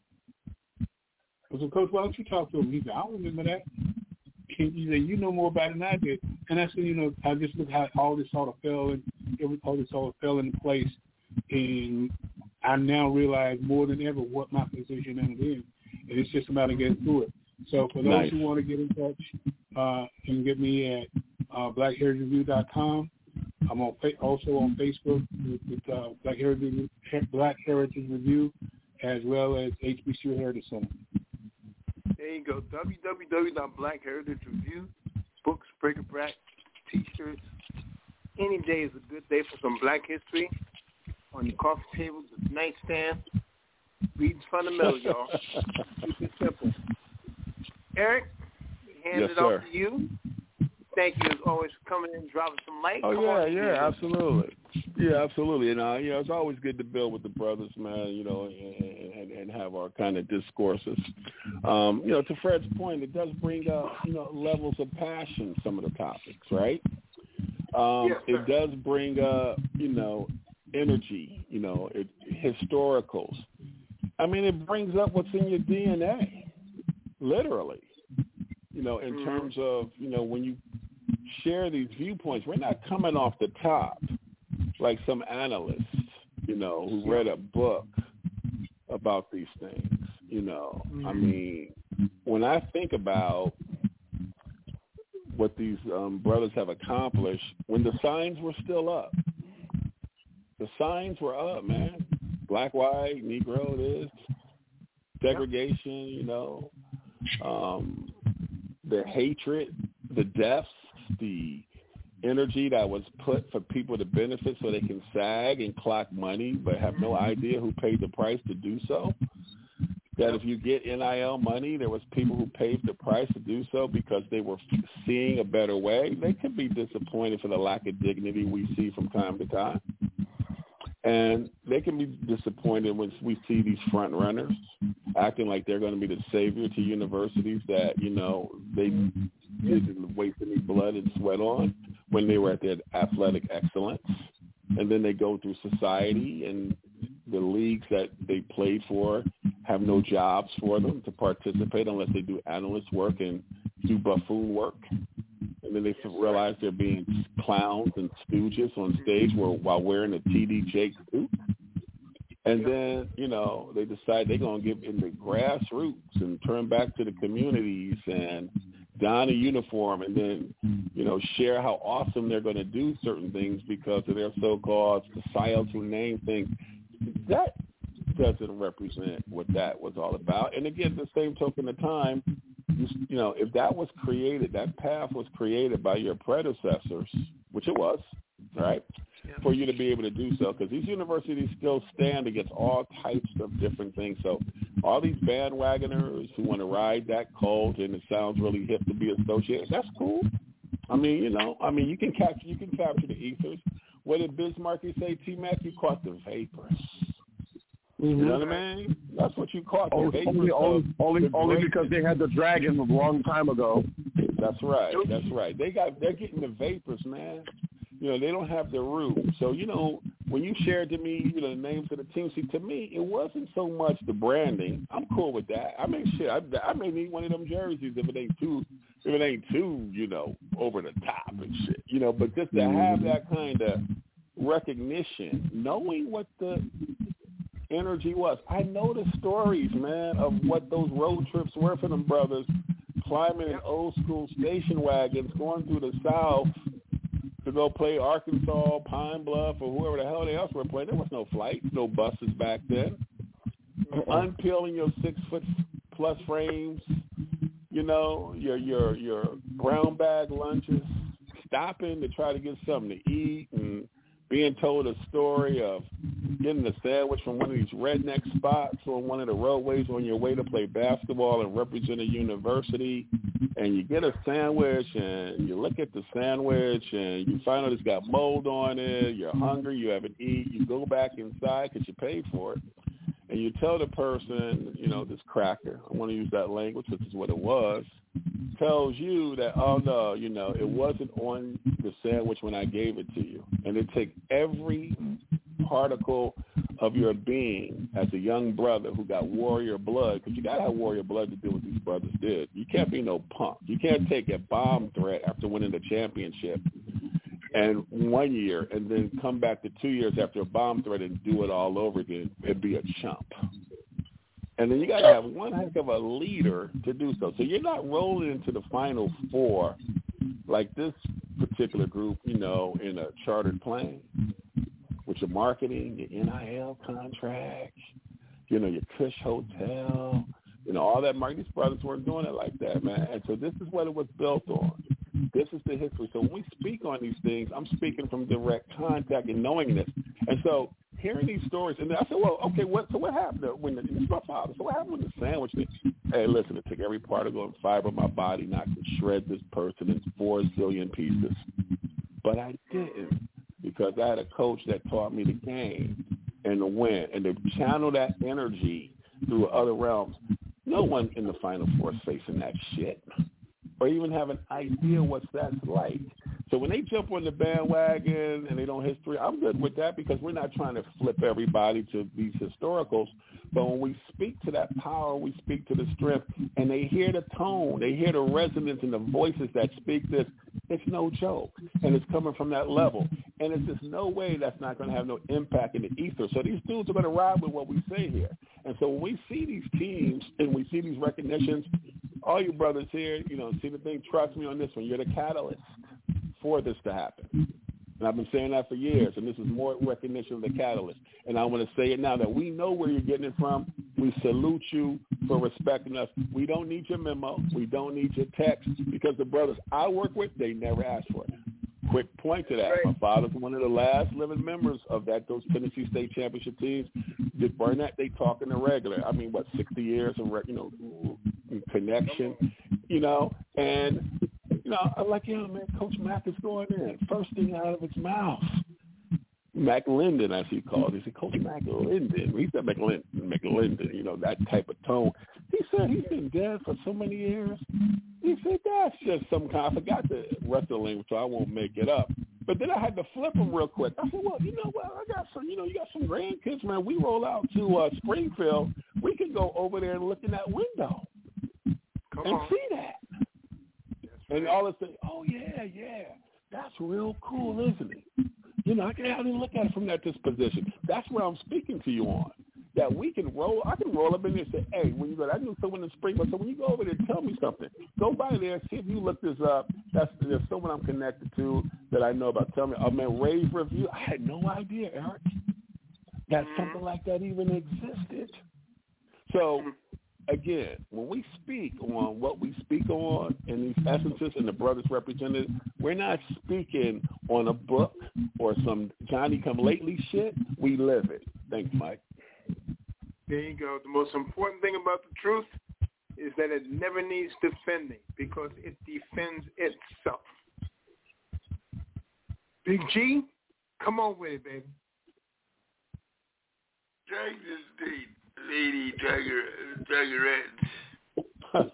I said, Coach, why don't you talk to him? He said, I don't remember that. He said, you know more about it than I did. And I said, I just look how all this sort of fell into place, and I now realize more than ever what my position is, and it's just a matter of getting through it. So for those who want to get in touch, you can get me at blackheritagereview.com. I'm also on Facebook with Black Heritage Review, as well as HBCU Heritage Center. There you go, www.blackheritagereview. Books, bric-a-brac, T-shirts. Any day is a good day for some Black history. On your coffee table, the nightstand. Reading fundamentals, y'all. Keep it simple. Eric, hand it off to you. Thank you, as always, for coming in and dropping some light. Absolutely. Yeah, absolutely. And, it's always good to build with the brothers, man, and have our kind of discourses. To Fred's point, it does bring up, levels of passion, some of the topics, right? It does bring up, energy, historicals. I mean, it brings up what's in your DNA, literally, in terms of, when you share these viewpoints, we're not coming off the top like some analyst, who read a book about these things, I mean, when I think about what these brothers have accomplished, when the signs were still up, the signs were up, man. Black, white, Negro, this, segregation, the hatred, the deaths, the energy that was put for people to benefit so they can sag and clock money but have no idea who paid the price to do so. That if you get NIL money, there was people who paid the price to do so because they were seeing a better way. They could be disappointed for the lack of dignity we see from time to time. And they can be disappointed when we see these front runners acting like they're going to be the savior to universities that, they didn't waste any blood and sweat on when they were at their athletic excellence. And then they go through society and the leagues that they played for have no jobs for them to participate unless they do analyst work and do buffoon work. And then they realize they're being clowns and stooges on stage while wearing a TD Jakes suit. And then, they decide they're going to get in the grassroots and turn back to the communities and don a uniform and then, share how awesome they're going to do certain things because of their so-called societal name thing. That doesn't represent what that was all about. And again, the same token of time, if that was created, that path was created by your predecessors, which it was, right, for you to be able to do so, because these universities still stand against all types of different things. So all these bandwagoners who want to ride that cult and it sounds really hip to be associated, that's cool. I mean, you can capture the ethers. What did Bismarcky say, T-Mac? You caught the vapors. You know what I mean? That's what you caught. The only because they had the dragon a long time ago. That's right. They're getting the vapors, man. They don't have the root. So, when you shared to me, the names of the teams, see, to me, it wasn't so much the branding. I'm cool with that. I mean, shit, I may need one of them jerseys if it ain't too, over the top and shit, but just to have that kind of recognition, knowing what the energy was. I know the stories, man, of what those road trips were for them brothers, climbing in old school station wagons, going through the South to go play Arkansas, Pine Bluff, or whoever the hell they else were playing. There was no flights, no buses back then. Unpeeling your 6-foot-plus frames, your brown bag lunches, stopping to try to get something to eat, and being told a story of getting a sandwich from one of these redneck spots on one of the roadways on your way to play basketball and represent a university, and you get a sandwich and you look at the sandwich and you find out it's got mold on it, you're hungry, you haven't eaten, you go back inside because you paid for it, and you tell the person, this cracker, I want to use that language, which is what it was, tells you that, oh, no, it wasn't on the sandwich when I gave it to you. And it takes every particle of your being as a young brother who got warrior blood, because you got to have warrior blood to do what these brothers did. You can't be no punk. You can't take a bomb threat after winning the championship and 1 year and then come back to 2 years after a bomb threat and do it all over again and be a chump. And then you got to have one heck of a leader to do so. So you're not rolling into the Final Four like this particular group, in a chartered plane with your marketing, your NIL contract, your Cush Hotel, all that marketing. These brothers weren't doing it like that, man. And so this is what it was built on. This is the history. So when we speak on these things, I'm speaking from direct contact and knowing this. And so hearing these stories, and I said, well, okay, what happened when this is my father? So what happened with the sandwich? Hey, listen, it took every particle and fiber of my body not to shred this person in 4 zillion pieces. But I didn't, because I had a coach that taught me the game and to win and to channel that energy through other realms. No one in the Final Four is facing that shit or even have an idea what that's like. So when they jump on the bandwagon and they don't history, I'm good with that, because we're not trying to flip everybody to these historicals. But when we speak to that power, we speak to the strength, and they hear the tone, they hear the resonance and the voices that speak this, it's no joke. And it's coming from that level. And it's just no way that's not going to have no impact in the ether. So these dudes are going to ride with what we say here. And so when we see these teams and we see these recognitions, all you brothers here, see the thing, trust me on this one, you're the catalyst for this to happen. And I've been saying that for years, and this is more recognition of the catalyst. And I want to say it now that we know where you're getting it from. We salute you for respecting us. We don't need your memo. We don't need your text, because the brothers I work with, they never ask for it. Quick point to that. Right. My father's one of the last living members of those Tennessee State Championship teams. Dick Burnett, they talk in the regular. 60 years of connection, and I'm like, man, Coach Mack is going in. First thing out of his mouth. Mac Linden, as he called it. He said, Coach Mac Linden. He said McLinden, that type of tone. He said he's been dead for so many years. He said, that's just some kind. I forgot the rest of the language, so I won't make it up. But then I had to flip him real quick. I said, well, I got some, you got some grandkids, man. We roll out to Springfield. We can go over there and look in that window and see that. And all of a sudden, oh, yeah, that's real cool, isn't it? I can look at it from that disposition. That's where I'm speaking to you on, that I can roll up in there and say, hey, when you go, I knew someone in Springfield, so when you go over there, tell me something. Go by there, see if you look this up. There's someone I'm connected to that I know about. Tell me, rave review. I had no idea, Eric, that something like that even existed. So, again, when we speak on what we speak on in these essences and the brothers represented, we're not speaking on a book or some Johnny-come-lately shit. We live it. Thanks, Mike. There you go. The most important thing about the truth is that it never needs defending, because it defends itself. Big G, come on with it, baby. Drag this date. Lady Draggerettes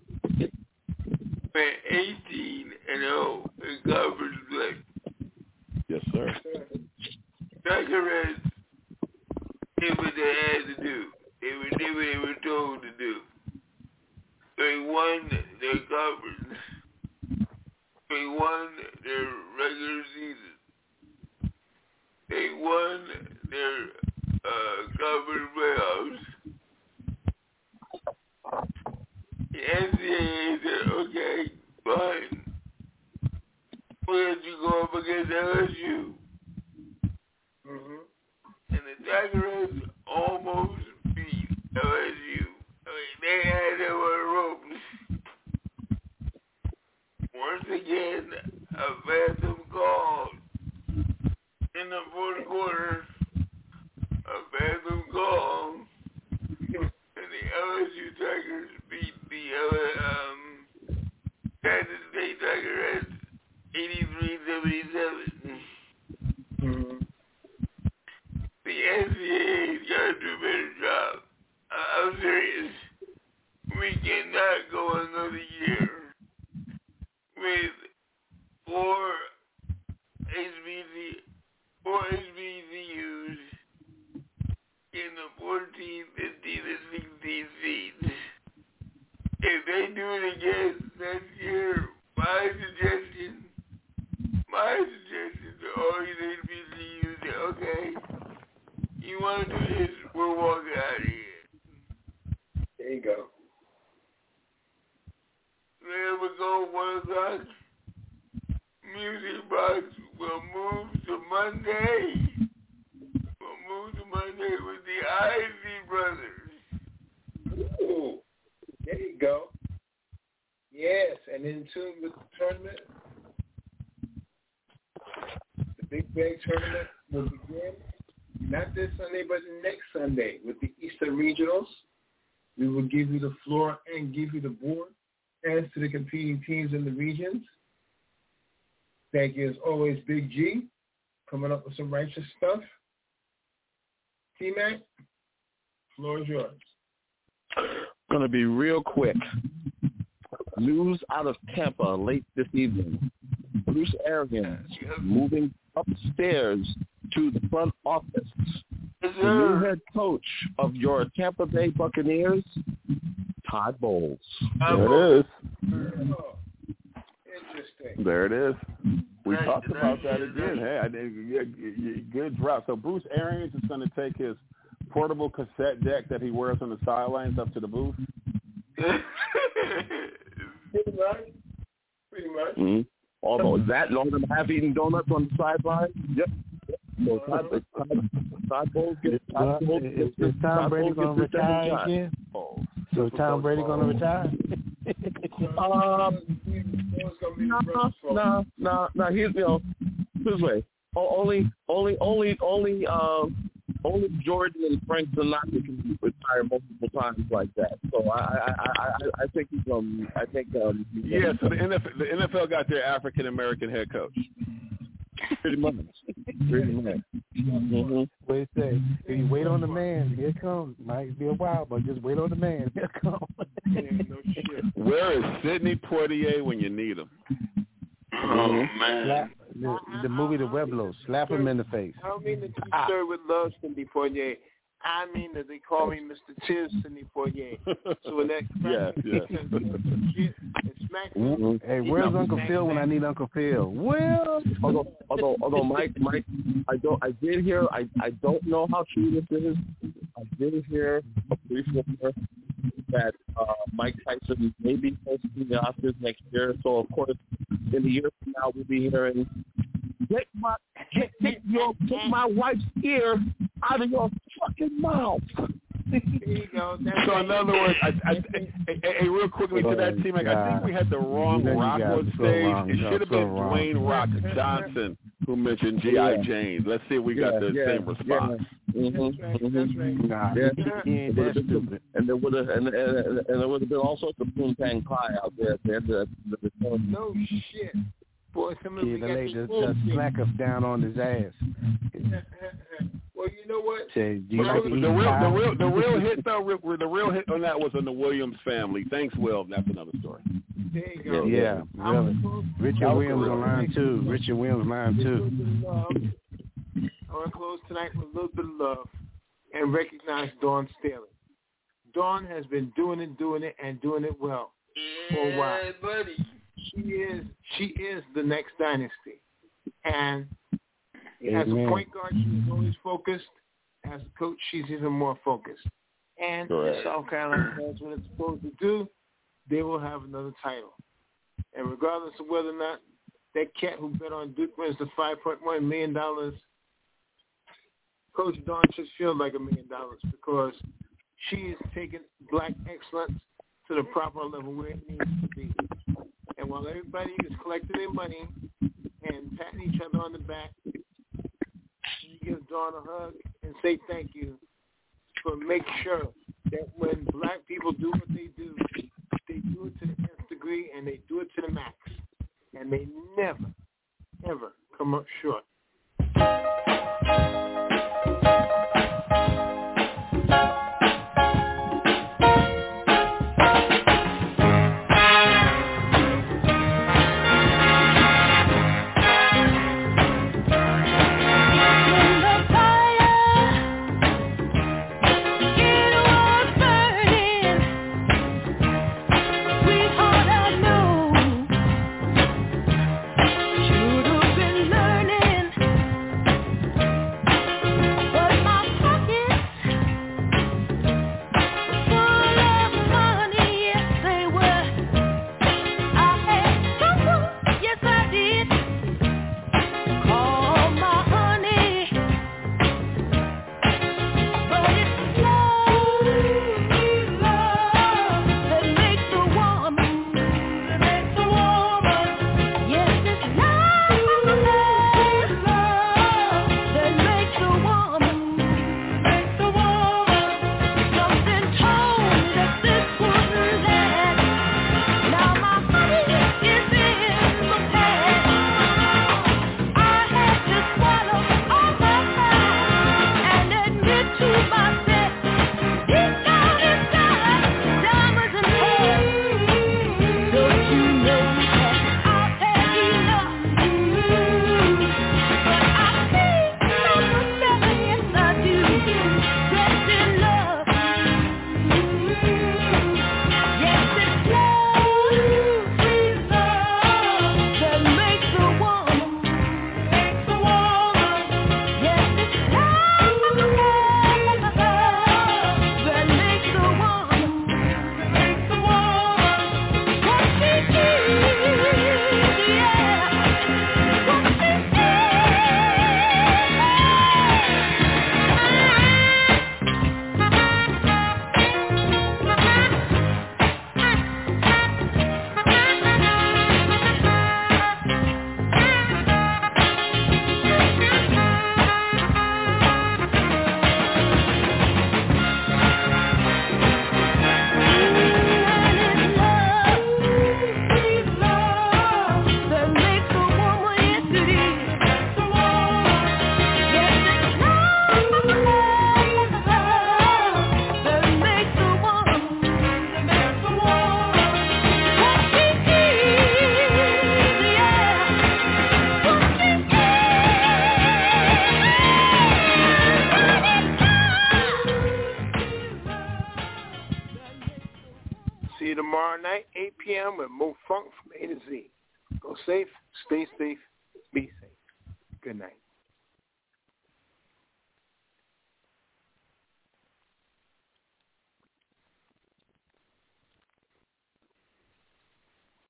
went 18-0 in conference play. Yes, sir. Draggerettes did what they had to do. They did what they were told to do. They won their conference. They won their regular season. They won their conference playoffs. The NCAA said, okay, fine. We'll let you go up against LSU. And the Tigers almost beat LSU. They had them on the ropes. Once again, a phantom call in the fourth quarter. Phantom Call, and the LSU Tigers beat the Kansas State Tigers 83-77. Mm-hmm. The NCAA's got to do a better job. I'm serious. We cannot go another year with four HBCUs in the 14, 15, and 16 seeds. If they do it again next year, my suggestion to all these HBCUs is, okay, you want to do this, we're walking out of here. There you go. There we go, 1 o'clock. Music Box will move to Monday. With the Ivy Brothers. Ooh, there you go. Yes, and in tune with the tournament. The Big Bag tournament will begin not this Sunday, but the next Sunday with the Eastern Regionals. We will give you the floor and give you the board as to the competing teams in the regions. Thank you, as always, Big G, coming up with some righteous stuff. T-Mac, floor is yours. Going to be real quick. News out of Tampa late this evening. Bruce Arians moving upstairs to the front office. The new head coach of your Tampa Bay Buccaneers, Todd Bowles. There it is. Oh, interesting. There it is. We talked about that again. Hey, I did good drop. So Bruce Arians is going to take his portable cassette deck that he wears on the sidelines up to the booth. Pretty much. Mm-hmm. Although that, all them half-eaten donuts on the sideline. Yep. So Todd Bowles gets. Is Tom Brady going to retire again? So Tom Brady going to retire? No. Here's this way. Only Jordan and Frank Sinatra can retire multiple times like that. So I think he's yeah. So the NFL got their African American head coach. Pretty much. Mm-hmm. What you say? If you wait on the man, here it comes. Might be a while, but just wait on the man. Here it comes. No shit. Where is Sidney Poitier when you need him? Oh, man. The movie The Weblos. Slap him in the face. I don't mean that you stir with love, Sidney Poitier. I mean that they call me Mr. Tiz Sidney Poitier. So when that Hey, where's Uncle Phil when I need Uncle Phil? Well, although Mike, I did hear. I don't know how true this is. I did hear a brief rumor that Mike Tyson may be hosting the Oscars next year. So of course, in a year from now, we'll be hearing, take my wife's ear out of your fucking mouth. There you go. So in other words, hey, real quickly to that team, I think we had the wrong Rock on stage. It should have been Dwayne Rock Johnson who mentioned G.I. Jane. Let's see if we got the same response. That's stupid. And there would have been all sorts of poontang pie out there at the end of the film. No shit. Boy, some of the lady just smack us down on his ass. Well, you know what? The real hit on that was on the Williams family. Thanks, Will. That's another story. There you go. Yeah, really. Richard Williams on line two. I want to close tonight with a little bit of love and recognize Dawn Staley. Dawn has been doing it well for a while. Buddy. She is the next dynasty. And as a point guard, she's always focused. As a coach, she's even more focused. And if South Carolina does what it's supposed to do, they will have another title. And regardless of whether or not that cat who bet on Duke wins the $5.1 million, Coach Dawn should feel like $1 million because she is taking black excellence to the proper level where it needs to be. And while everybody is collecting their money and patting each other on the back, she gives Dawn a hug and say thank you for making sure that when black people do what they do it to the nth degree and they do it to the max. And they never, ever come up short. Tomorrow night, 8 p.m. with Mo Funk from A to Z. Go safe, stay safe, be safe. Good night.